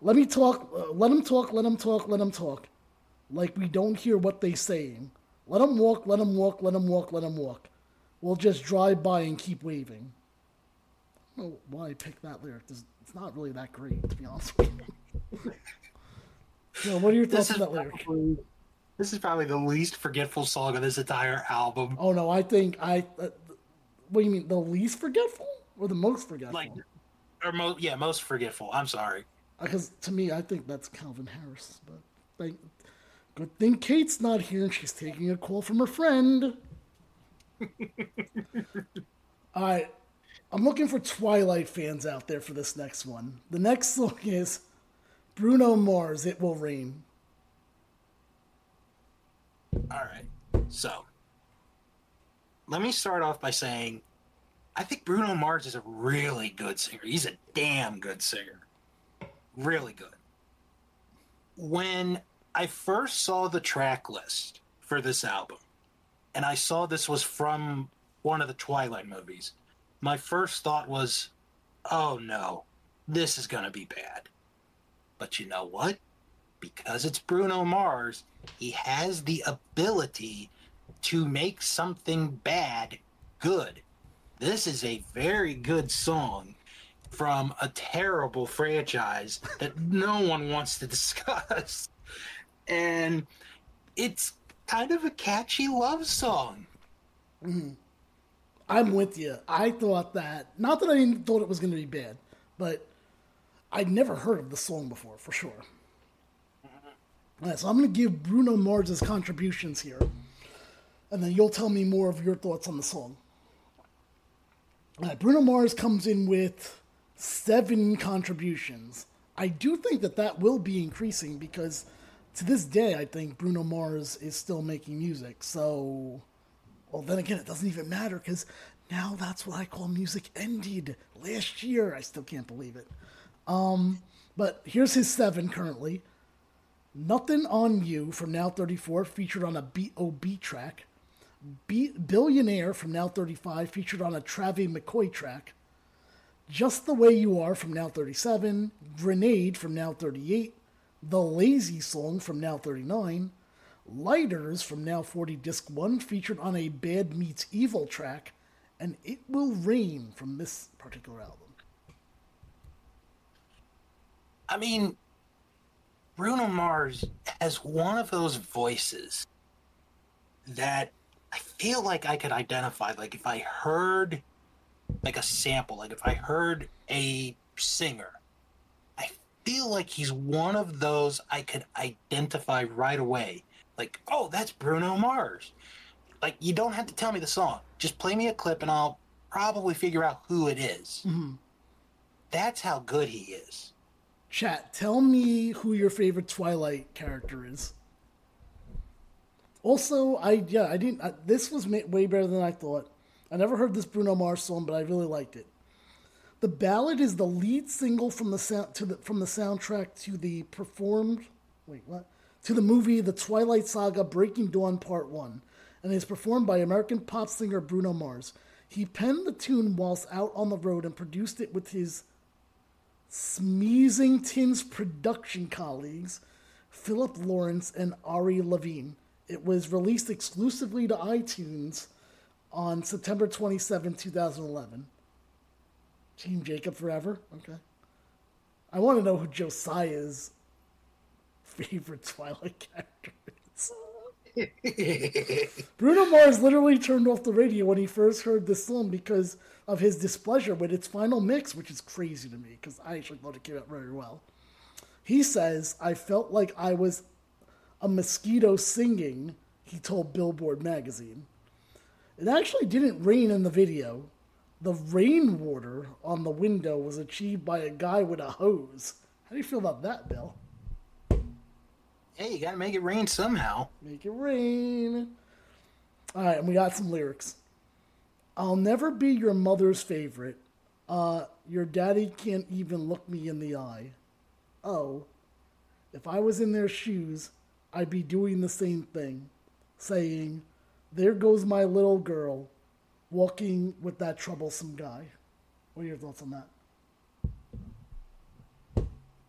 Let me talk. Let him talk. Let him talk. Let him talk. Like we don't hear what they saying. Let him walk. Let him walk. Let him walk. Let him walk. We'll just drive by and keep waving. I don't know why I picked that lyric. It's not really that great, to be honest with you. So, what are your thoughts on that lyric? This is probably the least forgetful song of this entire album. Oh no, I think what do you mean, the least forgetful or the most forgetful? Most forgetful. I'm sorry. Because to me, I think that's Calvin Harris. But good thing Kate's not here and she's taking a call from her friend. All right, I'm looking for Twilight fans out there for this next one. The next song is Bruno Mars, It Will Rain. All right. So, let me start off by saying I think Bruno Mars is a really good singer. He's a damn good singer. Really good. When I first saw the track list for this album, and I saw this was from one of the Twilight movies, my first thought was, oh no, this is going to be bad. But you know what? Because it's Bruno Mars, he has the ability to make something bad good. This is a very good song from a terrible franchise that no one wants to discuss. And it's kind of a catchy love song. Mm-hmm. I'm with you. I thought that, not that I thought it was going to be bad, but I'd never heard of the song before, for sure. All right, so I'm going to give Bruno Mars' contributions here, and then you'll tell me more of your thoughts on the song. All right, Bruno Mars comes in with 7 contributions. I do think that will be increasing because to this day, I think Bruno Mars is still making music. So, well, then again, it doesn't even matter because now that's what I call music ended last year. I still can't believe it. But here's his 7 currently. Nothing on You from Now 34 featured on a B.O.B. track. Billionaire from Now 35 featured on a Travie McCoy track. Just the Way You Are from Now 37. Grenade from Now 38. The Lazy Song from Now 39. Lighters from Now 40 Disc 1 featured on a Bad Meets Evil track. And It Will Rain from this particular album. I mean, Bruno Mars has one of those voices that I feel like I could identify. Like if I heard like a sample, like if I heard a singer, I feel like he's one of those I could identify right away. Like, oh, that's Bruno Mars. Like, you don't have to tell me the song. Just play me a clip and I'll probably figure out who it is. Mm-hmm. That's how good he is. Chat, tell me who your favorite Twilight character is. Also, this was way better than I thought. I never heard this Bruno Mars song, but I really liked it. The ballad is the lead single from the soundtrack to the to the movie The Twilight Saga: Breaking Dawn Part 1, and is performed by American pop singer Bruno Mars. He penned the tune whilst out on the road and produced it with his Smeezingtons production colleagues, Philip Lawrence and Ari Levine. It was released exclusively to iTunes on September 27, 2011. Team Jacob forever? Okay. I want to know who Josiah's favorite Twilight character is. Bruno Mars literally turned off the radio when he first heard this song because of his displeasure with its final mix, which is crazy to me because I actually thought it came out very well. He says, I felt like I was a mosquito singing, he told Billboard magazine. It actually didn't rain in the video. The rainwater on the window was achieved by a guy with a hose. How do you feel about that, Bill? Hey, you gotta make it rain somehow. Make it rain. All right, and we got some lyrics. I'll never be your mother's favorite. Your daddy can't even look me in the eye. Oh, if I was in their shoes, I'd be doing the same thing, saying, there goes my little girl, walking with that troublesome guy. What are your thoughts on that?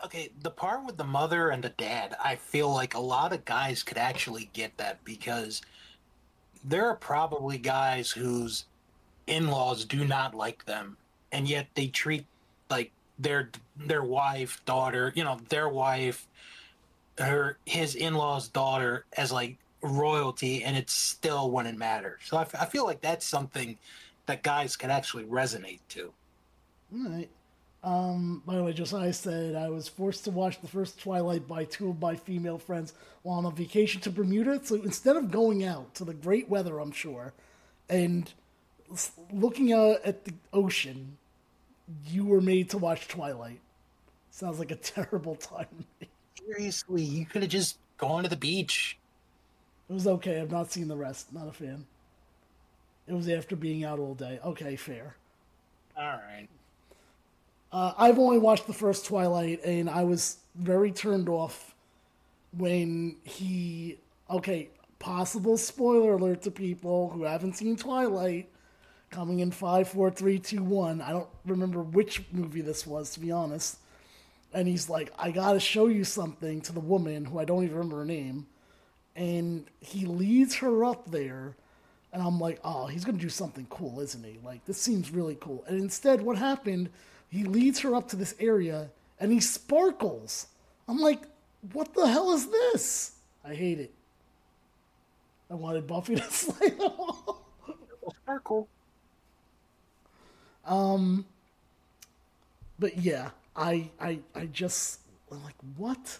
Okay, the part with the mother and the dad, I feel like a lot of guys could actually get that because there are probably guys whose in-laws do not like them, and yet they treat like their wife, daughter, their wife, his in-laws' daughter as like royalty, and it's still wouldn't matter. So I feel like that's something that guys can actually resonate to. All right. By the way, Josiah said I was forced to watch the first Twilight by two of my female friends while on a vacation to Bermuda. So instead of going out to the great weather, I'm sure, and looking out at the ocean, you were made to watch Twilight. Sounds like a terrible time. It Seriously, you could have just gone to the beach. was okay. I've not seen the rest. Not a fan. It was after being out all day. Okay, fair. All right. I've only watched the first Twilight, and I was very turned off when he. Okay, possible spoiler alert to people who haven't seen Twilight. Coming in 5, 4, 3, 2, 1. I don't remember which movie this was, to be honest. And he's like, I gotta show you something to the woman who I don't even remember her name. And he leads her up there. And I'm like, oh, he's gonna do something cool, isn't he? Like, this seems really cool. And instead, what happened, he leads her up to this area and he sparkles. I'm like, what the hell is this? I hate it. I wanted Buffy to slay them all. Sparkle. But yeah, I just I'm like, what?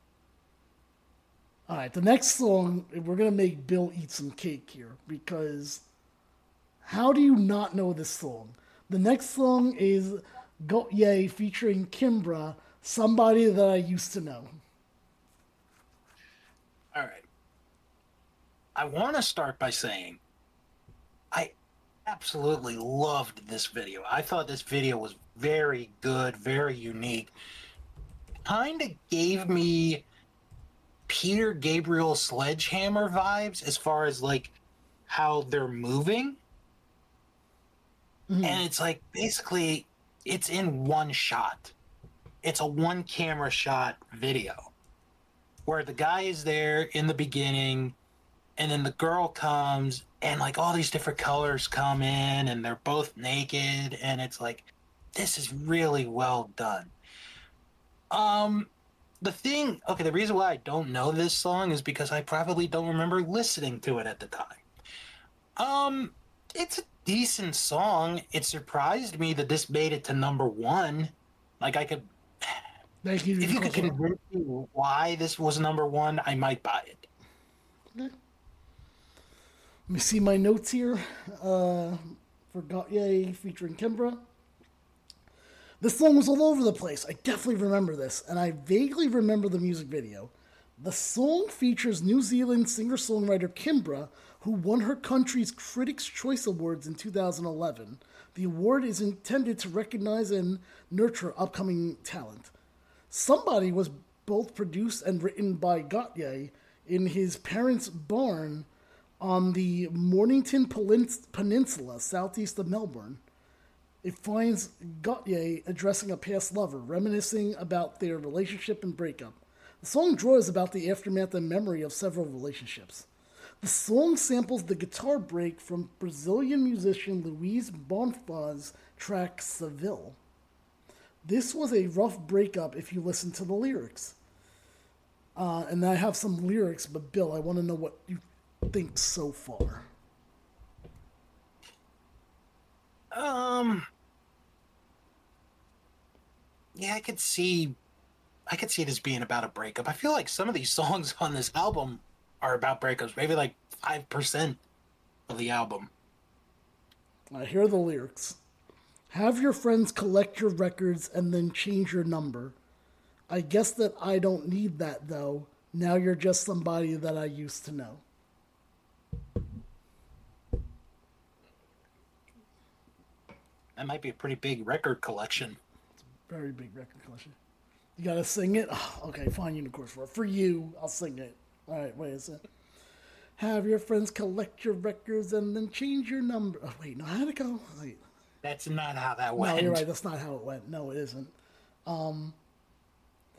All right, the next song we're gonna make Bill eat some cake here because how do you not know this song? The next song is Gautier featuring Kimbra, somebody that I used to know. All right. I want to start by saying I absolutely loved this video. I thought this video was very good, very unique. Kind of gave me Peter Gabriel Sledgehammer vibes as far as like how they're moving. And it's like basically it's in one shot. It's a one camera shot video where the guy is there in the beginning and then the girl comes and like all these different colors come in and they're both naked and it's like this is really well done. The reason why I don't know this song is because I probably don't remember listening to it at the time. It's a decent song. It surprised me that this made it to number one. Like I could, Thank you. if you could convince me why this was number one, I might buy it. Let me see my notes here for Gautier featuring Kimbra. This song was all over the place. I definitely remember this, and I vaguely remember the music video. The song features New Zealand singer-songwriter Kimbra, who won her country's Critics' Choice Awards in 2011. The award is intended to recognize and nurture upcoming talent. Somebody was both produced and written by Gautier in his parents' barn on the Mornington Peninsula, southeast of Melbourne. It finds Gautier addressing a past lover, reminiscing about their relationship and breakup. The song draws about the aftermath and memory of several relationships. The song samples the guitar break from Brazilian musician Luiz Bonfa's track Seville. This was a rough breakup if you listen to the lyrics. And I have some lyrics, but Bill, I want to know what you think so far. Yeah, I could see this being about a breakup. I feel like some of these songs on this album are about breakups, maybe like 5% of the album. Here are the lyrics. Have your friends collect your records and then change your number. I guess that I don't need that though. Now you're just somebody that I used to know. That might be a pretty big record collection. Very big record collection. You gotta sing it? Oh, okay, fine, Unicorns for you, I'll sing it. Alright, wait a second. Have your friends collect your records and then change your number. Oh, wait, no, how'd it go? Wait. That's not how that went. No, you're right, that's not how it went. No, it isn't.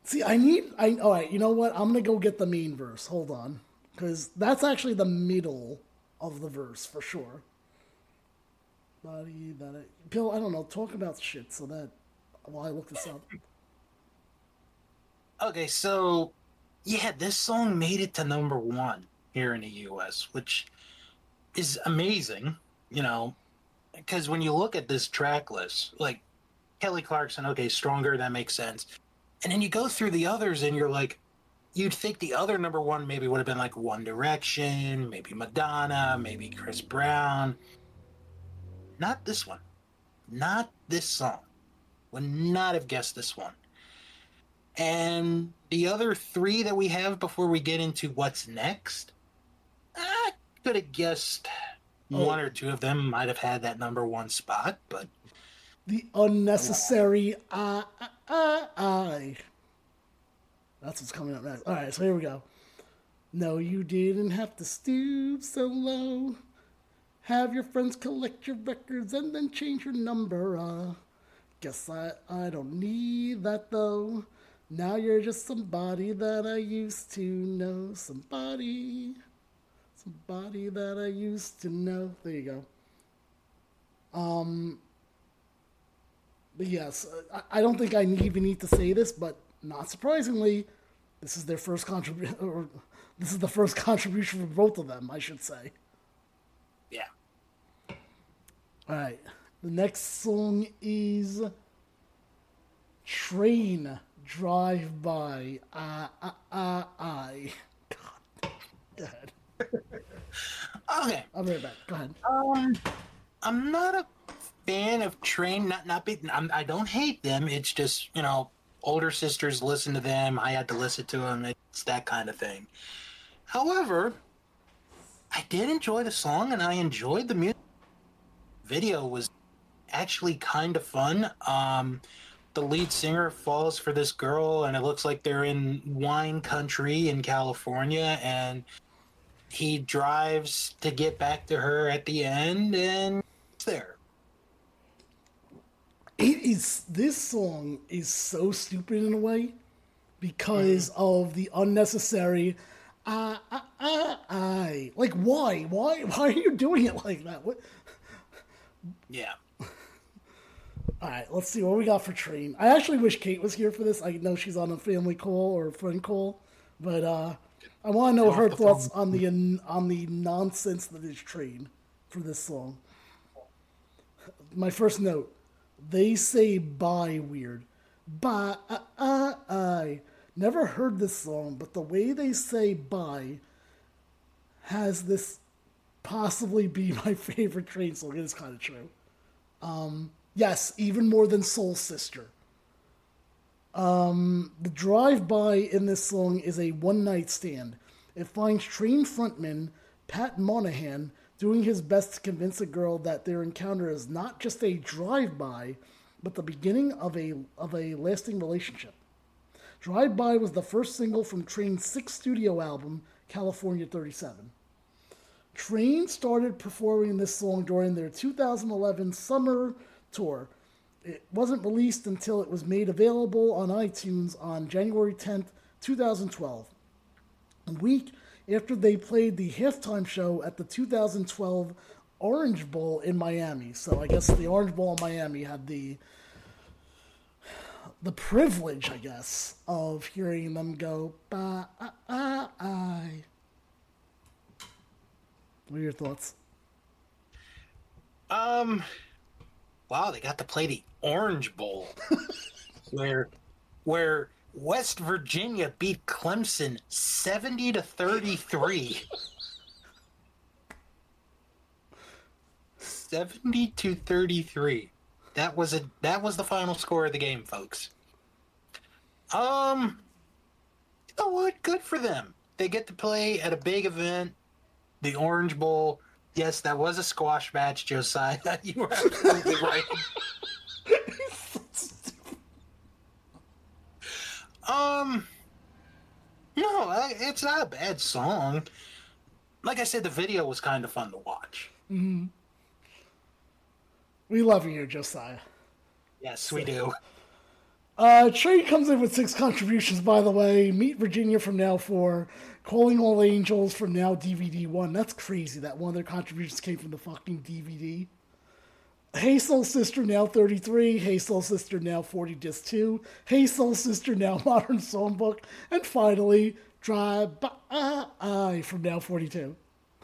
See, all right, you know what? I'm going to go get the main verse. Hold on. Because that's actually the middle of the verse, for sure. Bill, I don't know, talk about shit so that while I look this up. Okay, so yeah, this song made it to number one here in the US, which is amazing, because when you look at this track list, like Kelly Clarkson, okay, Stronger, that makes sense. And then you go through the others and you're like, you'd think the other number one maybe would have been like One Direction, maybe Madonna, maybe Chris Brown. Not this one. Not this song. Would not have guessed this one. And the other three that we have before we get into what's next, I could have guessed one or two of them might have had that number one spot, but... The unnecessary I. That's what's coming up next. All right, so here we go. No, you didn't have to stoop so low. Have your friends collect your records and then change your number. Guess I don't need that though. Now you're just somebody that I used to know. Somebody that I used to know. There you go. But yes, I don't think I even need to say this, but not surprisingly, this is their first contribution, or this is the first contribution for both of them, I should say. Yeah. All right. The next song is Train Drive By. God. Go ahead. Okay. I'll be right back. Go ahead. I'm not a fan of Train. Not big. I don't hate them. It's just, older sisters listen to them. I had to listen to them. It's that kind of thing. However, I did enjoy the song and I enjoyed the music. Video was actually kind of fun. The lead singer falls for this girl and it looks like they're in wine country in California, and he drives to get back to her at the end, and it's there. This song is so stupid in a way because of the unnecessary I. Like, why are you doing it like that? What? Yeah. All right, let's see what we got for Train. I actually wish Kate was here for this. I know she's on a family call or a friend call, but I want to know her thoughts on the nonsense that is Train for this song. My first note: they say "bye" weird. Bye. I never heard this song, but the way they say "bye" has this possibly be my favorite Train song. It is kind of true. Yes, even more than Soul Sister. The drive-by in this song is a one-night stand. It finds Train frontman Pat Monahan doing his best to convince a girl that their encounter is not just a drive-by, but the beginning of a lasting relationship. Drive-by was the first single from Train's sixth studio album, California 37. Train started performing this song during their 2011 summer tour. It wasn't released until it was made available on iTunes on January 10th, 2012. A week after they played the halftime show at the 2012 Orange Bowl in Miami. So I guess the Orange Bowl in Miami had the privilege, I guess, of hearing them go, "Bye." What are your thoughts? Wow, they got to play the Orange Bowl, where West Virginia beat Clemson 70-33. 70-33. That was the final score of the game, folks. You know what? Good for them. They get to play at a big event, the Orange Bowl. Yes, that was a squash match, Josiah. You were absolutely right. No, it's not a bad song. Like I said, the video was kind of fun to watch. Mm-hmm. We love you, Josiah. Yes, we do. Trey comes in with 6 contributions, by the way. Meet Virginia from now 4. Calling All Angels from now DVD 1. That's crazy that one of their contributions came from the fucking DVD. Hey Soul Sister now 33. Hey Soul Sister now 40 disc 2. Hey Soul Sister now Modern Songbook. And finally, Drive By from now 42.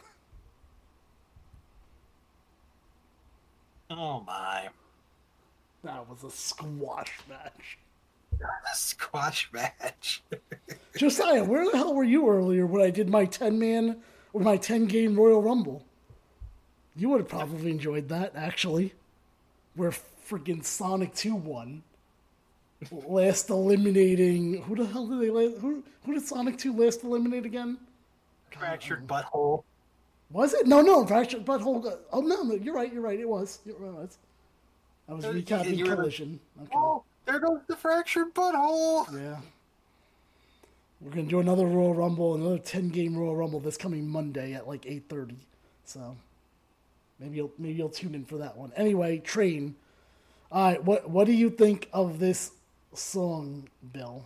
Oh my. That was a squash match. A squash match. Josiah, where the hell were you earlier when I did my 10-man or my 10-game Royal Rumble? You would have probably enjoyed that, actually. Where friggin' Sonic 2 won. Last eliminating... Who the hell did they... Who did Sonic 2 last eliminate again? Fractured Butthole. Was it? No, Fractured Butthole... Oh, no, you're right, it was. I was recapping Collision. Okay. Oh, there goes the Fractured Butthole! Yeah. We're going to do another Royal Rumble, another 10-game Royal Rumble this coming Monday at like 8:30. So... Maybe you'll tune in for that one. Anyway, Train. All right, what do you think of this song, Bill?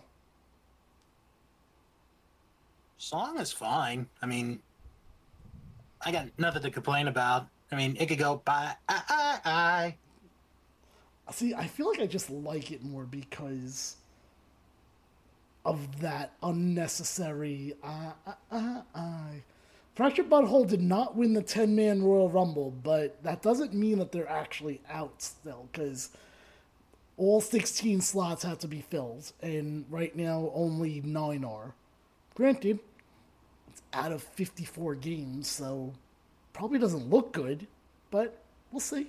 Song is fine. I mean, I got nothing to complain about. I mean, it could go by. See, I feel like I just like it more because of that unnecessary Fractured Butthole did not win the 10-man Royal Rumble, but that doesn't mean that they're actually out still, because all 16 slots have to be filled, and right now only 9 are. Granted, it's out of 54 games, so probably doesn't look good, but we'll see.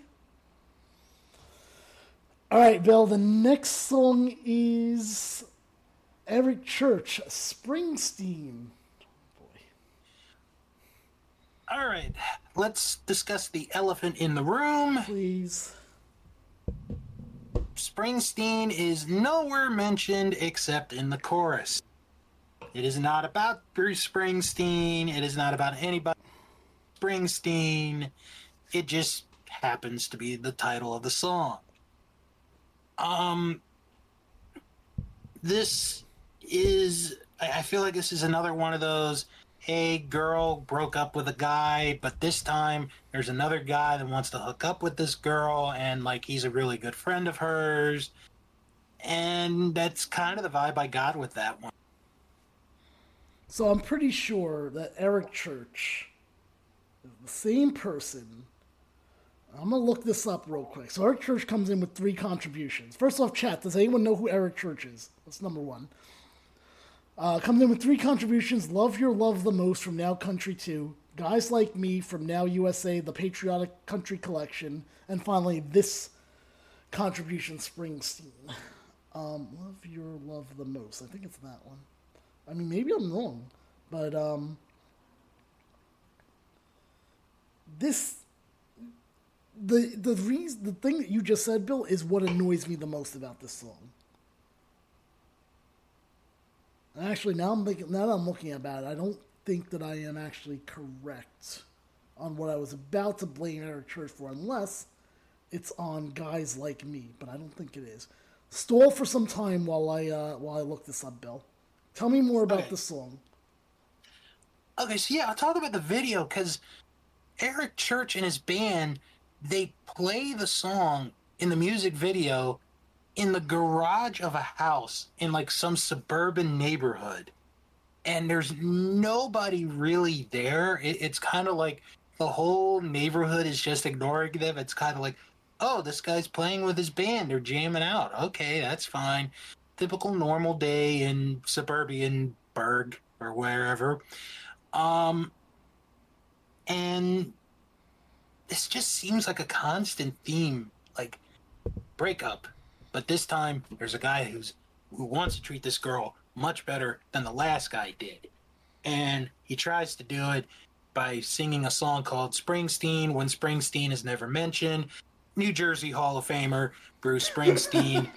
Alright, Bill, the next song is Eric Church, Springsteen. All right, let's discuss the elephant in the room. Please. Springsteen is nowhere mentioned except in the chorus. It is not about Bruce Springsteen. It is not about anybody. Springsteen. It just happens to be the title of the song. This is, I feel like this is another one of those, hey, girl broke up with a guy, but this time there's another guy that wants to hook up with this girl, and like he's a really good friend of hers. And that's kind of the vibe I got with that one. So I'm pretty sure that Eric Church is the same person. I'm going to look this up real quick. So Eric Church comes in with 3 contributions. First off, chat, does anyone know who Eric Church is? That's number 1. Comes in with 3 contributions. Love Your Love the Most from Now Country 2. Guys Like Me from Now USA, the Patriotic Country Collection. And finally, this contribution, Springsteen. Love Your Love the Most. I think it's that one. I mean, maybe I'm wrong. But, this... The thing that you just said, Bill, is what annoys me the most about this song. Actually, now that I'm looking about it, I don't think that I am actually correct on what I was about to blame Eric Church for, unless it's on Guys Like Me, but I don't think it is. Stall for some time while I look this up, Bill. Tell me more about the song. Okay, so yeah, I'll talk about the video, because Eric Church and his band, they play the song in the music video in the garage of a house in like some suburban neighborhood. And there's nobody really there. It's kind of like the whole neighborhood is just ignoring them. It's kind of like, oh, this guy's playing with his band. They're jamming out. Okay, that's fine. Typical normal day in suburban Berg or wherever. And this just seems like a constant theme, like breakup. But this time, there's a guy who wants to treat this girl much better than the last guy did. And he tries to do it by singing a song called Springsteen, when Springsteen is never mentioned. New Jersey Hall of Famer, Bruce Springsteen.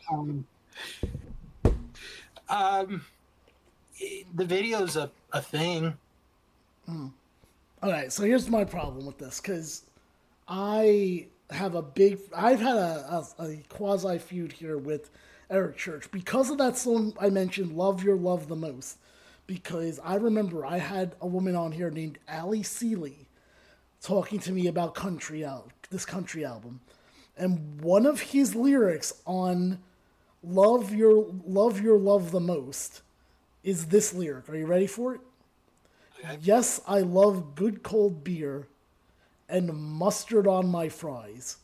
The video's a thing. Alright, so here's my problem with this, because I've had a quasi feud here with Eric Church because of that song I mentioned, "Love Your Love the Most." Because I remember I had a woman on here named Allie Seeley talking to me about this country album, and one of his lyrics on Love Your Love the Most is this lyric. Are you ready for it? Okay. Yes, I love good cold beer and mustard on my fries.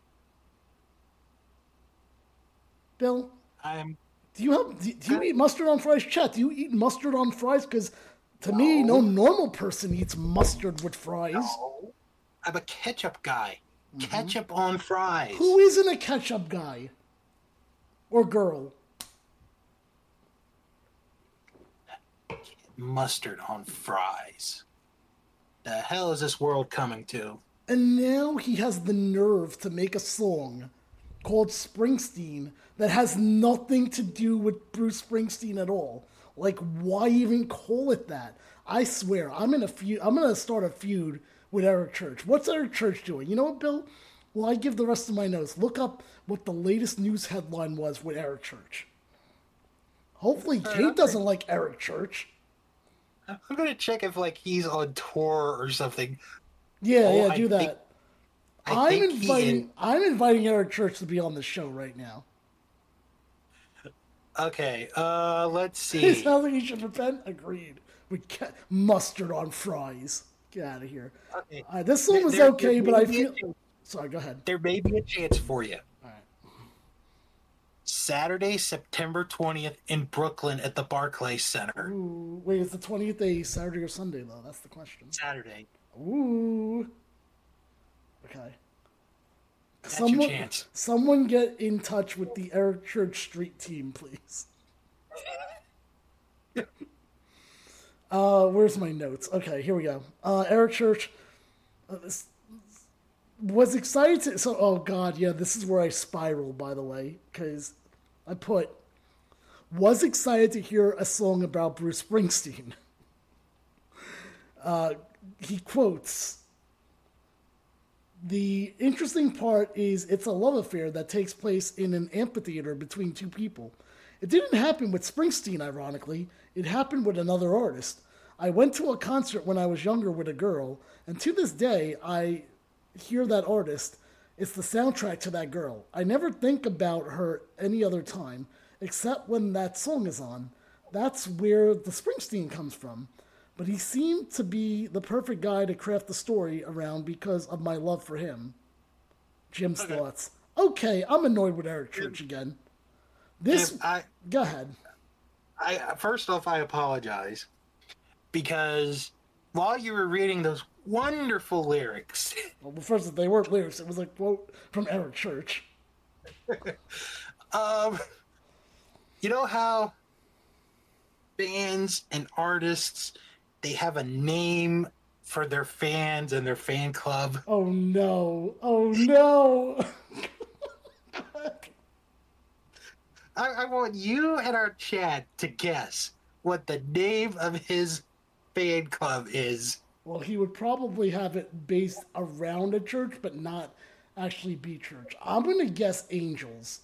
Bill, I'm do you eat mustard on fries? Chet, do you eat mustard on fries? Because to me, no No. normal person eats mustard with fries. no. I'm a ketchup guy. Ketchup on fries. Who isn't a ketchup guy? Or girl? Mustard on fries. The hell is this world coming to? And now he has the nerve to make a song called Springsteen that has nothing to do with Bruce Springsteen at all. Like, why even call it that? I swear, I'm gonna start a feud with Eric Church. What's Eric Church doing? You know what, Bill? Well, I give the rest of my notes. Look up what the latest news headline was with Eric Church. Hopefully, Kate doesn't like Eric Church. I'm gonna check if he's on tour or something. Yeah, Oh, do that. I think I'm inviting Eric Church to be on the show right now. Okay, let's It see. sounds like he should repent. Agreed. With mustard on fries. Get out of here. Okay. This song was There- okay, there but I may be a feel. chance- Sorry, go ahead. There may be a chance for you. All right. Saturday, September 20th in Brooklyn at the Barclays Center. Ooh, wait, is the 20th a Saturday or Sunday, though? That's the question. Saturday. Ooh. Okay. That's your chance. Someone get in touch with the Eric Church Street team, please. Where's my notes? Okay, here we go. Eric Church was excited to. So, oh god, yeah, this is where I spiral. By the way, because I was excited to hear a song about Bruce Springsteen. He quotes. The interesting part is it's a love affair that takes place in an amphitheater between two people. It didn't happen with Springsteen, ironically. It happened with another artist. I went to a concert when I was younger with a girl, and to this day, I hear that artist. It's the soundtrack to that girl. I never think about her any other time, except when that song is on. That's where the Springsteen comes from. But he seemed to be the perfect guy to craft the story around because of my love for him. Jim's thoughts. Okay, I'm annoyed with Eric Church again. Go ahead. First off, I apologize because while you were reading those wonderful lyrics, Well, first, they weren't lyrics. It was a quote from Eric Church. you know how bands and artists, they have a name for their fans and their fan club. Oh no! Oh no! I want you and our chat to guess what the name of his fan club is. Well, he would probably have it based around a church, but not actually be church. I'm gonna guess Angels.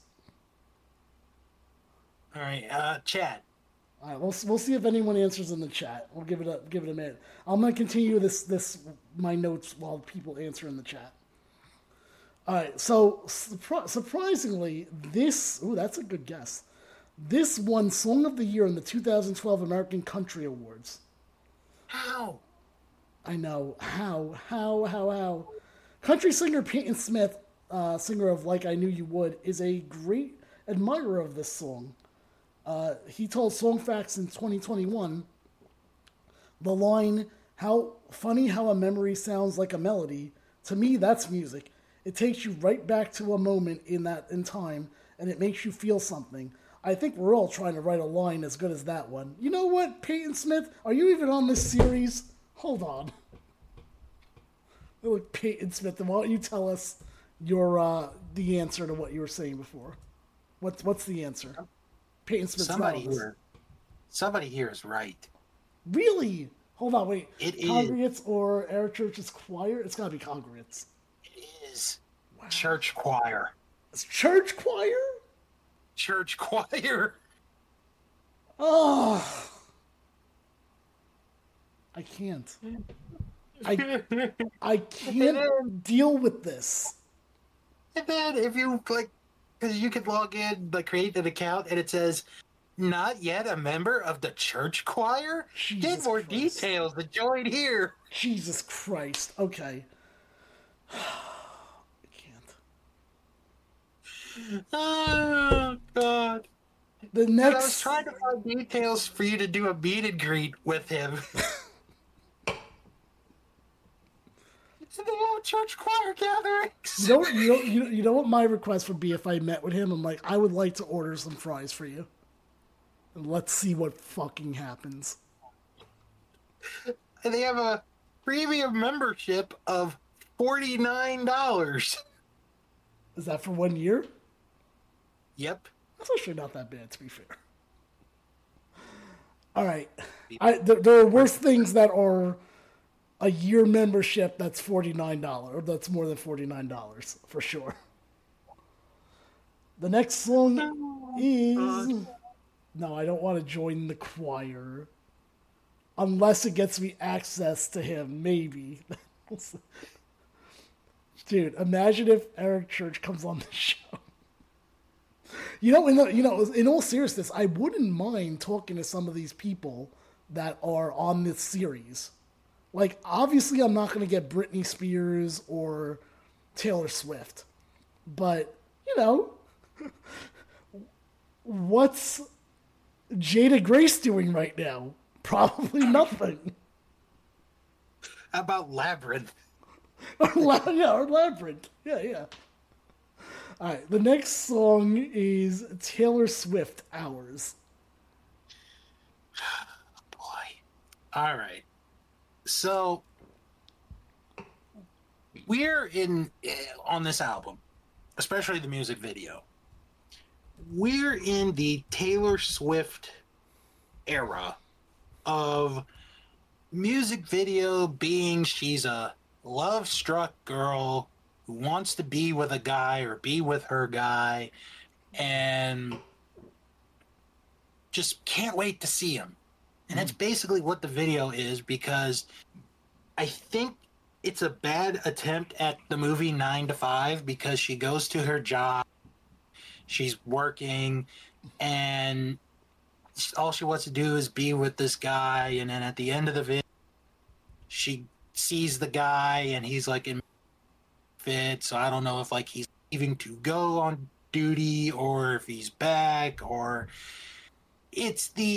All right, chat. All right, we'll see if anyone answers in the chat. We'll give it a minute. I'm gonna continue this my notes while people answer in the chat. All right, so surprisingly, that's a good guess. This won Song of the Year in the 2012 American Country Awards. How? I know. How? Country singer Peyton Smith, singer of Like I Knew You Would, is a great admirer of this song. He told Songfacts in 2021 the line, "How funny how a memory sounds like a melody. To me, that's music. It takes you right back to a moment in time, and it makes you feel something. I think we're all trying to write a line as good as that one. You know what, Peyton Smith? Are you even on this series? Hold on. Look, Peyton Smith, why don't you tell us your the answer to what you were saying before? What's the answer? Peyton Smith's Somebody here is right. Really? Hold on, wait. It is. Congregates or Eric Church's choir? It's gotta be Congregates. It is church choir. It's church choir? church choir. Oh, I can't. I can't deal with this. And then if you like, because you could log in, like create an account, and it says, "Not yet a member of the church choir." Get Jesus more Christ. details to join here. Jesus Christ. Okay. I can't. Oh God. The Dude, I was next. trying to find details for you to do a meet and greet with him. They have church choir gatherings. You know what my request would be if I met with him? I'm like, I would like to order some fries for you. And let's see what fucking happens. And they have a premium membership of $49. Is that for 1 year? Yep. That's actually not that bad, to be fair. All right. There are worse things that are a year membership that's $49. Or that's more than $49, for sure. The next song is... No, I don't want to join the choir. Unless it gets me access to him, maybe. Dude, imagine if Eric Church comes on the show. In all seriousness, I wouldn't mind talking to some of these people that are on this series. Like, obviously, I'm not going to get Britney Spears or Taylor Swift. But, what's Jada Grace doing right now? Probably nothing. How about Labyrinth? Or Labyrinth. Yeah. All right, the next song is Taylor Swift, Hours. Boy. All right. So, we're on this album, especially the music video, we're in the Taylor Swift era of music video being she's a love-struck girl who wants to be with a guy or be with her guy and just can't wait to see him. And that's basically what the video is, because I think it's a bad attempt at the movie 9 to 5, because she goes to her job, she's working, and all she wants to do is be with this guy. And then at the end of the video, she sees the guy and he's like in fit. So I don't know if like he's leaving to go on duty or if he's back, or I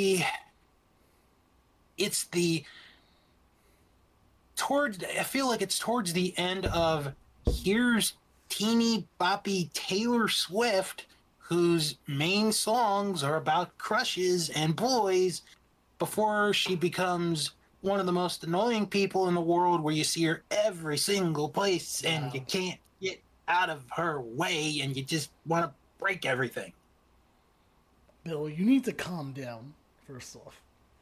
feel like it's towards the end of, here's teeny boppy Taylor Swift, whose main songs are about crushes and boys, before she becomes one of the most annoying people in the world, where you see her every single place and you can't get out of her way and you just want to break everything. Bill, you need to calm down, first off.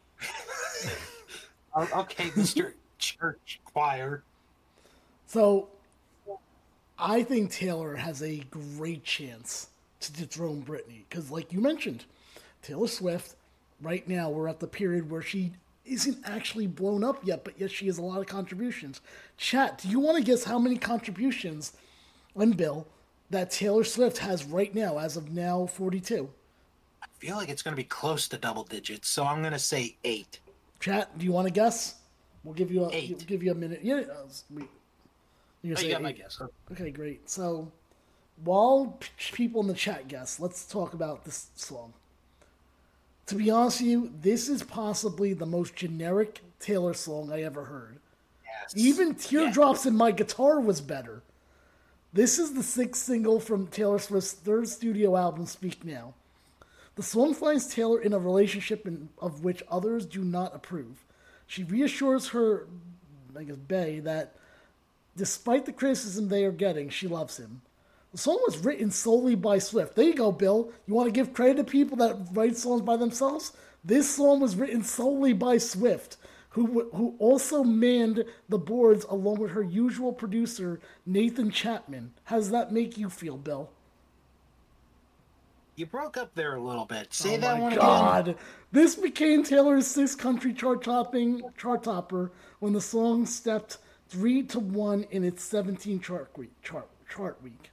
Okay, Mr. Church Choir. So, I think Taylor has a great chance to dethrone Britney. Because, like you mentioned, Taylor Swift, right now, we're at the period where she isn't actually blown up yet, but yet she has a lot of contributions. Chat, do you want to guess how many contributions, and Bill, that Taylor Swift has right now, as of now, 42? I feel like it's going to be close to double digits, so I'm going to say 8. Chat, do you want to guess? We'll give you 8. We'll give you a minute. Yeah, you got my guess. Okay, great. So, while people in the chat guess, let's talk about this song. To be honest with you, this is possibly the most generic Taylor song I ever heard. Yes. Even Teardrops in My Guitar was better. This is the 6th single from Taylor Swift's 3rd studio album, Speak Now. The song finds Taylor in a relationship of which others do not approve. She reassures her, Bae, that despite the criticism they are getting, she loves him. The song was written solely by Swift. There you go, Bill. You want to give credit to people that write songs by themselves? This song was written solely by Swift, who also manned the boards along with her usual producer, Nathan Chapman. How does that make you feel, Bill? You broke up there a little bit. Say Oh that my one again. God! This became Taylor's sixth country chart topper when the song stepped 3-1 in its 17 chart week.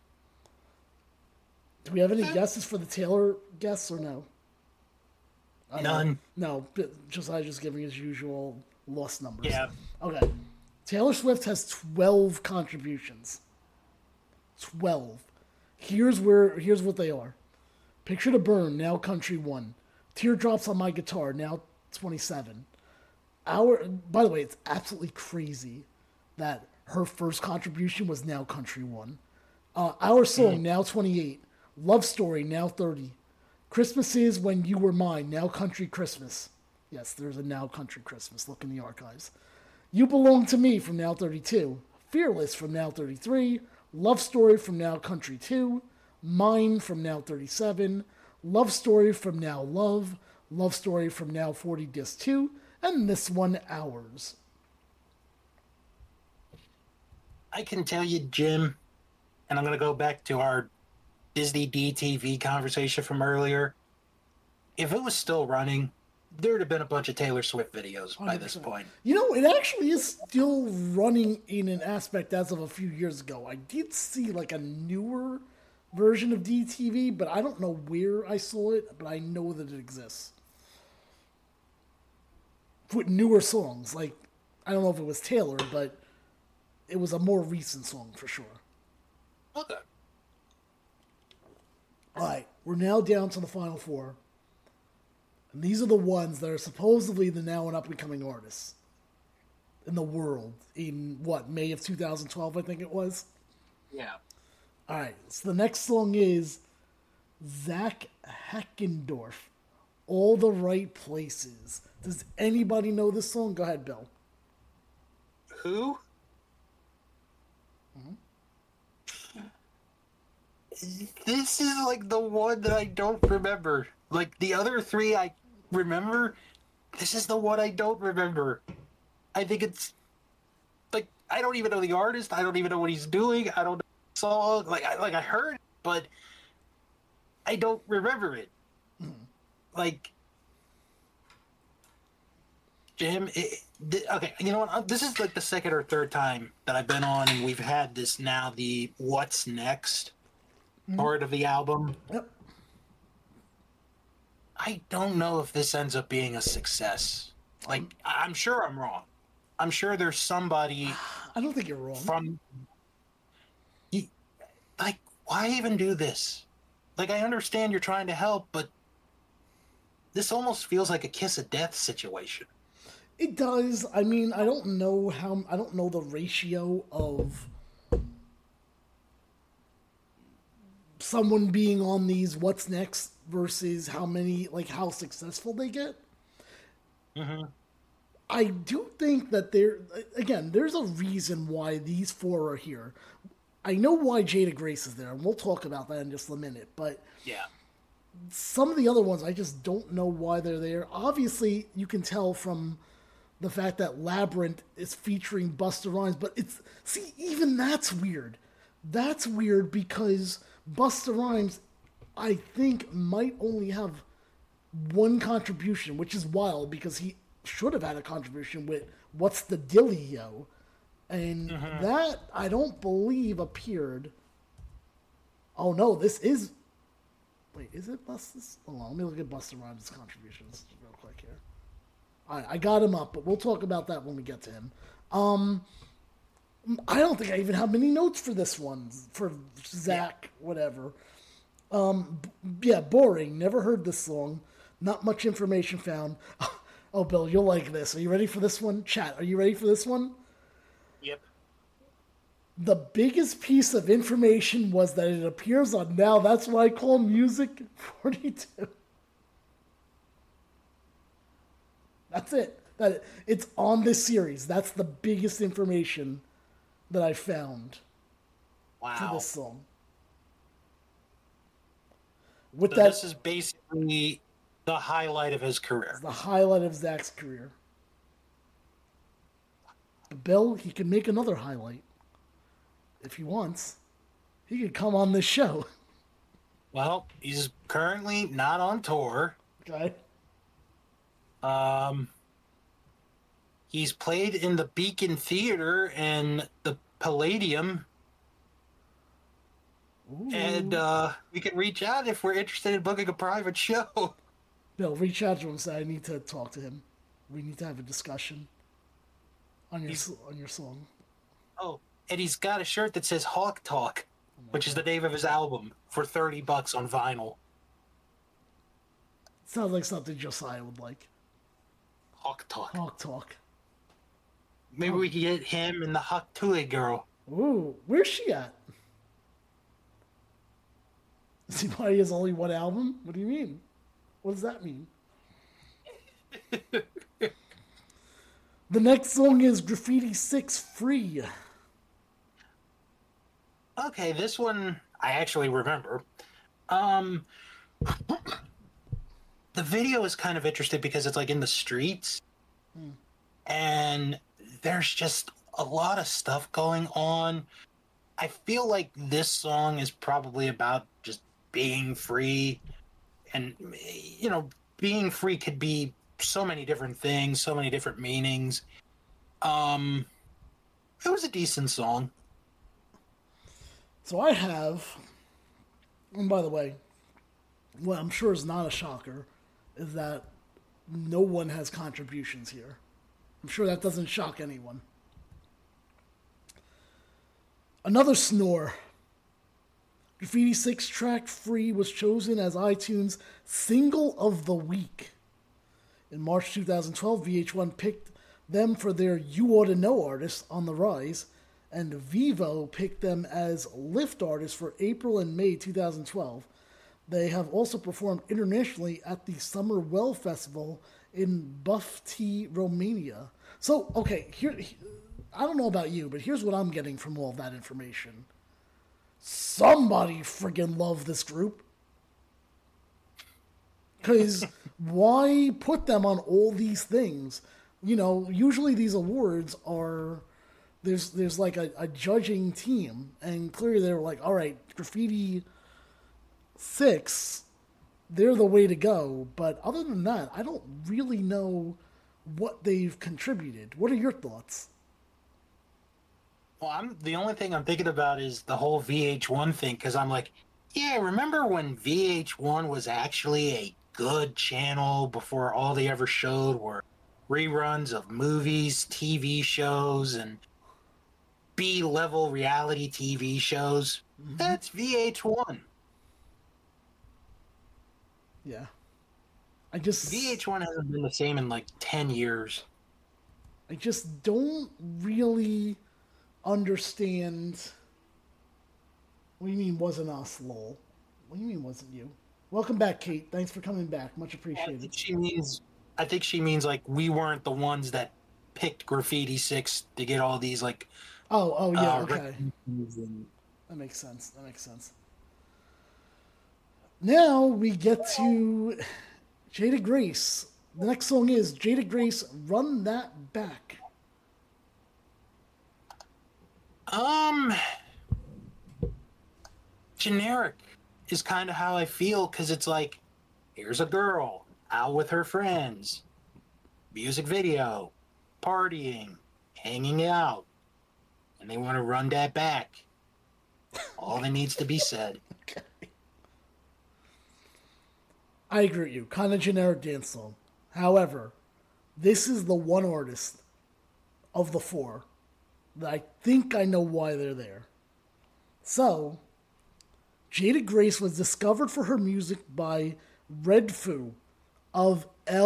Do we have any guesses for the Taylor guess or no? None. No, Josiah just giving his usual lost numbers. Yeah. Okay. Taylor Swift has 12 contributions. 12. Here's what they are. Picture to Burn, now country 1. Teardrops on My Guitar, now 27. By the way, it's absolutely crazy that her first contribution was now country 1. Our Song, now 28. Love Story, now 30. Christmas Is When You Were Mine, now Country Christmas. Yes, there's a Now Country Christmas. Look in the archives. You Belong to Me from now 32. Fearless from now 33. Love Story from now Country 2. Mine from now 37. Love Story from now Love. Love Story from now 40 disc 2. And this one, Ours. I can tell you, Jim, and I'm going to go back to our Disney DTV conversation from earlier. If it was still running, there'd have been a bunch of Taylor Swift videos by 100%. this point. You know, it actually is still running in an aspect as of a few years ago. I did see like a newer version of DTV, but I don't know where I saw it, but I know that it exists. With newer songs. Like, I don't know if it was Taylor, but it was a more recent song for sure. Okay. Alright, we're now down to the final 4. And these are the ones that are supposedly the now and up and coming artists in the world in May of 2012, I think it was. Yeah. Alright, so the next song is Zach Heckendorf, All the Right Places. Does anybody know this song? Go ahead, Bill. Who? This is like the one that I don't remember. Like the other 3 I remember. This is the one I don't remember. I think it's like I don't even know the artist. I don't even know what he's doing. I don't know the song. I heard it, but I don't remember it. Like Jim, okay, you know what? This is like the second or third time that I've been on, and we've had this now. The What's Next part of the album. Yep. I don't know if this ends up being a success. Like, I'm sure I'm wrong. I'm sure there's somebody I don't think you're wrong. Like, why even do this? Like, I understand you're trying to help, but this almost feels like a kiss of death situation. It does. I mean, I don't know the ratio of someone being on these What's Next versus how successful they get. Mm-hmm. I do think that there's a reason why these 4 are here. I know why Jada Grace is there, and we'll talk about that in just a minute, but yeah, some of the other ones, I just don't know why they're there. Obviously, you can tell from the fact that Labyrinth is featuring Busta Rhymes, but even that's weird. That's weird because Busta Rhymes, I think, might only have one contribution, which is wild because he should have had a contribution with What's the Dillio? And that, I don't believe, appeared. Oh no, this is... Wait, is it Busta's? Hold on, let me look at Busta Rhymes' contributions real quick here. Alright, I got him up, but we'll talk about that when we get to him. I don't think I even have many notes for this one, for Zach, whatever. Yeah, boring. Never heard this song. Not much information found. Oh, Bill, you'll like this. Are you ready for this one? Chat, are you ready for this one? Yep. The biggest piece of information was that it appears on Now That's What I Call Music 42. That's it. That it's on this series. That's the biggest information that I found for this song. So this is basically the highlight of his career. The highlight of Zach's career. Bill, he can make another highlight if he wants. He could come on this show. Well, he's currently not on tour. Okay. Um, he's played in the Beacon Theater and the Palladium. And Ooh. we can reach out if we're interested in booking a private show. Bill, reach out to him and say I need to talk to him. We need to have a discussion on your He's on your song. oh, and he's got a shirt that says Hawk Talk, Oh my which is the god. name of his album, for $30 on vinyl. Sounds like something Josiah would like. Hawk Talk. Hawk talk. Maybe Oh. we can get him and the Hawk Tui girl. Ooh, where's she at? Is he why he has only one album? What do you mean? What does that mean? The next song is Graffiti 6 Free. Okay, this one I actually remember. Um, the video is kind of interesting because it's like in the streets, Hmm. and there's just a lot of stuff going on. I feel like this song is probably about just being free, and being free could be so many different things, so many different meanings. Um, it was a decent song. So I have, and by the way, what I'm sure is not a shocker is that no one has contributions here. I'm sure that doesn't shock anyone. Another snore. Graffiti 6 track Free was chosen as iTunes Single of the Week. In March 2012, VH1 picked them for their You Oughta Know artist On the Rise, and Vivo picked them as Lift artists for April and May 2012. They have also performed internationally at the Summer Well Festival in Bufti, Romania. So, okay, I don't know about you, but here's what I'm getting from all that information. Somebody friggin' love this group. Because why put them on all these things? You know, usually these awards are there's like a judging team, and clearly they were like, all right, Graffiti 6, they're the way to go. But other than that, I don't really know what they've contributed. What are your thoughts? Well, the only thing I'm thinking about is the whole VH1 thing because I'm like, yeah, remember when VH1 was actually a good channel before all they ever showed were reruns of movies, TV shows, and B-level reality TV shows? Hmm. That's VH1. Yeah, I just VH1 hasn't been the same in like 10 years. I just don't really understand. What do you mean wasn't us, lol? What do you mean wasn't you? Welcome back, Kate. Thanks for coming back. Much I appreciated. think she means I think she means like we weren't the ones that picked Graffiti 6 to get all these like Oh, yeah, okay. recognitions and That makes sense. That makes sense. Now we get to Jada Grace. The next song is Jada Grace, Run That Back. um generic is kind of how I feel because it's like here's a girl out with her friends, music video, partying, hanging out, and they want to run that back. All that needs to be said. I agree with you. Kind of generic dance song. However, this is the one artist of the four that I think I know why they're there. So, Jada Grace was discovered for her music by Redfoo of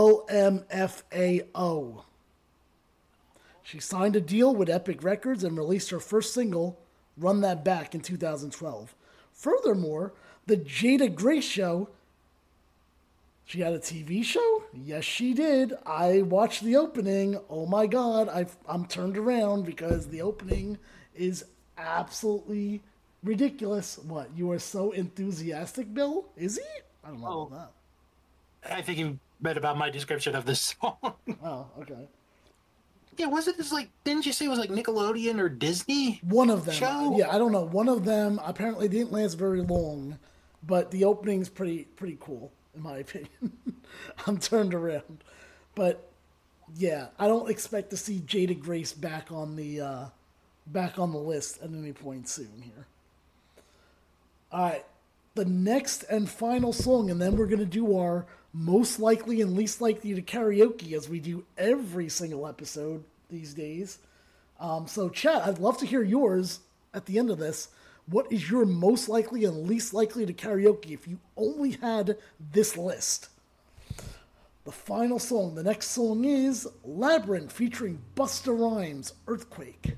LMFAO. She signed a deal with Epic Records and released her first single, Run That Back, in 2012. Furthermore, the Jada Grace Show. She had a TV show? Yes, she did. I watched the opening. Oh my god, I'm turned around because the opening is absolutely ridiculous. What? You are so enthusiastic, Bill? Is he? I don't know Oh, about I think you read about my description of this song. that. Oh, okay. Yeah, was it just like, didn't you say it was like Nickelodeon or Disney One of them. show? Yeah, I don't know. One of them apparently didn't last very long, but the opening's pretty cool in my opinion. I'm turned around, but yeah, I don't expect to see Jada Grace back on the list at any point soon here. All right, the next and final song, and then we're gonna do our most likely and least likely to karaoke as we do every single episode these days. So, Chad, I'd love to hear yours at the end of this. What is your most likely and least likely to karaoke if you only had this list? The final song, the next song is Labyrinth featuring Busta Rhymes, Earthquake.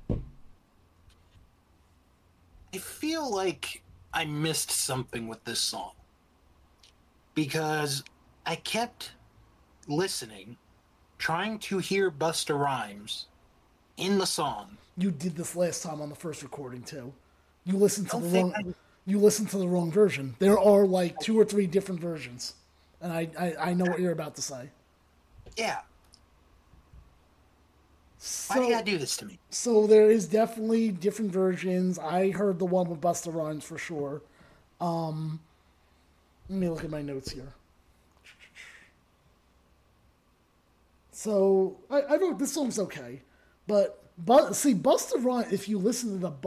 I feel like I missed something with this song because I kept listening, trying to hear Busta Rhymes in the song. You did this last time on the first recording too. You listened to you listened to the wrong version. There are like 2 or 3 different versions, and I know what you're about to say. Yeah. So, Why do you gotta do this to me? So there is definitely different versions. I heard the one with Busta Rhymes for sure. Let me look at my notes here. So I wrote this song's okay, but see Busta Rhymes. If you listen to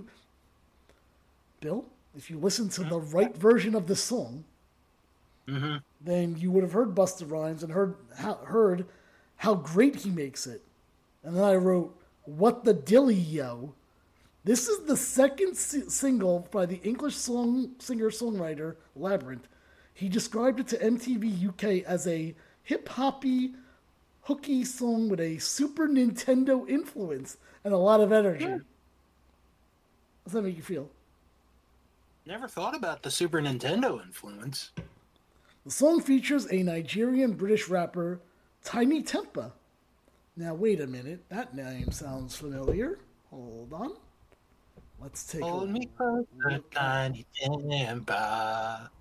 if you listen to the right version of the song, then you would have heard Busta Rhymes and heard how great he makes it. And then I wrote, "What the dilly yo." This is the second single by the English singer-songwriter Labyrinth. He described it to MTV UK as a hip-hoppy, hooky song with a Super Nintendo influence and a lot of energy. How does that make you feel? Never thought about the Super Nintendo influence. The song features a Nigerian-British rapper, Tiny Tempa. Now, wait a minute. That name sounds familiar. Hold on. Let's take Hold me close, Tiny Tempa.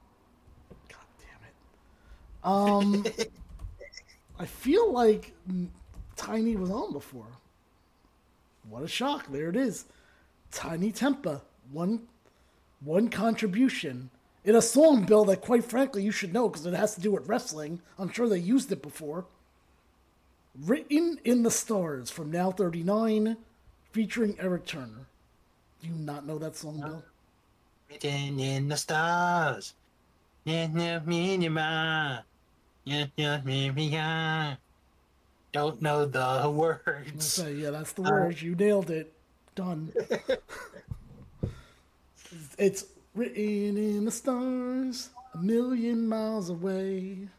God damn it. I feel like Tiny was on before. What a shock. There it is. Tiny Tempa. One contribution. In a song, Bill, that quite frankly you should know because it has to do with wrestling. I'm sure they used it before. Written in the Stars from Now 39, featuring Eric Turner. Do you not know that song, Bill? Written in the stars. Don't know the words. Say, yeah, that's the words. You nailed it. Done. It's written in the stars, a million miles away.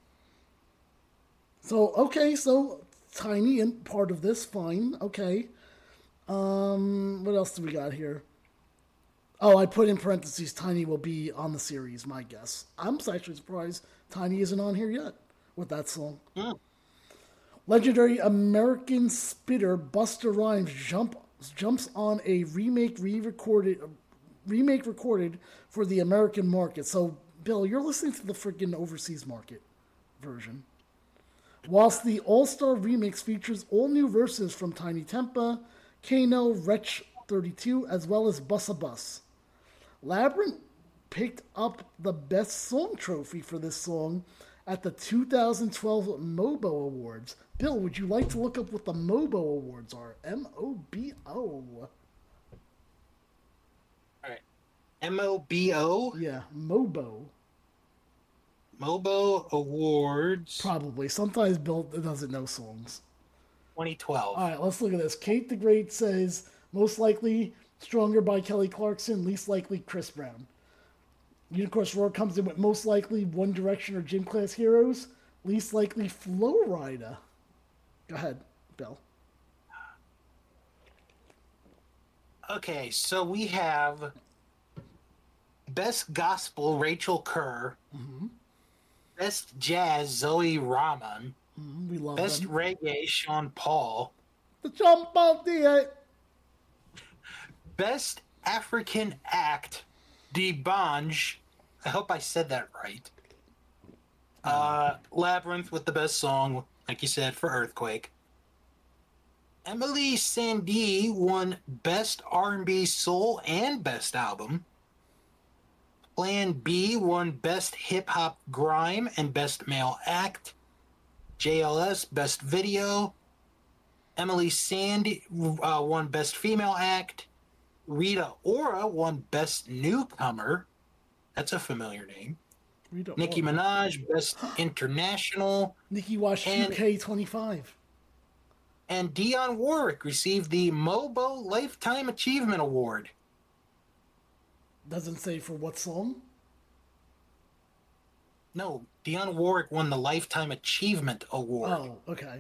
So, okay, so Tiny and part of this, fine, okay. What else do we got here? Oh, I put in parentheses, Tiny will be on the series, my guess. I'm actually surprised Tiny isn't on here yet with that song. Legendary American spitter Busta Rhymes jumps on a remake recorded for the American market. So, Bill, you're listening to the freaking overseas market version. Whilst the All-Star remix features all new verses from Tiny Tempa, Kano, Wretch 32, as well as Bussa Bus. Labyrinth picked up the Best Song trophy for this song at the 2012 MOBO Awards. Bill, would you like to look up what the MOBO Awards are? M-O-B-O. Alright. M-O-B-O? Yeah, MOBO. MOBO Awards. Probably. Sometimes Bill doesn't know songs. 2012. All right, let's look at this. Kate the Great says, most likely Stronger by Kelly Clarkson, least likely Chris Brown. Unicorn Roar comes in with most likely One Direction or Gym Class Heroes, least likely Flow Rida. Go ahead, Bill. Okay, so we have Best Gospel Rachel Kerr. Best Jazz Zoe Rahman. We love Best them. Reggae Sean Paul. The jump of the Best African Act D'banj. I hope I said that right. Labyrinth with the best song, like you said, for Earthquake. Emily Sandé won Best R&B Soul and Best Album. Plan B won Best Hip Hop Grime and Best Male Act. JLS Best Video. Emily Sandy won Best Female Act. Rita Ora won Best Newcomer. That's a familiar name. Nicki Minaj Best International. Nicki Wash UK 25. And Dionne Warwick received the Mobo Lifetime Achievement Award. Doesn't say for what song? No, Dionne Warwick won the Lifetime Achievement Award. Oh, okay.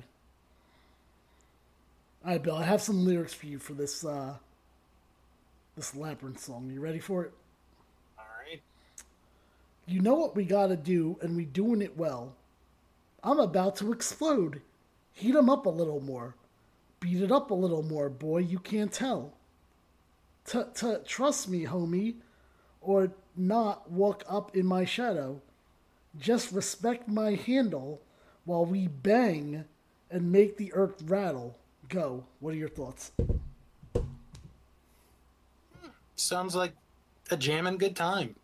All right, Bill, I have some lyrics for you for this this Labyrinth song. You ready for it? All right. You know what we gotta do, and we doing it well. I'm about to explode. Heat 'em up a little more. Beat it up a little more, boy, you can't tell. Trust me, homie, or not walk up in my shadow. Just respect my handle while we bang and make the earth rattle. Go. What are your thoughts? Sounds like a jammin' good time.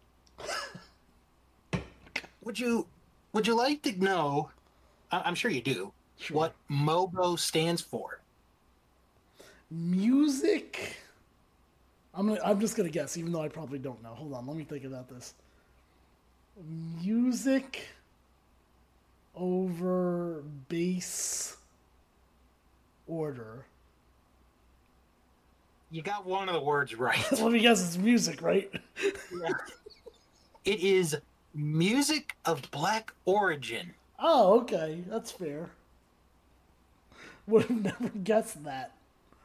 Would you like to know, I'm sure you do, Sure. what MOBO stands for? Music. I'm just gonna guess, even though I probably don't know. Hold on, let me think about this. Music over base order. You got one of the words right. Let me guess, it's music, right? Yeah. It is music of black origin. Oh, okay, that's fair. Would have never guessed that.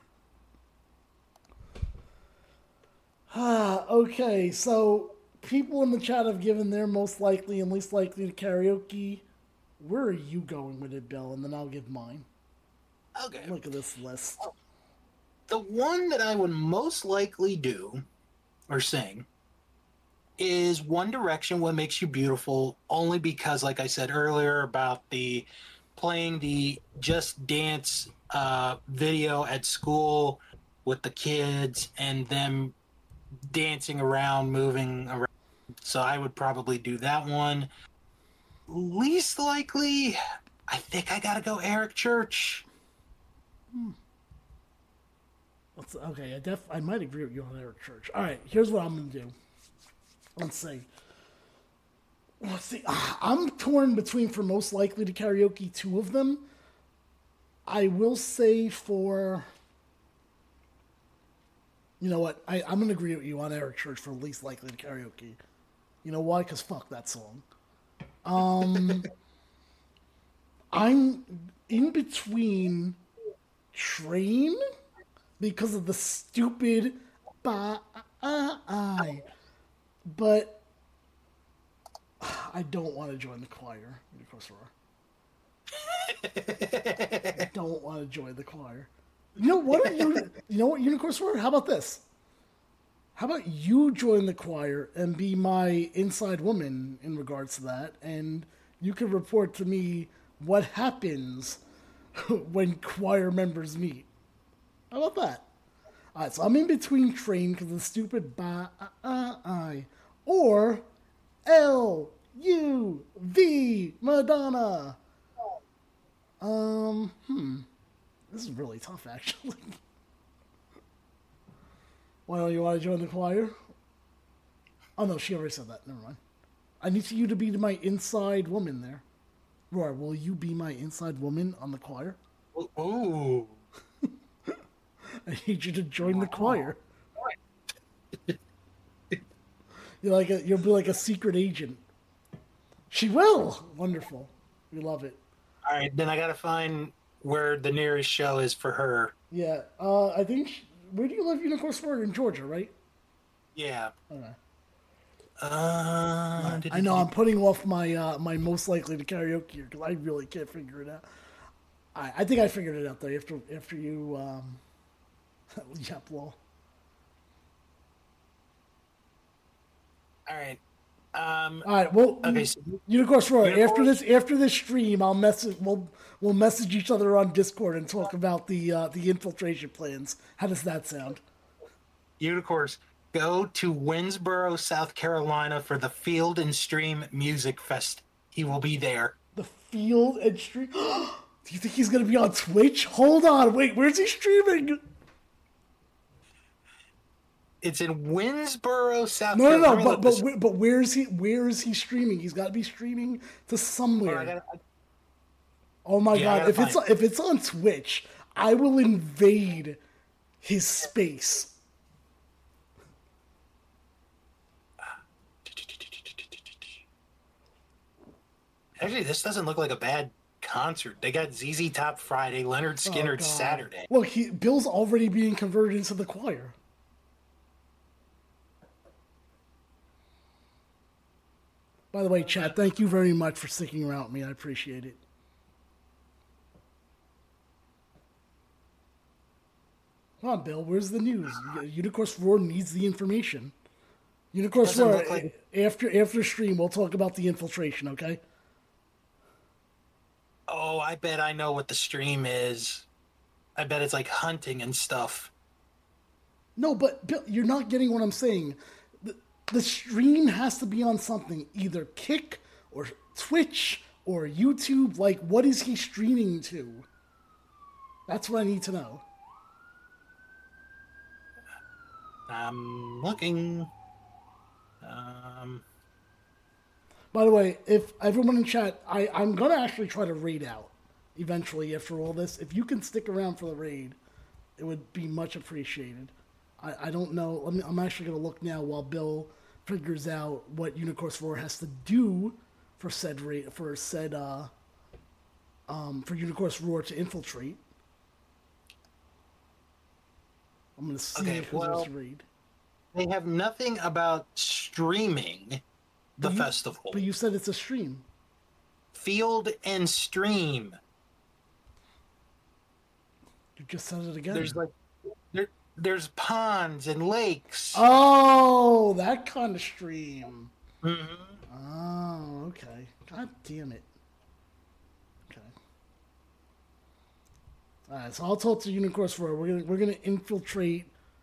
Okay, so people in the chat have given their most likely and least likely to karaoke. Where are you going with it, Bill? And then I'll give mine. Okay. Look at this list. The one that I would most likely do or sing is One Direction, What Makes You Beautiful, only because, like I said earlier, about the playing the Just Dance video at school with the kids and them dancing around, moving around. So I would probably do that one. Least likely, I think I gotta go Eric Church. Okay, I might agree with you on Eric Church. All right, here's what I'm going to do. Let's see. I'm torn between, for most likely to karaoke, two of them. I will say for... You know what? I'm going to agree with you on Eric Church for least likely to karaoke. You know why? Because fuck that song. I'm in between Train because of the stupid but I don't want to join the choir. I don't want to join the choir. You know what Unicorns were? How about this? How about you join the choir and be my inside woman in regards to that, and you can report to me what happens when choir members meet. How about that? All right, so I'm in between Train because of the stupid I or L-U-V Madonna. This is really tough, actually. Why don't you want to join the choir? Oh, no, she already said that. Never mind. I need you to be my inside woman there. Roar, will you be my inside woman on the choir? Ooh. I need you to join the choir. You'll be like a secret agent. She will! Wonderful. We love it. All right, then I gotta find where the nearest show is for her. Yeah, I think... where do you live, Unicorn Sport? In Georgia, right? Yeah. Okay. I know I'm putting off my my most likely to karaoke here because I really can't figure it out. I think I figured it out though after you yep, lol. All right. All right. Well, okay. So Unicorn Sport. After this stream, we'll message each other on Discord and talk about the infiltration plans. How does that sound? Unicorns, go to Winsboro, South Carolina for the Field and Stream Music Fest. He will be there. The Field and Stream. Do you think he's gonna be on Twitch? Hold on, wait, where's he streaming? It's in Winsboro, South Carolina. No, but where is he? Where is he streaming? He's got to be streaming to somewhere. Oh my god! If it's on Twitch, I will invade his space. Actually, this doesn't look like a bad concert. They got ZZ Top Friday, Leonard Skinner Saturday. Look, Bill's already being converted into the choir. By the way, chat, thank you very much for sticking around with me. I appreciate it. Come on, Bill, where's the news? Unicorse Roar needs the information. Unicorse Roar, after stream, we'll talk about the infiltration, okay? Oh, I bet I know what the stream is. I bet it's like hunting and stuff. No, but Bill, you're not getting what I'm saying. The stream has to be on something, either Kick or Twitch or YouTube. Like, what is he streaming to? That's what I need to know. I'm looking. By the way, if everyone in chat, I'm going to actually try to raid out eventually after all this. If you can stick around for the raid, it would be much appreciated. I don't know. I'm actually going to look now while Bill figures out what Unicorse 4 has to do for said raid, for Unicorse Roar to infiltrate. I'm going to see who's to raid. They have nothing about streaming the festival. But you said it's a stream. Field and Stream. You just said it again. There's ponds and lakes. Oh, that kind of stream. Mm-hmm. Oh, okay. God damn it. Okay. All right, so I'll talk to Unicorse Roar. We're gonna infiltrate.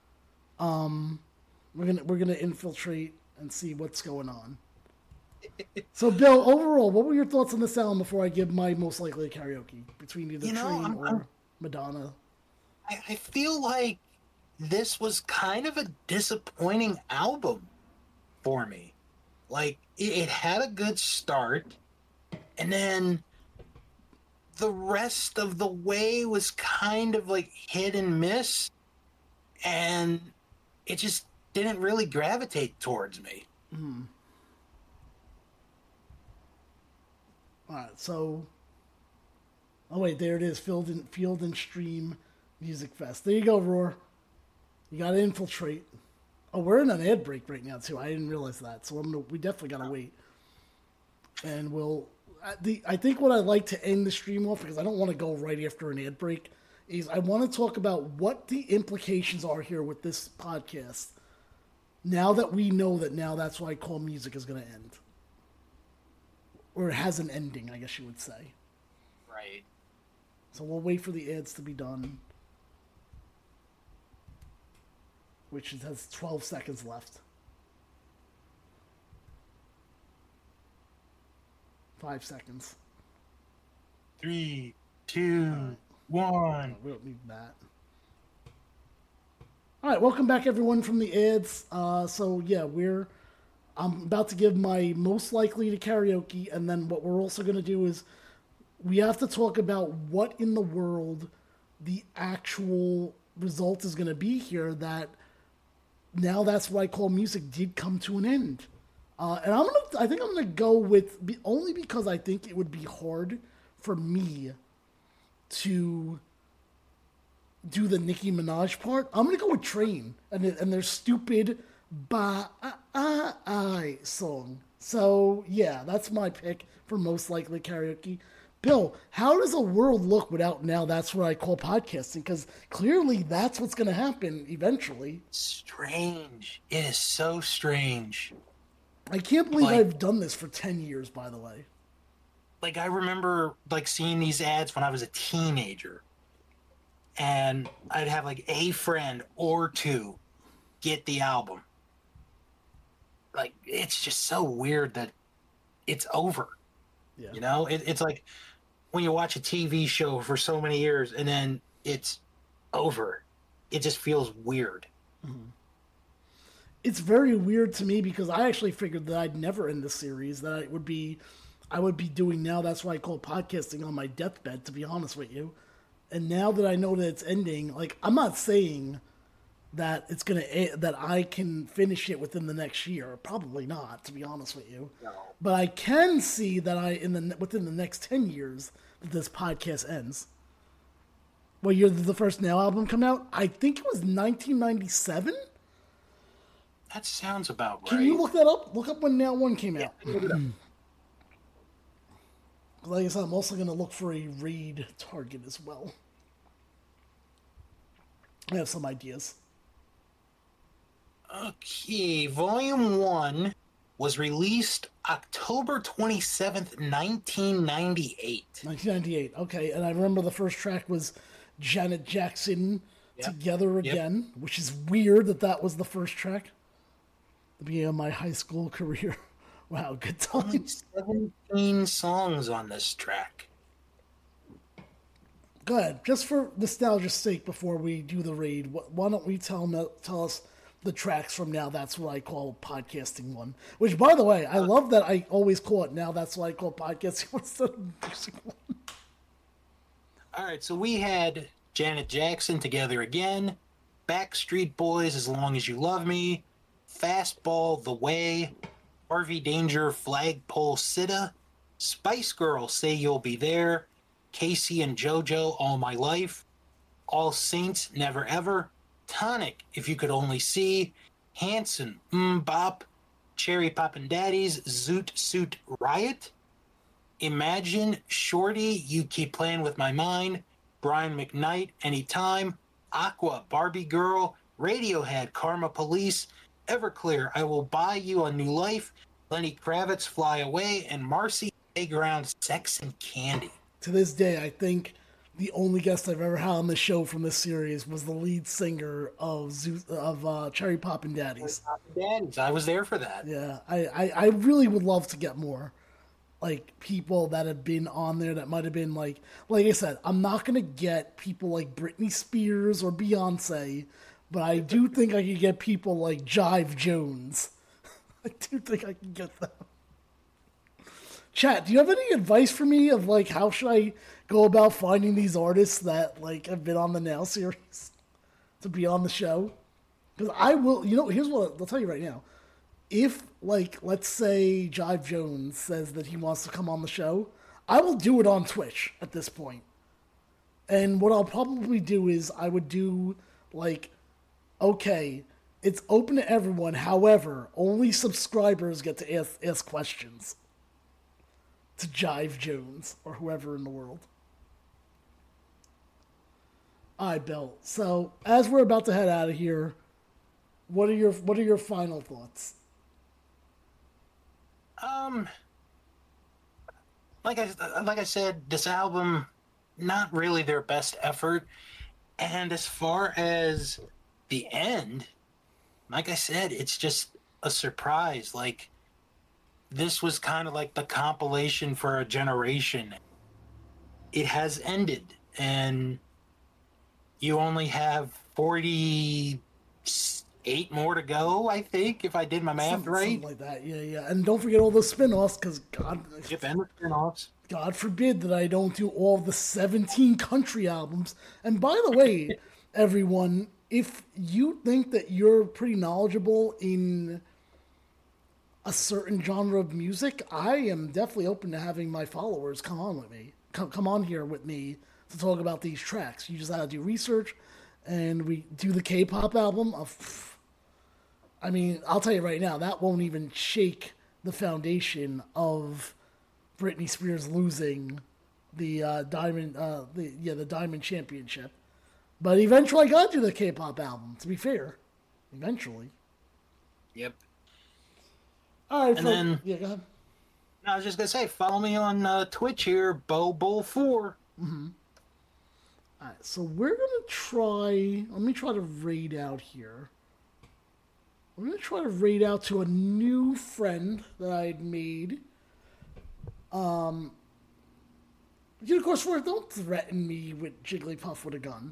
We're gonna infiltrate and see what's going on. So, Bill, overall, what were your thoughts on this album before I give my most likely karaoke between either Train or Madonna? I feel like this was kind of a disappointing album for me. Like, it had a good start, and then the rest of the way was kind of like hit and miss, and it just didn't really gravitate towards me. Mm. All right, so... Oh, wait, there it is. Field and Stream Music Fest. There you go, Roar. You got to infiltrate. Oh, we're in an ad break right now, too. I didn't realize that. So we definitely got to wait. And I think what I'd like to end the stream off, because I don't want to go right after an ad break, is I want to talk about what the implications are here with this podcast. Now that we know that now that's why I Call Music is going to end. Or it has an ending, I guess you would say. Right. So we'll wait for the ads to be done. Which has 12 seconds left. 5 seconds. 3, 2, 1. We don't need that. All right, welcome back, everyone, from the ads. So yeah, I'm about to give my most likely to karaoke, and then what we're also going to do is we have to talk about what in the world the actual result is going to be here. That now that's why I Call Music did come to an end. And I think I'm gonna go with only because I think it would be hard for me to do the Nicki Minaj part. I'm gonna go with Train and their stupid "Bye" song. So yeah, that's my pick for most likely karaoke. Bill, how does the world look without now that's what I Call podcasting? Because clearly that's what's gonna happen eventually. Strange. It is so strange. I can't believe I've done this for 10 years, by the way. Like, I remember, seeing these ads when I was a teenager. And I'd have, a friend or two get the album. like it's just so weird that it's over. Yeah. You know, it's like when you watch a TV show for so many years and then it's over. It just feels weird. Mm-hmm. It's very weird to me because I actually figured that I'd never end the series. That I would be doing now. That's why I call podcasting on my deathbed. To be honest with you, and now that I know that it's ending, like I'm not saying that it's gonna that I can finish it within the next year. Probably not, to be honest with you. No. But I can see that within the next 10 years that this podcast ends. What year did the first Now album come out? I think it was 1997. That sounds about right. Can you look that up? Look up when Now 1 came out. Like I said, I'm also going to look for a raid target as well. I have some ideas. Okay, Volume 1 was released October 27th, 1998. 1998, okay. And I remember the first track was Janet Jackson, Together Again, which is weird that was the first track. The beginning of my high school career. Wow, good times. 17 songs on this track. Go ahead. Just for nostalgia's sake, before we do the raid, why don't we tell us the tracks from Now That's What I Call Podcasting 1? Which, by the way, I love that I always call it Now That's What I Call Podcasting 1 instead of Music 1. All right, so we had Janet Jackson, Together Again, Backstreet Boys, As Long As You Love Me, Fastball, The Way, Harvey Danger, Flagpole Sitta, Spice Girls, Say You'll Be There, Casey and JoJo, All My Life, All Saints, Never Ever, Tonic, If You Could Only See, Hanson, Bop, Cherry Poppin' Daddies, Zoot Suit Riot, Imagine, Shorty, You Keep Playing With My Mind, Brian McKnight, Anytime, Aqua, Barbie Girl, Radiohead, Karma Police, Everclear, I Will Buy You a New Life, Lenny Kravitz, Fly Away, and Marcy Playground, Sex and Candy. To this day, I think the only guest I've ever had on the show from this series was the lead singer of Cherry Poppin' Daddies. I was there for that. Yeah, I really would love to get more like people that have been on there that might have been like I said, I'm not gonna get people like Britney Spears or Beyonce, but I do think I could get people like Jive Jones. I do think I can get them. Chat, do you have any advice for me of like how should I go about finding these artists that like have been on the Now series to be on the show? Because I will, here's what I'll tell you right now. If like let's say Jive Jones says that he wants to come on the show, I will do it on Twitch at this point. And what I'll probably do is I would do like, okay, it's open to everyone. However, only subscribers get to ask questions to Jive Jones or whoever in the world. All right, Bill. So as we're about to head out of here, what are your final thoughts? Like I said, this album, not really their best effort. And as far as the end, like I said, it's just a surprise. Like, this was kind of like the compilation for a generation. It has ended, and you only have 48 more to go, I think, if I did my math right. Something like that, yeah. And don't forget all the spin-offs, because God forbid that I don't do all the 17 country albums. And by the way, everyone, if you think that you're pretty knowledgeable in a certain genre of music, I am definitely open to having my followers come on with me. Come on here with me to talk about these tracks. You just gotta do research, and we do the K-pop album. I mean, I'll tell you right now, that won't even shake the foundation of Britney Spears losing the Diamond Championship. But eventually I got to do the K-pop album, to be fair. Eventually. Yep. All right, and then, go ahead. I was just going to say, follow me on Twitch here, BoBull4. Mm-hmm. All right, so we're going to let me try to raid out here. I'm going to try to raid out to a new friend that I had made. You, of course, don't threaten me with Jigglypuff with a gun.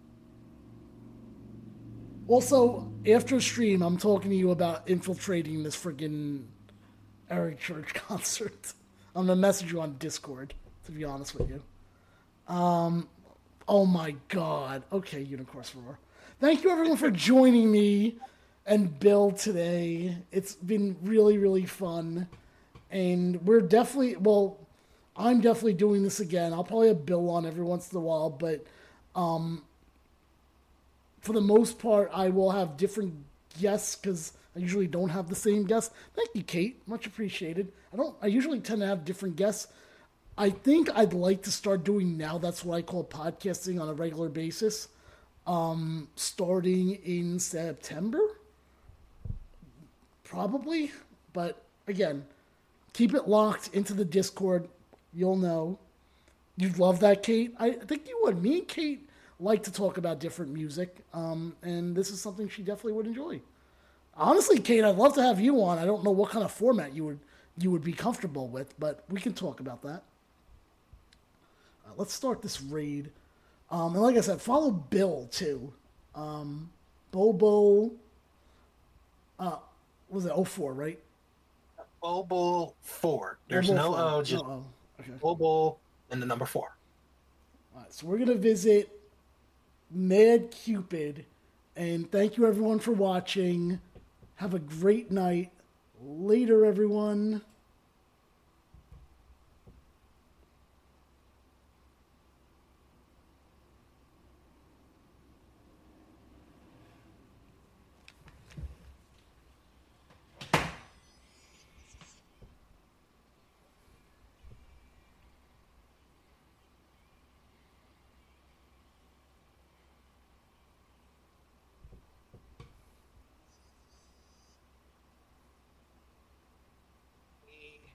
Also, after stream, I'm talking to you about infiltrating this friggin' Eric Church concert. I'm going to message you on Discord, to be honest with you. Oh my god. Okay, Unicorns Roar. Thank you everyone for joining me and Bill today. It's been really, really fun. And we're definitely, well, I'm definitely doing this again. I'll probably have Bill on every once in a while, but for the most part, I will have different guests because I usually don't have the same guests. Thank you, Kate. Much appreciated. I usually tend to have different guests. I think I'd like to start doing now. That's what I call podcasting on a regular basis, starting in September, probably. But again, keep it locked into the Discord. You'll know. You'd love that, Kate. I think you would. Me and Kate like to talk about different music, and this is something she definitely would enjoy. Honestly, Kate, I'd love to have you on. I don't know what kind of format you would be comfortable with, but we can talk about that. Let's start this raid. And like I said, follow Bill, too. Bobo... was it 04, right? Bobo 4. There's no O, just Okay. Bobo and the number 4. All right, so we're going to visit Mad Cupid. And thank you, everyone, for watching. Have a great night. Later, everyone.